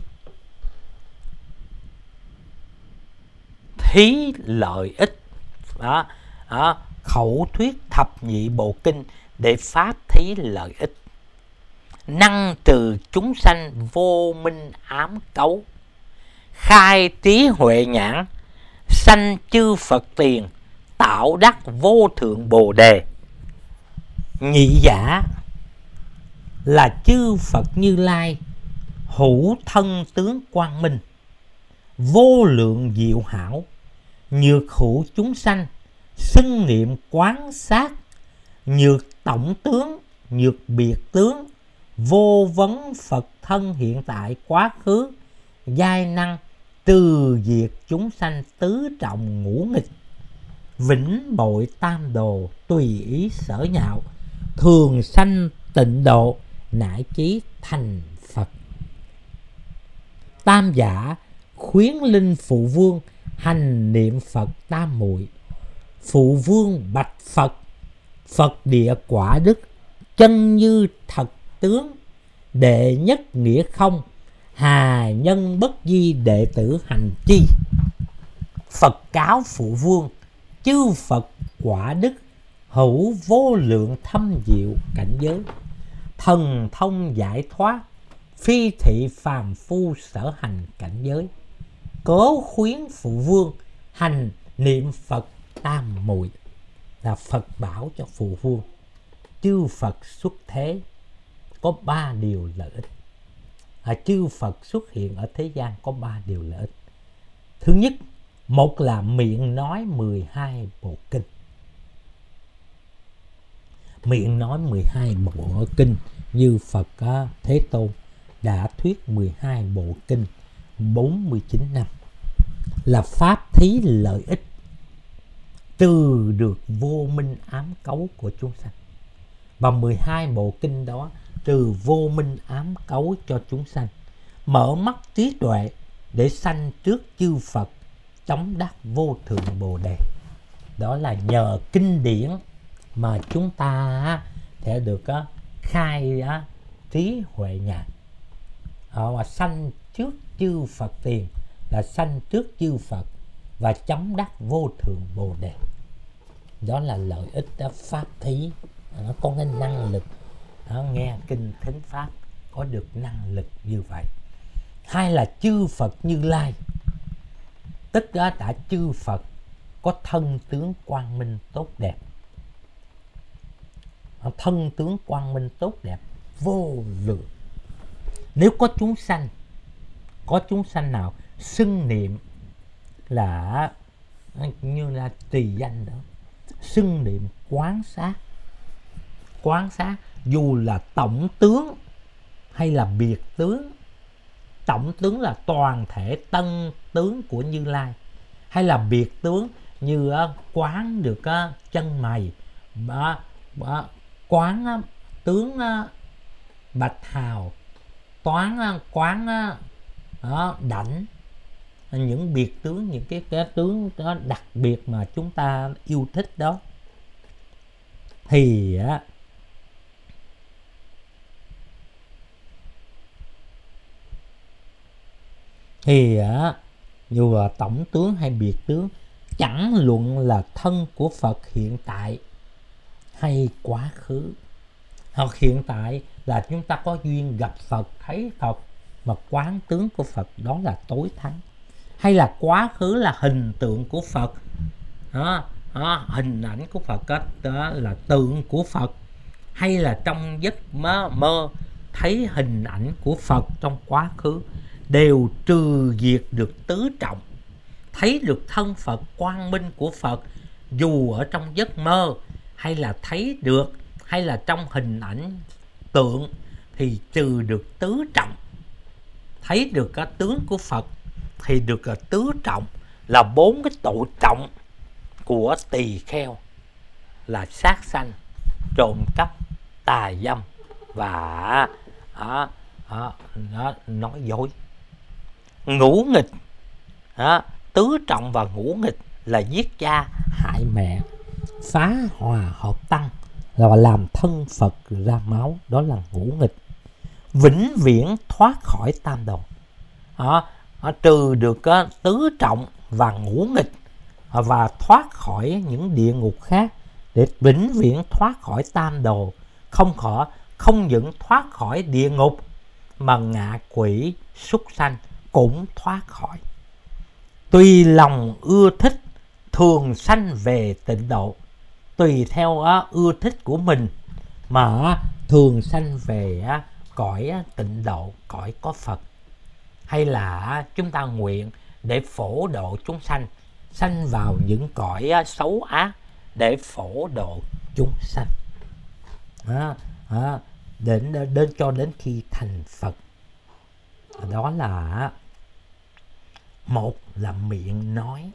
thí lợi ích. Đó, đó, khẩu thuyết thập nhị bộ kinh để pháp thí lợi ích, năng trừ chúng sanh vô minh ám cấu, khai trí huệ nhãn, sanh chư Phật tiền, tạo đắc vô thượng bồ đề. Nhị giả là chư Phật Như Lai hữu thân tướng quang minh, vô lượng diệu hảo, nhược hữu chúng sanh, xưng niệm quán sát, nhược tổng tướng, nhược biệt tướng, vô vấn Phật thân hiện tại quá khứ, giai năng trừ diệt chúng sanh tứ trọng ngũ nghịch, vĩnh bội tam đồ, tùy ý sở nhạo, thường sanh tịnh độ, nải chí thành Phật. Tam giả khuyến linh Phụ Vương hành niệm Phật tam muội. Phụ Vương bạch Phật, Phật địa quả đức, chân như thật tướng, đệ nhất nghĩa không, hà nhân bất di đệ tử hành chi. Phật cáo Phụ Vương, chư Phật quả đức hữu vô lượng thâm diệu cảnh giới, thần thông giải thoát, phi thị phàm phu sở hành cảnh giới, cố khuyến Phụ Vương hành niệm Phật tam muội. Là Phật bảo cho Phụ Vương, chư Phật xuất thế có ba điều lợi ích. À, chư Phật xuất hiện ở thế gian có ba điều lợi ích. Thứ nhất, một là miệng nói mười hai bộ kinh. Miệng nói mười hai bộ kinh, như Phật uh, Thế Tôn đã thuyết mười hai bộ kinh bốn mươi chín năm, là pháp thí lợi ích, trừ được vô minh ám cấu của chúng sanh. Và mười hai bộ kinh đó trừ vô minh ám cấu cho chúng sanh, mở mắt trí tuệ để sanh trước chư Phật, chống đắc vô thượng bồ đề. Đó là nhờ kinh điển mà chúng ta sẽ được khai trí huệ nhãn, và sanh trước chư Phật tiền, là sanh trước chư Phật và chống đắc vô thượng bồ đề. Đó là lợi ích đó, pháp thí. Nó có cái năng lực đó, nghe kinh thính pháp có được năng lực như vậy. Hai là chư Phật Như Lai, tất cả đã chư Phật có thân tướng quang minh tốt đẹp. Thân tướng quang minh tốt đẹp vô lượng. Nếu có chúng sanh, có chúng sanh nào xưng niệm là như là tùy danh đó, xưng niệm quán sát, quán sát dù là tổng tướng hay là biệt tướng. Tổng tướng là toàn thể tân tướng của Như Lai, hay là biệt tướng như quán được chân mày, quán tướng bạch hào, toán quán đó, đảnh, những biệt tướng, những cái, cái tướng đó đặc biệt mà chúng ta yêu thích đó, thì thì dù là tổng tướng hay biệt tướng, chẳng luận là thân của Phật hiện tại hay quá khứ. Hoặc hiện tại là chúng ta có duyên gặp Phật, thấy Phật, mà quán tướng của Phật đó là tối thắng. Hay là quá khứ là hình tượng của Phật, đó, đó, hình ảnh của Phật đó, đó là tượng của Phật. Hay là trong giấc mơ, mơ thấy hình ảnh của Phật trong quá khứ, đều trừ diệt được tứ trọng. Thấy được thân Phật, quang minh của Phật, dù ở trong giấc mơ hay là thấy được, hay là trong hình ảnh tượng, thì trừ được tứ trọng. Thấy được cái tướng của Phật thì được là tứ trọng, là bốn cái tội trọng của tỳ kheo, là sát sanh, trộm cắp, tà dâm và à, à, à, nói dối. Ngũ nghịch, à, tứ trọng và ngũ nghịch là giết cha hại mẹ, phá hòa hợp tăng, là làm thân Phật ra máu, đó là ngũ nghịch. Vĩnh viễn thoát khỏi tam đồ, à, à, trừ được à, tứ trọng và ngũ nghịch, à, và thoát khỏi những địa ngục khác, để vĩnh viễn thoát khỏi tam đồ. Không khỏi, không những thoát khỏi địa ngục mà ngạ quỷ súc sanh cũng thoát khỏi. Tùy lòng ưa thích thường sanh về tịnh độ. Tùy theo uh, ưa thích của mình mà uh, thường sanh về uh, cõi uh, tịnh độ, cõi có Phật. Hay là uh, chúng ta nguyện để phổ độ chúng sanh, sanh vào những cõi uh, xấu ác để phổ độ chúng sanh, à, à, đến, đến cho đến khi thành Phật. Đó là một là miệng nói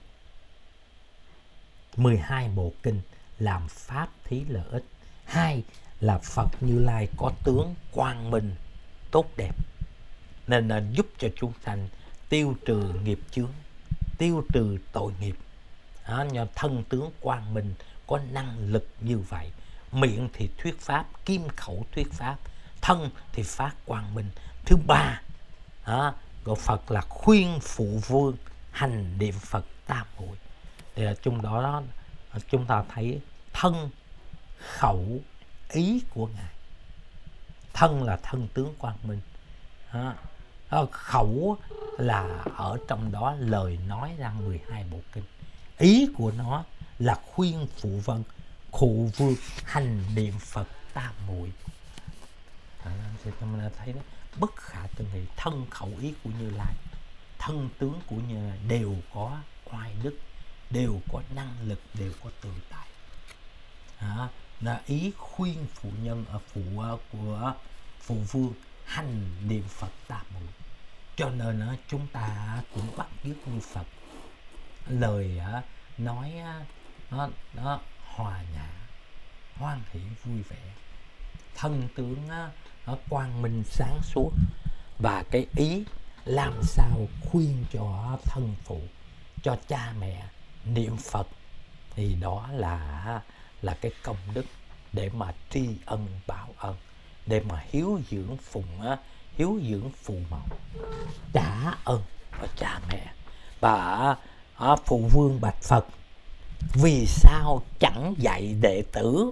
mười hai bộ kinh làm pháp thí lợi ích. Hai là Phật Như Lai có tướng quang minh tốt đẹp, nên là giúp cho chúng sanh tiêu trừ nghiệp chướng, tiêu trừ tội nghiệp. Đó, nhờ thân tướng quang minh có năng lực như vậy. Miệng thì thuyết pháp, kim khẩu thuyết pháp, thân thì phát quang minh. Thứ ba, đó, gọi Phật là khuyên phụ vương hành niệm Phật tam muội. Thì là trong đó chúng ta thấy thân, khẩu, ý của Ngài. Thân là thân tướng quang minh, đó. Khẩu là ở trong đó lời nói ra mười hai bộ kinh. Ý của nó là khuyên phụ vân phụ vương hành niệm Phật tam muội. Thì chúng ta thấy đó, bất khả tư nghị, thân khẩu ý của Như Lai, thân tướng của Như Lai đều có oai đức, đều có năng lực, đều có tự tại. Đó, là ý khuyên phụ nhân ở phụ của phụ vương hành niệm Phật tam muội. Cho nên đó, chúng ta cũng bắt chước như Phật, lời nói nó, nó hòa nhã, hoan hỷ vui vẻ, thân tướng nó quang minh sáng suốt, và cái ý làm sao khuyên cho thân phụ, cho cha mẹ niệm Phật, thì đó là là cái công đức để mà tri ân báo ân, để mà hiếu dưỡng phụng hiếu dưỡng phụ mẫu, trả ơn cho cha mẹ. Và phụ vương bạch Phật, vì sao chẳng dạy đệ tử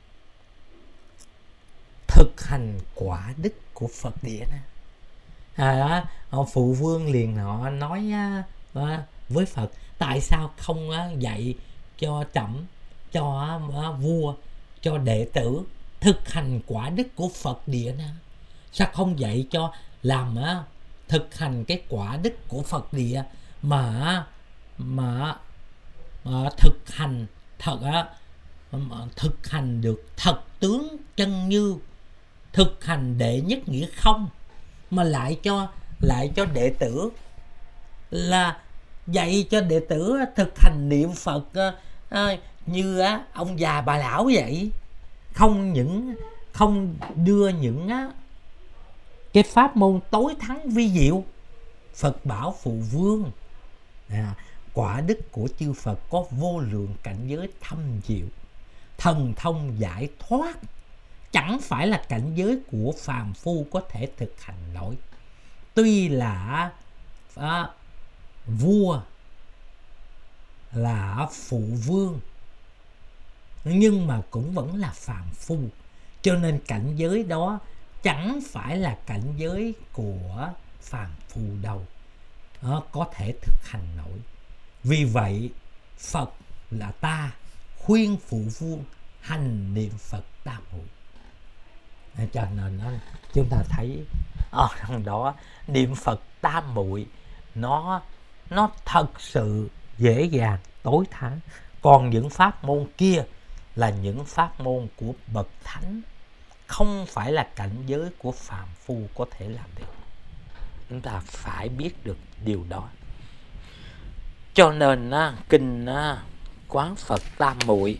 thực hành quả đức của Phật địa đó? À, đó, phụ vương liền họ nói à, với Phật, tại sao không à, dạy cho trẫm, cho à, vua, cho đệ tử thực hành quả đức của Phật địa đó? Sao không dạy cho làm à, thực hành cái quả đức của Phật địa, mà mà, mà thực hành thật á, thực hành được thật tướng chân như, thực hành đệ nhất nghĩa không, mà lại cho lại cho đệ tử là dạy cho đệ tử thực hành niệm Phật à, như á, ông già bà lão vậy. Không những không đưa những á, cái pháp môn tối thắng vi diệu. Phật bảo phụ vương, à, quả đức của chư Phật có vô lượng cảnh giới thâm diệu, thần thông giải thoát, chẳng phải là cảnh giới của phàm phu có thể thực hành nổi. Tuy là à, vua, là phụ vương, nhưng mà cũng vẫn là phàm phu. Cho nên cảnh giới đó chẳng phải là cảnh giới của phàm phu đâu, đó, có thể thực hành nổi. Vì vậy Phật là ta khuyên phụ vương hành niệm Phật tam muội. Cho nên nó, chúng ta thấy ở trong đó niệm Phật tam muội nó nó thật sự dễ dàng tối thắng. Còn những pháp môn kia là những pháp môn của bậc thánh, không phải là cảnh giới của phàm phu có thể làm được. Chúng ta phải biết được điều đó. Cho nên á, kinh á, quán Phật tam muội,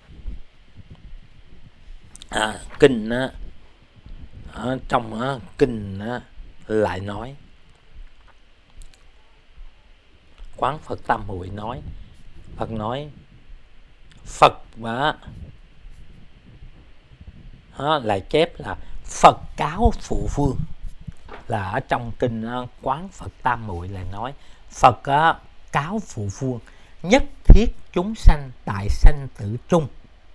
à, kinh á, ở trong á, kinh á, lại nói quán Phật tam muội, nói Phật nói Phật mà đó, lại chép là Phật cáo phụ vương, là ở trong kinh uh, quán Phật tam muội lại nói Phật uh, cáo phụ vương nhất thiết chúng sanh tại sanh tử trung,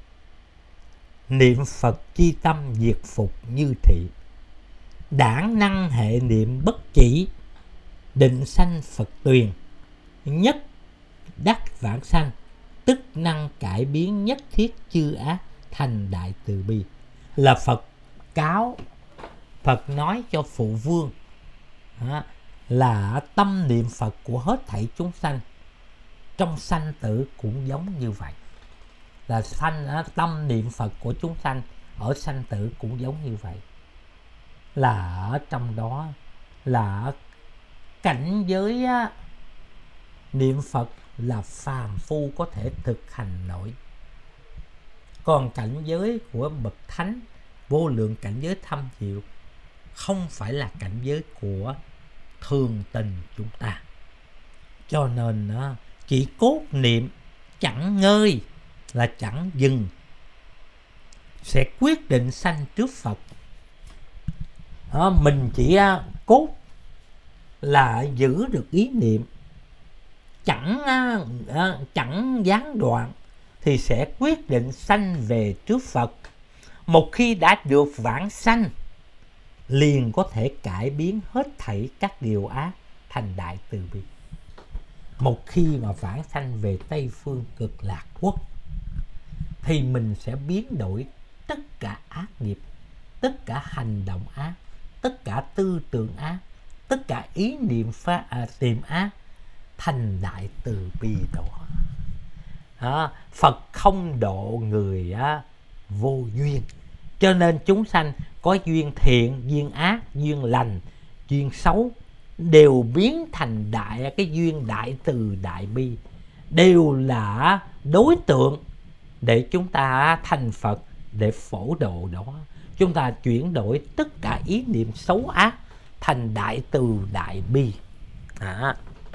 niệm Phật chi tâm diệt phục như thị, đảng năng hệ niệm bất chỉ, định sanh Phật tuyền, nhất đắc vãng sanh, tức năng cải biến nhất thiết chư ác thành đại từ bi. Là Phật cáo, Phật nói cho phụ vương đó, là tâm niệm Phật của hết thảy chúng sanh trong sanh tử cũng giống như vậy. Là sanh tâm niệm Phật của chúng sanh ở sanh tử cũng giống như vậy. Là ở trong đó là cảnh giới á, niệm Phật là phàm phu có thể thực hành nổi. Còn cảnh giới của bậc thánh, vô lượng cảnh giới thâm diệu, không phải là cảnh giới của thường tình chúng ta. Cho nên chỉ cốt niệm chẳng ngơi là chẳng dừng, sẽ quyết định sanh trước Phật. Đó, mình chỉ cốt là giữ được ý niệm, chẳng chẳng gián đoạn, thì sẽ quyết định sanh về trước Phật. Một khi đã được vãng sanh, liền có thể cải biến hết thảy các điều ác thành đại từ bi. Một khi mà vãng sanh về Tây Phương Cực Lạc Quốc, thì mình sẽ biến đổi tất cả ác nghiệp, tất cả hành động ác, tất cả tư tưởng ác, tất cả ý niệm phá à, tìm ác thành đại từ bi đó. À, Phật không độ người á, vô duyên. Cho nên chúng sanh có duyên thiện, duyên ác, duyên lành, duyên xấu đều biến thành đại cái duyên đại từ đại bi, đều là đối tượng để chúng ta thành Phật, để phổ độ đó. Chúng ta chuyển đổi tất cả ý niệm xấu ác thành đại từ đại bi. À,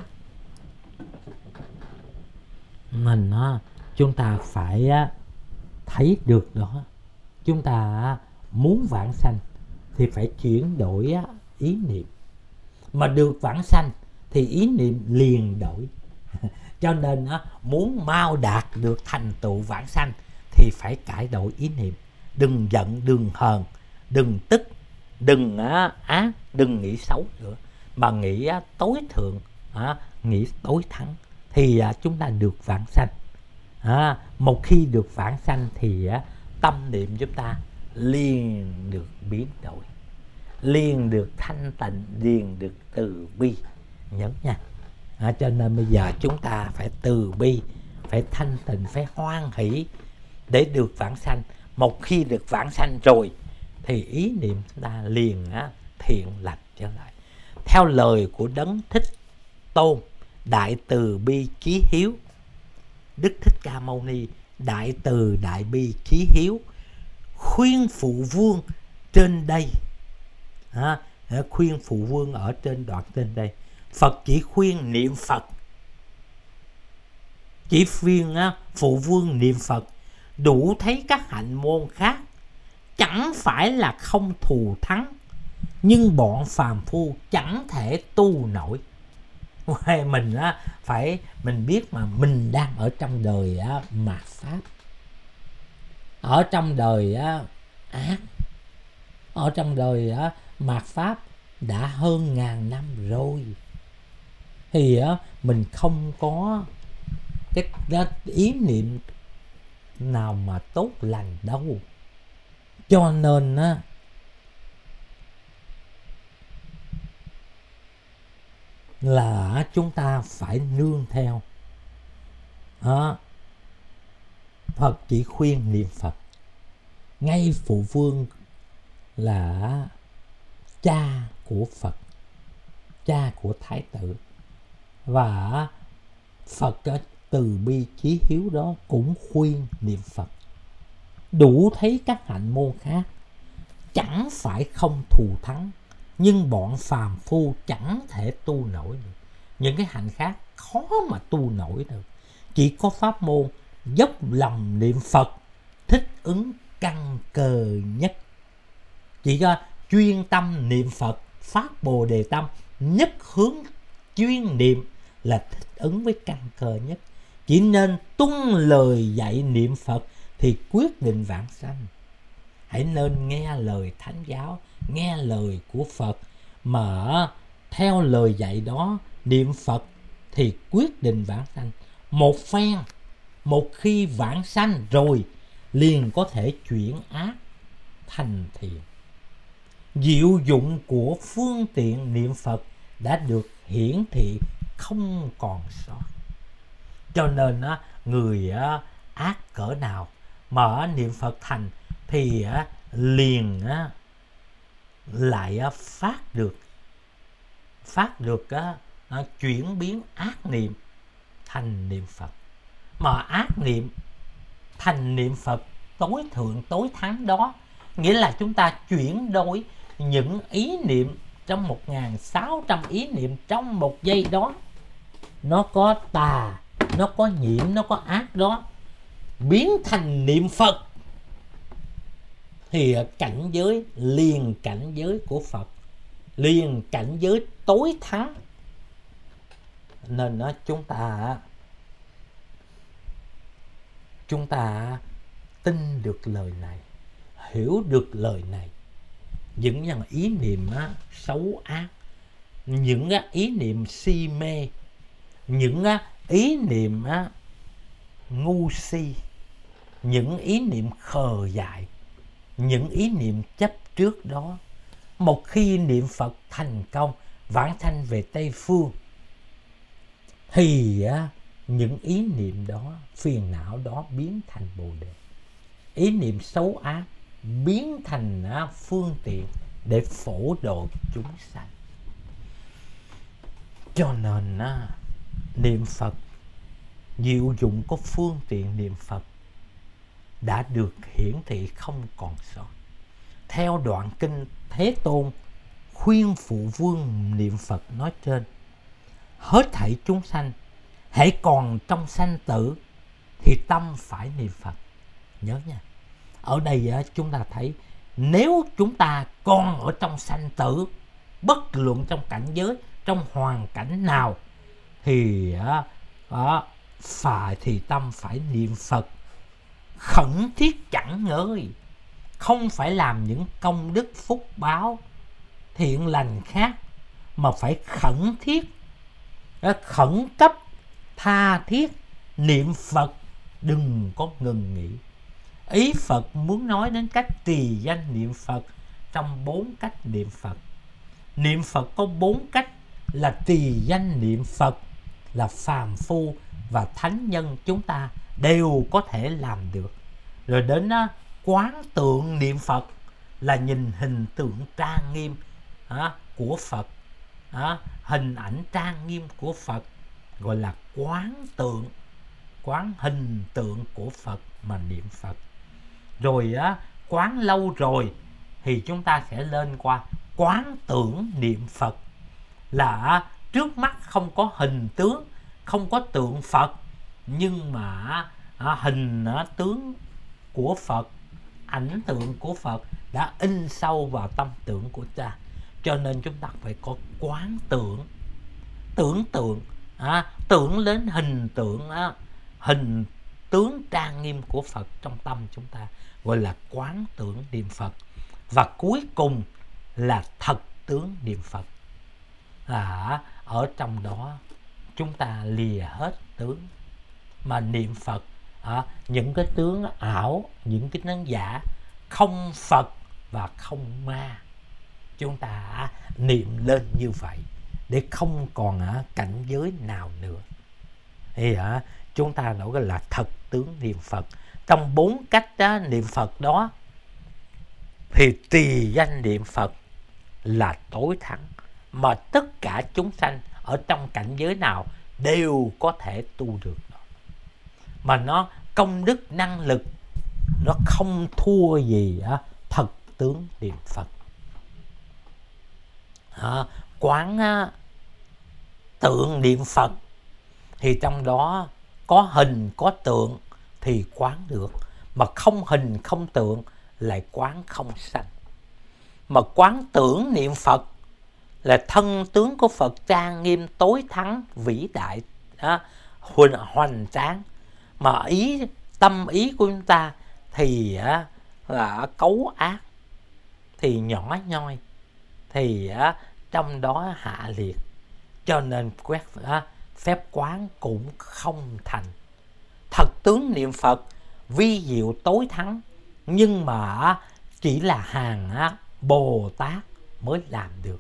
mình á, chúng ta phải thấy được đó. Chúng ta muốn vãng sanh thì phải chuyển đổi ý niệm. Mà được vãng sanh thì ý niệm liền đổi. Cho nên muốn mau đạt được thành tựu vãng sanh thì phải cải đổi ý niệm. Đừng giận, đừng hờn, đừng tức, đừng ác, đừng nghĩ xấu nữa, mà nghĩ tối thượng, nghĩ tối thắng, thì chúng ta được vãng sanh. À, một khi được vãng sanh thì á, tâm niệm chúng ta liền được biến đổi, liền được thanh tịnh, liền được từ bi. Nhớ nha. À, cho nên bây giờ chúng ta phải từ bi, phải thanh tịnh, phải hoan hỷ để được vãng sanh. Một khi được vãng sanh rồi thì ý niệm chúng ta liền á, thiện lành trở lại. Theo lời của Đấng Thích Tôn, đại từ bi chí hiếu, Đức Thích Ca Mâu Ni đại từ đại bi chí hiếu khuyên phụ vương trên đây. À, khuyên phụ vương ở trên đoạn trên đây. Phật chỉ khuyên niệm Phật, chỉ khuyên á, phụ vương niệm Phật, đủ thấy các hạnh môn khác chẳng phải là không thù thắng, nhưng bọn phàm phu chẳng thể tu nổi. Mình á, phải mình biết mà mình đang ở trong đời á, mạt pháp. ở trong đời á, ác, ở trong đời á, mạt Pháp đã hơn ngàn năm rồi, thì á, mình không có cái, cái ý niệm nào mà tốt lành đâu. Cho nên á, là chúng ta phải nương theo. Đó. Phật chỉ khuyên niệm Phật. Ngay Phụ Vương là cha của Phật, cha của Thái tử, và Phật từ bi chí hiếu đó cũng khuyên niệm Phật. Đủ thấy các hạnh môn khác chẳng phải không thù thắng, nhưng bọn phàm phu chẳng thể tu nổi được. Những cái hạnh khác khó mà tu nổi được. Chỉ có pháp môn dốc lòng niệm Phật thích ứng căn cơ nhất. Chỉ cho chuyên tâm niệm Phật, phát Bồ Đề tâm, nhất hướng chuyên niệm là thích ứng với căn cơ nhất. Chỉ nên tuân lời dạy niệm Phật thì quyết định vãng sanh. Hãy nên nghe lời Thánh giáo, nghe lời của Phật, mà theo lời dạy đó niệm Phật thì quyết định vãng sanh. Một phen, một khi vãng sanh rồi liền có thể chuyển ác thành thiện. Diệu dụng của phương tiện niệm Phật đã được hiển thị không còn sót. Cho nên người ác cỡ nào mà niệm Phật thành thì liền lại phát được phát được chuyển biến ác niệm thành niệm Phật. Mà ác niệm thành niệm Phật tối thượng tối thắng đó, nghĩa là chúng ta chuyển đổi những ý niệm trong một nghìn sáu trăm ý niệm trong một giây đó, nó có tà, nó có nhiễm, nó có ác đó, biến thành niệm Phật thì cảnh giới liền cảnh giới của Phật, liền cảnh giới tối thắng. Nên đó, chúng ta chúng ta tin được lời này, hiểu được lời này. Những những ý niệm á, xấu ác, những á, ý niệm si mê, những á, ý niệm á, ngu si, những ý niệm khờ dại, những ý niệm chấp trước đó, một khi niệm Phật thành công vãng sanh về Tây Phương thì á, những ý niệm đó, phiền não đó biến thành Bồ Đề. Ý niệm xấu ác biến thành á, phương tiện để phổ độ chúng sanh. Cho nên á, niệm Phật, diệu dụng có phương tiện niệm Phật đã được hiển thị không còn sót. Theo đoạn kinh Thế Tôn khuyên Phụ Vương niệm Phật nói trên, hết thảy chúng sanh hãy còn trong sanh tử thì tâm phải niệm Phật. Nhớ nha, ở đây chúng ta thấy nếu chúng ta còn ở trong sanh tử, bất luận trong cảnh giới, trong hoàn cảnh nào, thì đó, phải thì tâm phải niệm Phật khẩn thiết chẳng ngơi. Không phải làm những công đức phúc báo thiện lành khác, mà phải khẩn thiết, khẩn cấp, tha thiết niệm Phật, đừng có ngừng nghỉ. Ý Phật muốn nói đến cách trì danh niệm Phật trong bốn cách niệm Phật. Niệm Phật có bốn cách là trì danh niệm Phật, là phàm phu và thánh nhân chúng ta đều có thể làm được. Rồi đến uh, quán tượng niệm Phật là nhìn hình tượng trang nghiêm uh, của Phật, uh, hình ảnh trang nghiêm của Phật, gọi là quán tượng, quán hình tượng của Phật mà niệm Phật. Rồi á, quán lâu rồi thì chúng ta sẽ lên qua quán tưởng niệm Phật, là trước mắt không có hình tướng, không có tượng Phật, nhưng mà à, hình à, tướng của Phật, ảnh tượng của Phật đã in sâu vào tâm tưởng của ta. Cho nên chúng ta phải có quán tưởng, tưởng tượng, à, tưởng đến hình tượng, à, hình tướng trang nghiêm của Phật trong tâm chúng ta, gọi là quán tưởng niệm Phật. Và cuối cùng là thật tướng niệm Phật. À, ở trong đó chúng ta lìa hết tướng mà niệm Phật. À, những cái tướng ảo, những cái tướng giả, không Phật và không ma, chúng ta niệm lên như vậy để không còn à, cảnh giới nào nữa. Thì à, chúng ta nói là thật tướng niệm Phật. Trong bốn cách đó, niệm Phật đó thì trì danh niệm Phật là tối thắng, mà tất cả chúng sanh ở trong cảnh giới nào đều có thể tu được. Mà nó công đức năng lực nó không thua gì á, thật tướng niệm Phật. À, quán á, tượng niệm Phật thì trong đó có hình có tượng thì quán được, mà không hình không tượng lại quán không sanh. Mà quán tưởng niệm Phật là thân tướng của Phật trang nghiêm tối thắng vĩ đại, đó, hoành tráng, mà ý tâm ý của chúng ta thì á, là cấu ác, thì nhỏ nhoi, thì á, trong đó hạ liệt, cho nên quét á, phép quán cũng không thành. Thật tướng niệm Phật vi diệu tối thắng, nhưng mà chỉ là hàng á, Bồ Tát mới làm được.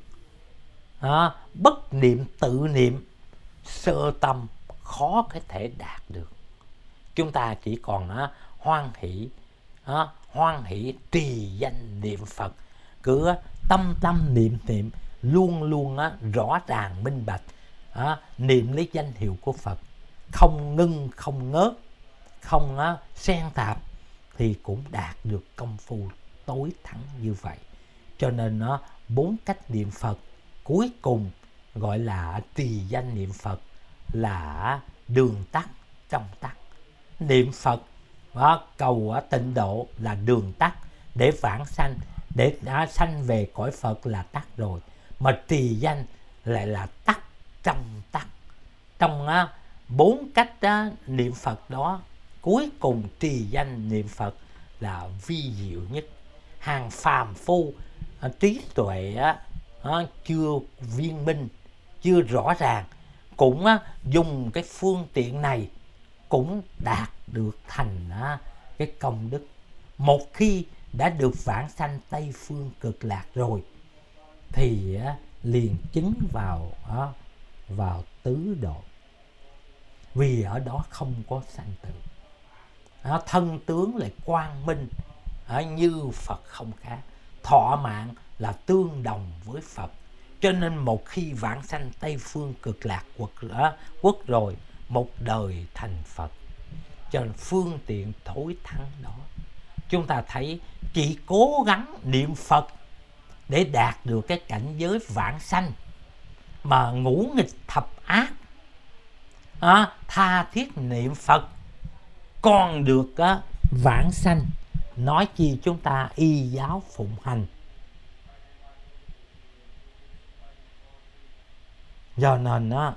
À, bất niệm tự niệm sơ tâm khó có thể đạt được. Chúng ta chỉ còn á, hoan hỷ, á, hoan hỷ trì danh niệm Phật, cứ tâm tâm niệm niệm luôn luôn á, rõ ràng minh bạch, á, niệm lấy danh hiệu của Phật, không ngưng không ngớt, không á, xen tạp, thì cũng đạt được công phu tối thắng như vậy. Cho nên nó bốn cách niệm Phật cuối cùng gọi là trì danh niệm Phật là đường tắt trong tắt. Niệm Phật đó, cầu tịnh độ là đường tắt để vãng sanh, để đã sanh về cõi Phật là tắt rồi. Mà trì danh lại là tắt trong tắt. Trong á, bốn cách á, niệm Phật đó, cuối cùng trì danh niệm Phật là vi diệu nhất. Hàng phàm phu à, trí tuệ á, à, chưa viên minh, chưa rõ ràng, cũng á, dùng cái phương tiện này cũng đạt được thành á, cái công đức. Một khi đã được vãng sanh Tây Phương Cực Lạc rồi thì á, liền chứng vào á, vào tứ độ, vì ở đó không có sanh tử. À, thân tướng lại quang minh, à, như Phật không khác, thọ mạng là tương đồng với Phật. Cho nên một khi vãng sanh Tây Phương Cực Lạc quốc, à, quốc rồi, một đời thành Phật. Cho nên phương tiện thối thắng đó, chúng ta thấy chỉ cố gắng niệm Phật để đạt được cái cảnh giới vãng sanh, mà ngũ nghịch thập ác, à, tha thiết niệm Phật còn được á, vãng sanh, nói chi chúng ta y giáo phụng hành. Do nên á,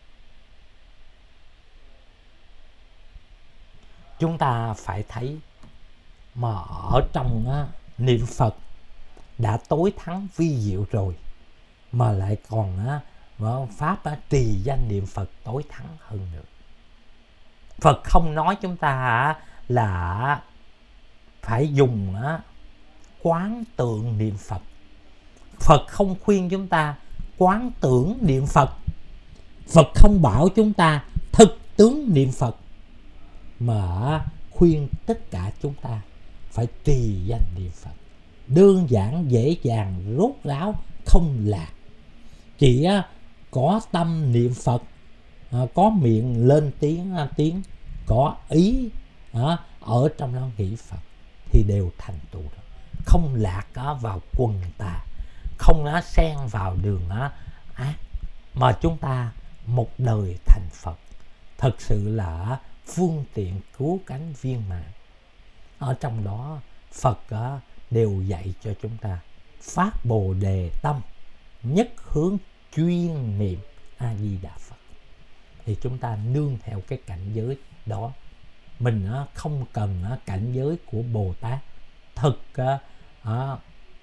chúng ta phải thấy mà ở trong á, niệm Phật đã tối thắng vi diệu rồi, mà lại còn á, pháp á, trì danh niệm Phật tối thắng hơn nữa. Phật không nói chúng ta là phải dùng quán tượng niệm Phật. Phật không khuyên chúng ta quán tưởng niệm Phật. Phật không bảo chúng ta thực tướng niệm Phật, mà khuyên tất cả chúng ta phải trì danh niệm Phật. Đơn giản, dễ dàng, rốt ráo, không lạc. Chỉ có tâm niệm Phật, có miệng lên tiếng tiếng, có ý ở trong đó nghĩ Phật thì đều thành tựu đó. Không lạc vào quần tà, không xen vào đường ác, mà chúng ta một đời thành Phật. Thật sự là phương tiện cứu cánh viên mãn. Ở trong đó Phật đều dạy cho chúng ta phát Bồ Đề tâm, nhất hướng chuyên niệm A Di Đà Phật. Thì chúng ta nương theo cái cảnh giới đó mình á, không cần á, cảnh giới của Bồ Tát, thực á, á,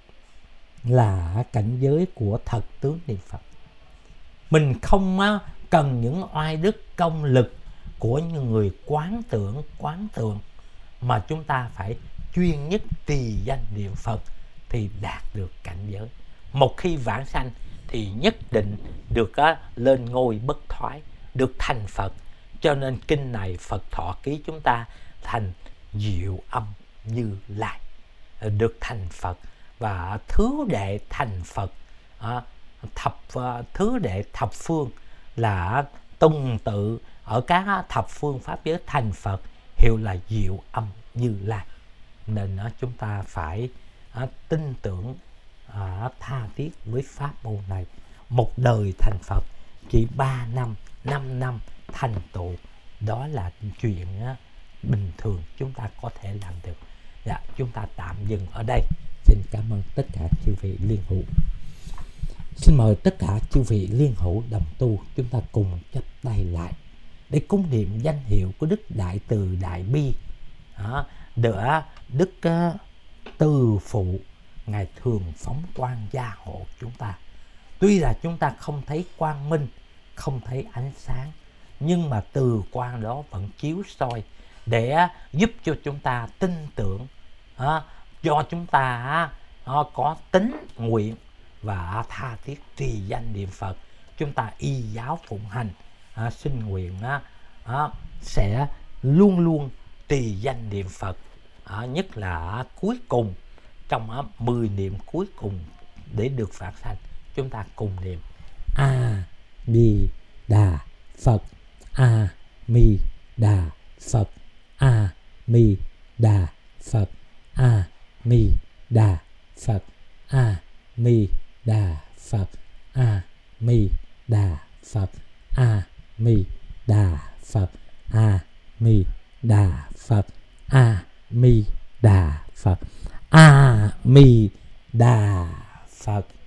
là cảnh giới của thật tướng niệm Phật. Mình không á, cần những oai đức công lực của những người quán tưởng quán tượng, mà chúng ta phải chuyên nhất trì danh niệm Phật thì đạt được cảnh giới. Một khi vãng sanh thì nhất định được á, lên ngôi bất thoái, được thành Phật. Cho nên kinh này Phật Thọ Ký chúng ta thành Diệu Âm Như Lai, được thành Phật. Và thứ đệ thành Phật, thập thứ đệ thập phương là tuần tự ở các thập phương pháp giới thành Phật, hiệu là Diệu Âm Như Lai. Nên chúng ta phải tin tưởng, tha thiết với pháp môn này. Một đời thành Phật chỉ ba năm, năm năm thành tựu, đó là chuyện bình thường chúng ta có thể làm được. Dạ, chúng ta tạm dừng ở đây. Xin cảm ơn tất cả chư vị liên hữu. Xin mời tất cả chư vị liên hữu đồng tu chúng ta cùng chắp tay lại để cúng niệm danh hiệu của Đức Đại Từ Đại Bi, đỡ Đức Từ Phụ, Ngài thường phóng quang gia hộ chúng ta. Tuy là chúng ta không thấy quang minh, không thấy ánh sáng, nhưng mà từ quang đó vẫn chiếu soi để giúp cho chúng ta tin tưởng, cho chúng ta có tính nguyện và tha thiết trì danh niệm Phật. Chúng ta y giáo phụng hành, xin nguyện sẽ luôn luôn trì danh niệm Phật, nhất là cuối cùng, trong mười niệm cuối cùng để được vãng sanh. Chúng ta cùng niệm A Di Đà Phật, A Mi Đà Phật, A Mi Đà Phật, A Mi Đà Phật, A Mi Đà Phật, A Mi Đà Phật, A Mi Đà Phật, A Mi Đà Phật, A Mi Đà Phật, A Mi Đà Phật.